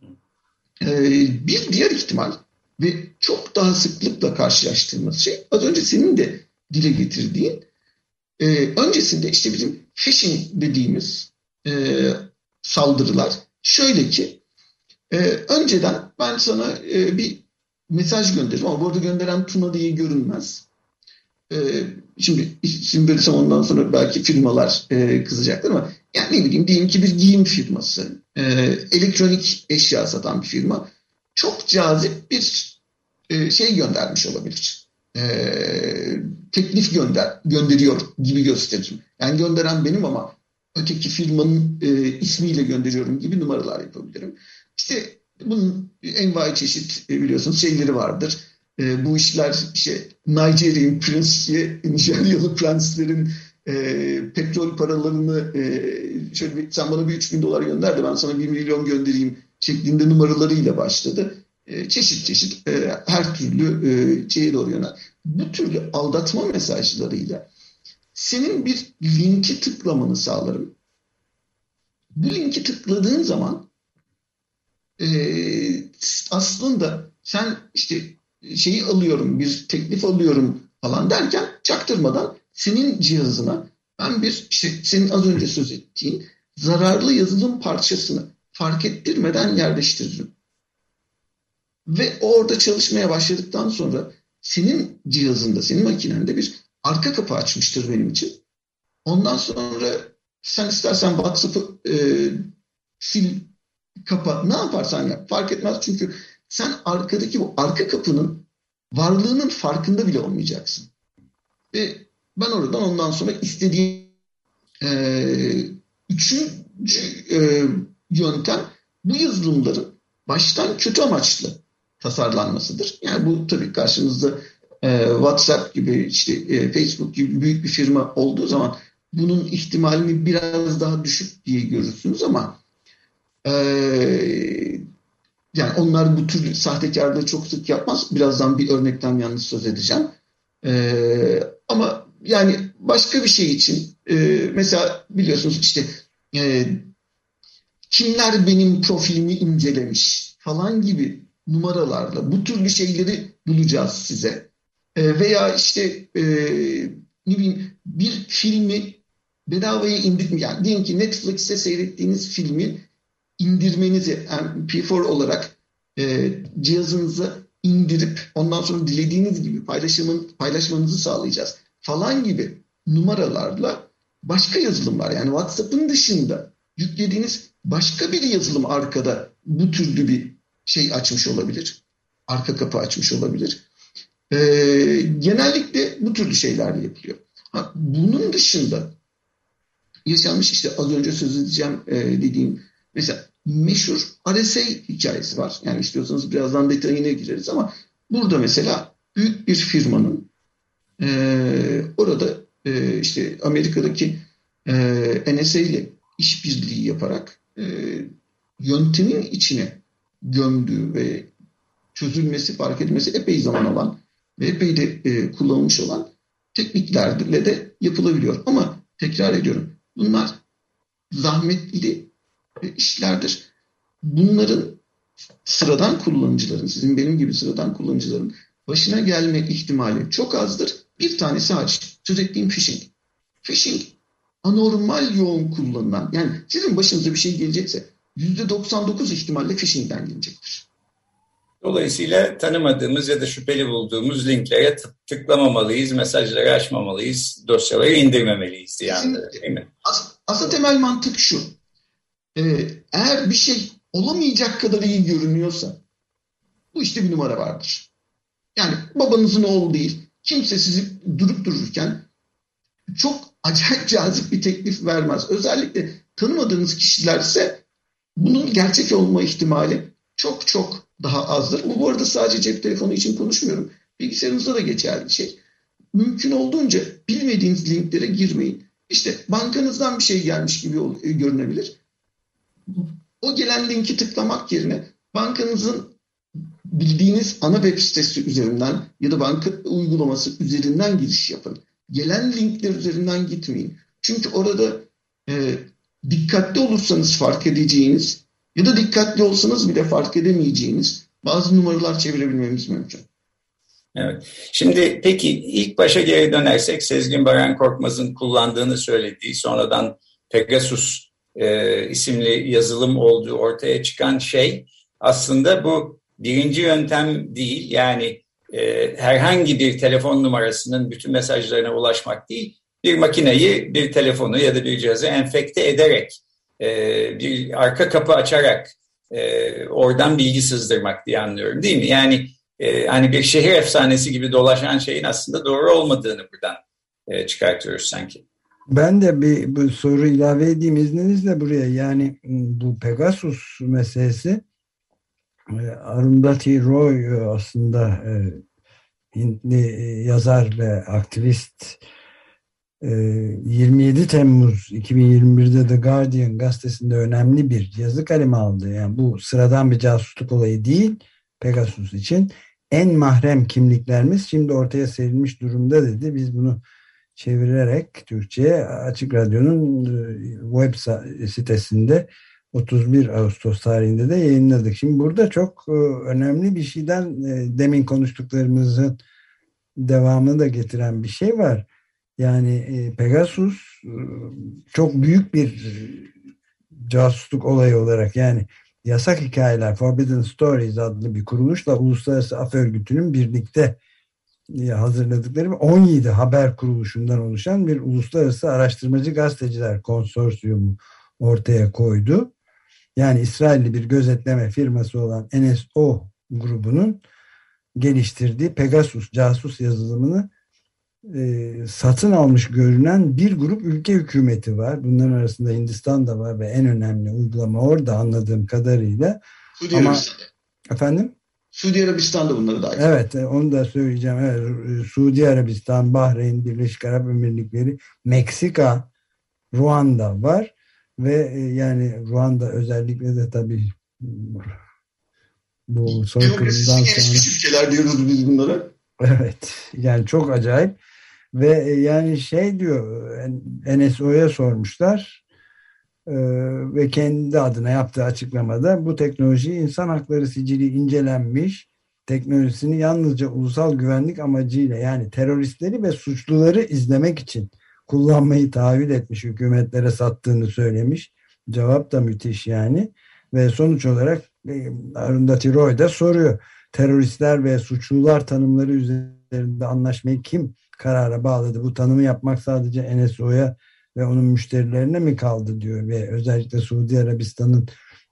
Ee, bir diğer ihtimal ve çok daha sıklıkla karşılaştığımız şey, az önce senin de dile getirdiğin, e, öncesinde işte bizim phishing dediğimiz e, saldırılar şöyle ki, e, önceden ben sana e, bir mesaj gönderirim ama bu arada gönderen Tuna diye görünmez. E, şimdi isim verirsem ondan sonra belki firmalar e, kızacaklar ama yani ne bileyim, diyelim ki bir giyim firması, e, elektronik eşya satan bir firma çok cazip bir e, şey göndermiş olabilir. E, teklif gönder gönderiyor gibi gösteririm. Yani gönderen benim ama öteki firmanın e, ismiyle gönderiyorum gibi numaralar yapabilirim. İşte bunun envai çeşit e, biliyorsunuz şeyleri vardır. E, bu işler işte Nigerian Prince, Nijeryalı prenslerin e, petrol paralarını e, şöyle bir, sen bana bir üç bin dolar gönder de ben sana bir milyon göndereyim şeklinde numaralarıyla başladı. E, çeşit çeşit e, her türlü e, şeye doğru yönel. Bu türlü aldatma mesajlarıyla senin bir linki tıklamanı sağlarım. Bu linki tıkladığın zaman e, aslında sen işte şeyi alıyorum, bir teklif alıyorum falan derken çaktırmadan senin cihazına ben bir işte senin az önce söz ettiğin zararlı yazılım parçasını fark ettirmeden yerleştiririm. Ve orada çalışmaya başladıktan sonra senin cihazında, senin makinende bir arka kapı açmıştır benim için. Ondan sonra sen istersen WhatsApp'ı e, sil, kapa, ne yaparsan yap fark etmez. Çünkü sen arkadaki bu arka kapının varlığının farkında bile olmayacaksın. Ve ben oradan ondan sonra istediğim e, üçüncü e, yöntem bu yazılımların baştan kötü amaçlı tasarlanmasıdır. Yani bu tabii karşınızda e, WhatsApp gibi, işte e, Facebook gibi büyük bir firma olduğu zaman bunun ihtimalini biraz daha düşük diye görürsünüz ama Ee, yani onlar bu tür sahtekarlığı çok sık yapmaz. Birazdan bir örnekten yalnız söz edeceğim. Ee, ama yani başka bir şey için e, mesela biliyorsunuz işte e, kimler benim profilimi incelemiş falan gibi numaralarla bu türlü şeyleri bulacağız size. E, veya işte e, ne bileyim bir filmi bedavaya indirme, yani diyelim ki Netflix'te seyrettiğiniz filmi indirmenizi M P dört olarak e, cihazınıza indirip ondan sonra dilediğiniz gibi paylaşımın, paylaşmanızı sağlayacağız falan gibi numaralarla başka yazılımlar, yani WhatsApp'ın dışında yüklediğiniz başka bir yazılım arkada bu türlü bir şey açmış olabilir. Arka kapı açmış olabilir. Ee, genellikle bu türlü şeyler yapılıyor. Ha, bunun dışında yaşanmış işte az önce söz edeceğim e, dediğim mesela meşhur R S A hikayesi var. Yani istiyorsanız birazdan detayına gireriz ama burada mesela büyük bir firmanın e, orada e, işte Amerika'daki e, N S A ile işbirliği yaparak e, yöntemin içine gömdüğü ve çözülmesi, fark edilmesi epey zaman alan ve epey de e, kullanılmış olan tekniklerle de yapılabiliyor. Ama tekrar ediyorum, bunlar zahmetli işlerdir. Bunların sıradan kullanıcıların, sizin benim gibi sıradan kullanıcıların başına gelme ihtimali çok azdır. Bir tanesi hariç. Söz ettiğim phishing. Phishing anormal yoğun kullanılan, yani sizin başınıza bir şey gelecekse yüzde doksan dokuz ihtimalle phishing'den gelecektir. Dolayısıyla tanımadığımız ya da şüpheli bulduğumuz linklere tıklamamalıyız, mesajları açmamalıyız, dosyaları indirmemeliyiz yani, değil mi? As- aslında temel mantık şu. Ee, eğer bir şey olamayacak kadar iyi görünüyorsa bu işte bir numara vardır. Yani babanızın oğlu değil, kimse sizi durup dururken çok acayip cazip bir teklif vermez. Özellikle tanımadığınız kişilerse bunun gerçek olma ihtimali çok çok daha azdır. Bu, bu arada sadece cep telefonu için konuşmuyorum. Bilgisayarınızda da geçerli şey. Mümkün olduğunca bilmediğiniz linklere girmeyin. İşte bankanızdan bir şey gelmiş gibi görünebilir. O gelen linki tıklamak yerine bankanızın bildiğiniz ana web sitesi üzerinden ya da banka uygulaması üzerinden giriş yapın. Gelen linkler üzerinden gitmeyin. Çünkü orada e, dikkatli olursanız fark edeceğiniz ya da dikkatli olsanız bile fark edemeyeceğiniz bazı numaralar çevirebilmemiz mümkün. Evet. Şimdi peki ilk başa geri dönersek, Sezgin Baran Korkmaz'ın kullandığını söylediği, sonradan Pegasus e, isimli yazılım olduğu ortaya çıkan şey aslında bu birinci yöntem değil. Yani e, herhangi bir telefon numarasının bütün mesajlarına ulaşmak değil, bir makineyi, bir telefonu ya da bir cihazı enfekte ederek, e, bir arka kapı açarak e, oradan bilgi sızdırmak diye anlıyorum, değil mi? Yani e, hani bir şehir efsanesi gibi dolaşan şeyin aslında doğru olmadığını buradan e, çıkartıyoruz sanki. Ben de bir bu soru ilave edeyim izninizle buraya. Yani bu Pegasus meselesi, Arundhati Roy aslında Hintli yazar ve aktivist, yirmi yedi Temmuz iki bin yirmi bir'de The Guardian gazetesinde önemli bir yazı kaleme aldı. Yani bu sıradan bir casusluk olayı değil, Pegasus için en mahrem kimliklerimiz şimdi ortaya serilmiş durumda dedi. Biz bunu çevirerek Türkçe'ye Açık Radyo'nun web sitesinde otuz bir Ağustos tarihinde de yayınladık. Şimdi burada çok önemli bir şeyden, demin konuştuklarımızın devamını da getiren bir şey var. Yani Pegasus çok büyük bir casusluk olayı olarak, yani Yasak Hikayeler, Forbidden Stories adlı bir kuruluşla Uluslararası Af Örgütü'nün birlikte hazırladıkları on yedi haber kuruluşundan oluşan bir uluslararası araştırmacı gazeteciler konsorsiyumu ortaya koydu. Yani İsrailli bir gözetleme firması olan N S O grubunun geliştirdiği Pegasus casus yazılımını e, satın almış görünen bir grup ülke hükümeti var. Bunların arasında Hindistan da var ve en önemli uygulama orada anladığım kadarıyla. Suudi Ama Arabistan. Efendim? Suudi Arabistan'da bunları dahil. Evet, onu da söyleyeceğim. Evet, Suudi Arabistan, Bahreyn, Birleşik Arap Emirlikleri, Meksika, Ruanda var. ve yani Ruanda özellikle de tabii bu soykırımdan sonra ülkeler diyoruz biz bunlara. Evet, yani çok acayip ve yani şey diyor, N S O'ya sormuşlar ee, ve kendi adına yaptığı açıklamada bu teknoloji insan hakları sicili incelenmiş, teknolojisini yalnızca ulusal güvenlik amacıyla yani teröristleri ve suçluları izlemek için kullanmayı taahhüt etmiş, hükümetlere sattığını söylemiş. Cevap da müthiş yani ve sonuç olarak Arundhati Roy da soruyor. Teröristler ve suçlular tanımları üzerinde anlaşmayı kim karara bağladı? Bu tanımı yapmak sadece N S O'ya ve onun müşterilerine mi kaldı diyor ve özellikle Suudi Arabistan'ın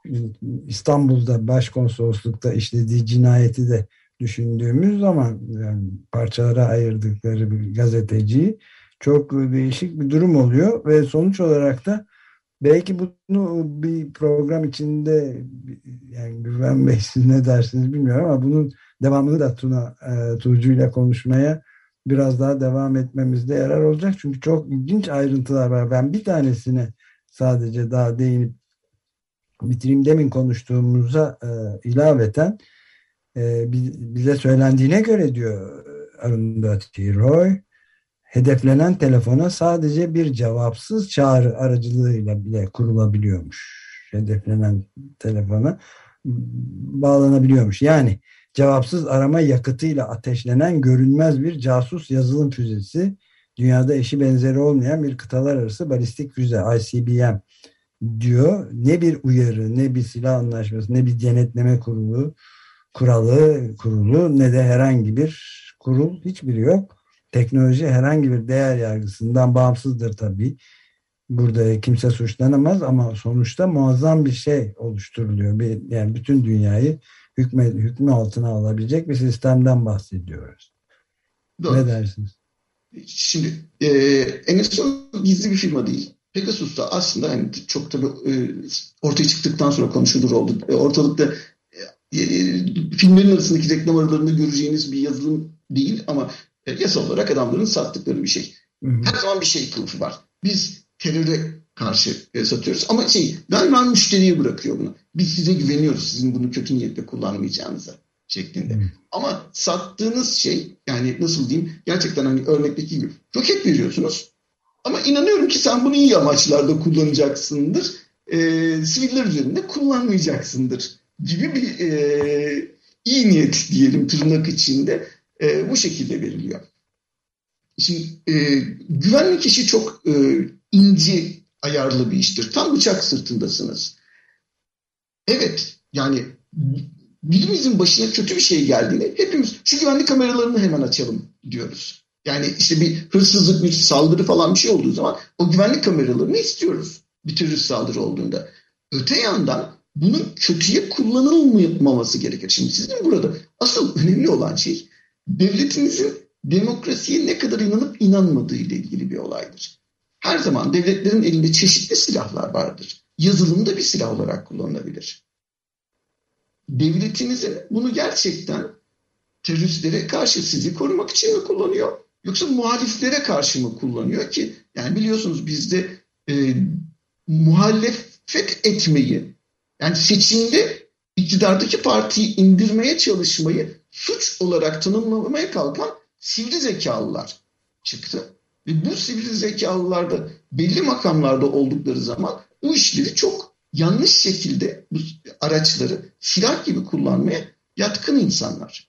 İstanbul'da başkonsoloslukta işlediği cinayeti de düşündüğümüz zaman yani parçalara ayırdıkları bir gazeteciyi çok değişik bir durum oluyor ve sonuç olarak da belki bunu bir program içinde yani Güven Bey siz ne dersiniz bilmiyorum ama bunun devamını da Tuna e, Tuğcu ile konuşmaya biraz daha devam etmemizde yarar olacak. Çünkü çok ilginç ayrıntılar var. Ben bir tanesine sadece daha değinip bitireyim. Demin konuştuğumuza e, ilaveten e, bize söylendiğine göre diyor Arundhati Roy, hedeflenen telefona sadece bir cevapsız çağrı aracılığıyla bile kurulabiliyormuş. Hedeflenen telefona bağlanabiliyormuş. Yani cevapsız arama yakıtıyla ateşlenen görünmez bir casus yazılım füzesi, dünyada eşi benzeri olmayan bir kıtalar arası balistik füze I C B M diyor. Ne bir uyarı, ne bir silah anlaşması, ne bir denetleme kurulu, kuralı, kurulu, ne de herhangi bir kurul, hiçbiri yok. Teknoloji herhangi bir değer yargısından bağımsızdır tabii. Burada kimse suçlanamaz ama sonuçta muazzam bir şey oluşturuluyor. Bir, yani bütün dünyayı hükmü, hükmü altına alabilecek bir sistemden bahsediyoruz. Doğru. Ne dersiniz? Şimdi e, N S O gizli bir firma değil. Pegasus da aslında yani çok tabii e, ortaya çıktıktan sonra konuşulur oldu. E, ortalıkta e, e, filmlerin arasındaki reklam aralarında göreceğiniz bir yazılım değil ama e, yasal olarak adamların sattıkları bir şey. Hı hı. Her zaman bir şey kılıfı var. Biz teröre karşı e, satıyoruz ama şey daima müşteriye bırakıyor bunu. Biz size güveniyoruz sizin bunu kötü niyetle kullanmayacağınıza şeklinde. Hmm. Ama sattığınız şey yani nasıl diyeyim gerçekten hani örnekteki gibi roket veriyorsunuz ama inanıyorum ki sen bunu iyi amaçlarda kullanacaksındır. E, siviller üzerinde kullanmayacaksındır gibi bir e, iyi niyet diyelim tırnak içinde e, bu şekilde veriliyor. Şimdi e, güvenlik işi çok e, ince ayarlı bir iştir. Tam bıçak sırtındasınız. Evet yani birimizin başına kötü bir şey geldiğinde hepimiz şu güvenlik kameralarını hemen açalım diyoruz. Yani işte bir hırsızlık, bir saldırı falan bir şey olduğu zaman o güvenlik kameralarını istiyoruz. Bir terörist saldırı olduğunda. Öte yandan bunun kötüye kullanılmaması gerekir. Şimdi sizin burada asıl önemli olan şey devletinizin demokrasiye ne kadar inanıp inanmadığı ile ilgili bir olaydır. Her zaman devletlerin elinde çeşitli silahlar vardır. Yazılımda bir silah olarak kullanılabilir. Devletinizin bunu gerçekten teröristlere karşı sizi korumak için mi kullanıyor? Yoksa muhaliflere karşı mı kullanıyor ki? Yani biliyorsunuz bizde e, muhalefet etmeyi, yani seçimde iktidardaki partiyi indirmeye çalışmayı suç olarak tanımlamaya kalkan sivri zekalılar çıktı. Ve bu sivri zekalılar da belli makamlarda oldukları zaman bu işleri çok yanlış şekilde bu araçları silah gibi kullanmaya yatkın insanlar.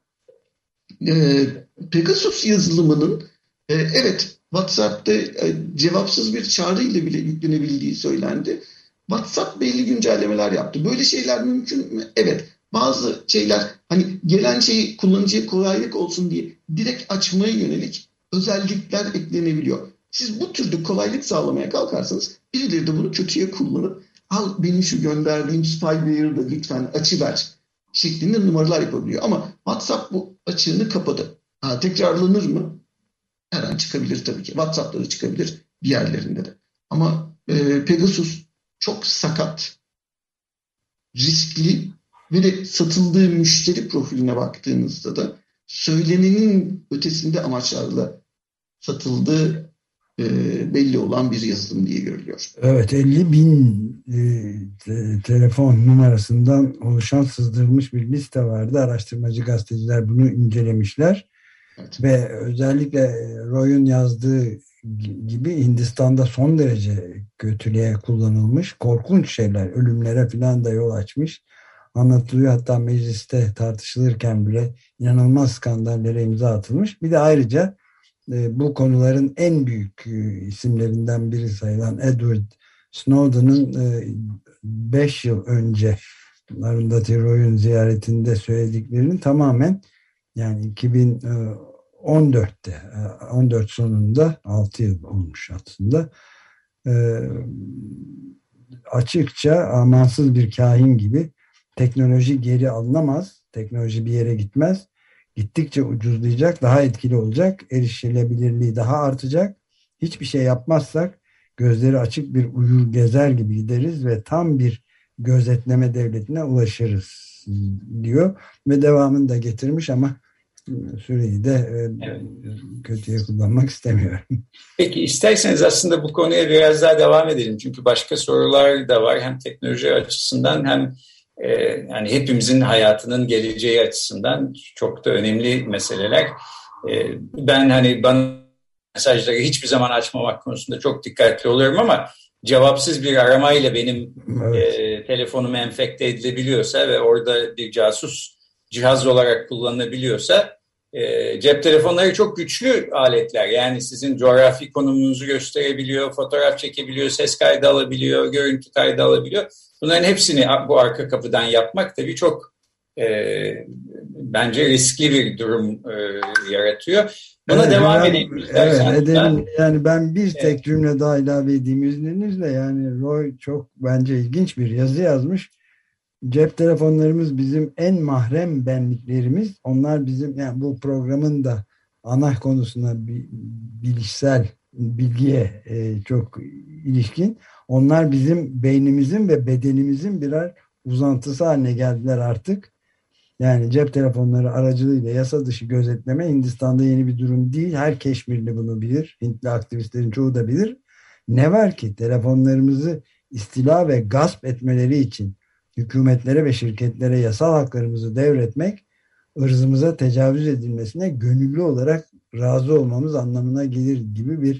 Ee, Pegasus yazılımının e, evet WhatsApp'ta e, cevapsız bir çağrı ile bile yüklenebildiği söylendi. WhatsApp belli güncellemeler yaptı. Böyle şeyler mümkün mü? Evet. Bazı şeyler hani gelen şeyi kullanıcıya kolaylık olsun diye direkt açmaya yönelik özellikler eklenebiliyor. Siz bu türde kolaylık sağlamaya kalkarsanız birileri de bunu kötüye kullanıp al benim şu gönderdiğim spyware'ı da lütfen açıver şeklinde numaralar yapabiliyor. Ama WhatsApp bu açığını kapadı. Ha, tekrarlanır mı? Her an çıkabilir tabii ki. WhatsApp'ta da çıkabilir diğerlerinde de. Ama e, Pegasus çok sakat, riskli ve de satıldığı müşteri profiline baktığınızda da söylenenin ötesinde amaçlarla satıldığı e, belli olan bir yazılım diye görülüyor. Evet, elli bin e, te- telefon numarasından oluşan sızdırılmış bir liste vardı. Araştırmacı gazeteciler bunu incelemişler. Evet. Ve özellikle Roy'un yazdığı gibi Hindistan'da son derece kötülüğe kullanılmış. Korkunç şeyler, ölümlere falan da yol açmış. Anlatılıyor, hatta mecliste tartışılırken bile inanılmaz skandallere imza atılmış. Bir de ayrıca e, bu konuların en büyük e, isimlerinden biri sayılan Edward Snowden'ın beş yıl önce Arundhati Roy'un ziyaretinde söylediklerinin tamamen, yani iki bin on dörtte on dört sonunda, altı yıl olmuş aslında, e, açıkça amansız bir kahin gibi teknoloji geri alınamaz, teknoloji bir yere gitmez, gittikçe ucuzlayacak, daha etkili olacak, erişilebilirliği daha artacak, hiçbir şey yapmazsak gözleri açık bir uyur gezer gibi gideriz ve tam bir gözetleme devletine ulaşırız diyor ve devamını da getirmiş ama süreyi de e, evet. kötüye kullanmak istemiyorum. Peki isterseniz aslında bu konuya biraz daha devam edelim. Çünkü başka sorular da var. Hem teknoloji açısından hem e, yani hepimizin hayatının geleceği açısından çok da önemli meseleler. E, ben hani bana mesajları hiçbir zaman açmamak konusunda çok dikkatli oluyorum ama cevapsız bir aramayla benim evet. e, telefonum enfekte edilebiliyorsa ve orada bir casus cihaz olarak kullanılabiliyorsa e, cep telefonları çok güçlü aletler. Yani sizin coğrafi konumunuzu gösterebiliyor, fotoğraf çekebiliyor, ses kaydı alabiliyor, görüntü kaydı alabiliyor. Bunların hepsini bu arka kapıdan yapmak tabii çok e, bence riskli bir durum e, yaratıyor. Buna evet, devam ben, edeyim. Evet edelim. Yani ben bir tek evet. cümle daha ilave edeyim izninizle. Yani Roy çok bence ilginç bir yazı yazmış. Cep telefonlarımız bizim en mahrem benliklerimiz. Onlar bizim, yani bu programın da ana konusuna bilişsel bilgiye e, çok ilişkin. Onlar bizim beynimizin ve bedenimizin birer uzantısı haline geldiler artık. Yani cep telefonları aracılığıyla yasa dışı gözetleme Hindistan'da yeni bir durum değil. Her Keşmirli bunu bilir. Hintli aktivistlerin çoğu da bilir. Ne var ki telefonlarımızı istila ve gasp etmeleri için hükümetlere ve şirketlere yasal haklarımızı devretmek, ırzımıza tecavüz edilmesine gönüllü olarak razı olmamız anlamına gelir gibi bir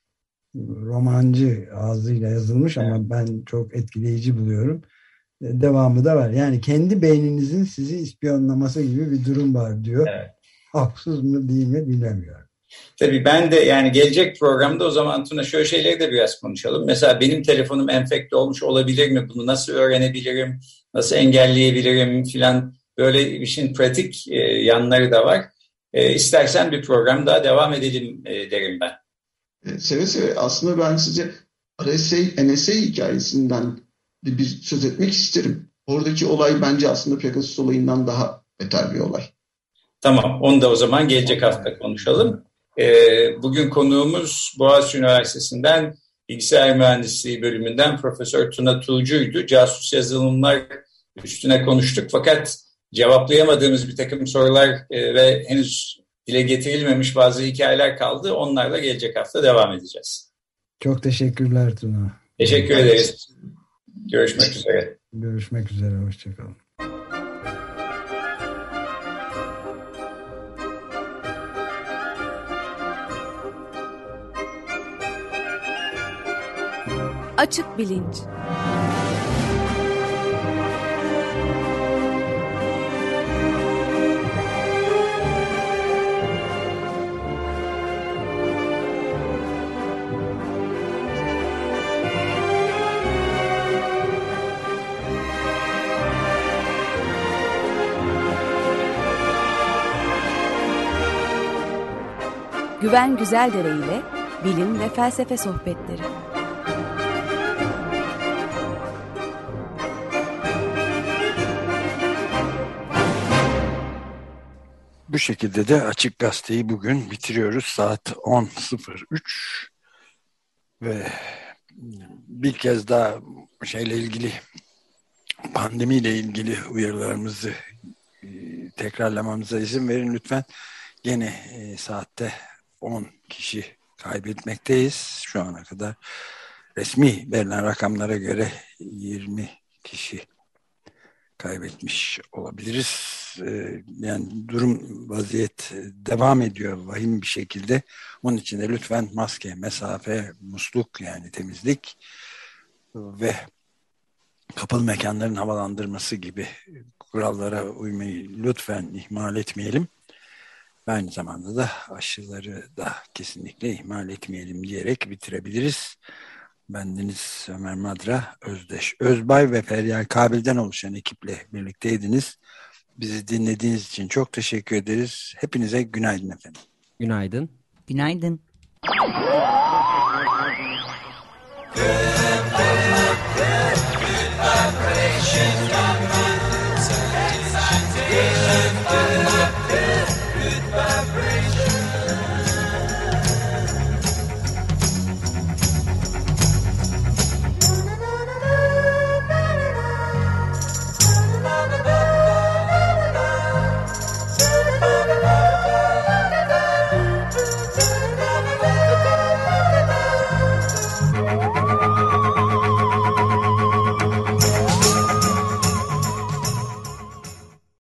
romancı ağzıyla yazılmış ama evet. ben çok etkileyici buluyorum. Devamı da var. Yani kendi beyninizin sizi ispiyonlaması gibi bir durum var diyor. Evet. Haksız mı değil mi bilemiyorum. Tabii ben de yani gelecek programda o zaman Tuna şöyle şeyleri de biraz konuşalım. Mesela benim telefonum enfekte olmuş olabilir mi? Bunu nasıl öğrenebilirim? Nasıl engelleyebilirim filan, böyle işin pratik e, yanları da var. E, istersen bir program daha devam edelim e, derim ben. Seve seve. Aslında ben size R S A, N S A hikayesinden bir söz etmek isterim. Oradaki olay bence aslında Pegasus olayından daha beter bir olay. Tamam, onu da o zaman gelecek hafta konuşalım. Ee, bugün konuğumuz Boğaziçi Üniversitesi'nden Bilgisayar Mühendisliği bölümünden Profesör Tuna Tuğcu'ydu. Casus yazılımlar üstüne konuştuk fakat cevaplayamadığımız bir takım sorular e, ve henüz dile getirilmemiş bazı hikayeler kaldı. Onlarla gelecek hafta devam edeceğiz. Çok teşekkürler Tuna. Teşekkür ederiz. Görüşmek üzere. Görüşmek üzere. Hoşçakalın. Açık Bilinç. Güven Güzeldere ile bilim ve felsefe sohbetleri. Bu şekilde de Açık Gazete'yi bugün bitiriyoruz. Saat on sıfır üç ve bir kez daha şeyle ilgili, pandemiyle ilgili uyarılarımızı e, tekrarlamamıza izin verin lütfen. Gene e, saatte on kişi kaybetmekteyiz. Şu ana kadar resmi verilen rakamlara göre yirmi kişi kaybetmiş olabiliriz. Yani durum, vaziyet devam ediyor vahim bir şekilde. Onun için de lütfen maske, mesafe, musluk, yani temizlik ve kapalı mekanların havalandırması gibi kurallara uymayı lütfen ihmal etmeyelim. Aynı zamanda da aşıları da kesinlikle ihmal etmeyelim diyerek bitirebiliriz. Bendeniz Ömer Madra, Özdeş Özbay ve Feryal Kabil'den oluşan ekiple birlikteydiniz. Bizi dinlediğiniz için çok teşekkür ederiz. Hepinize günaydın efendim. Günaydın. Günaydın. Good vibrations.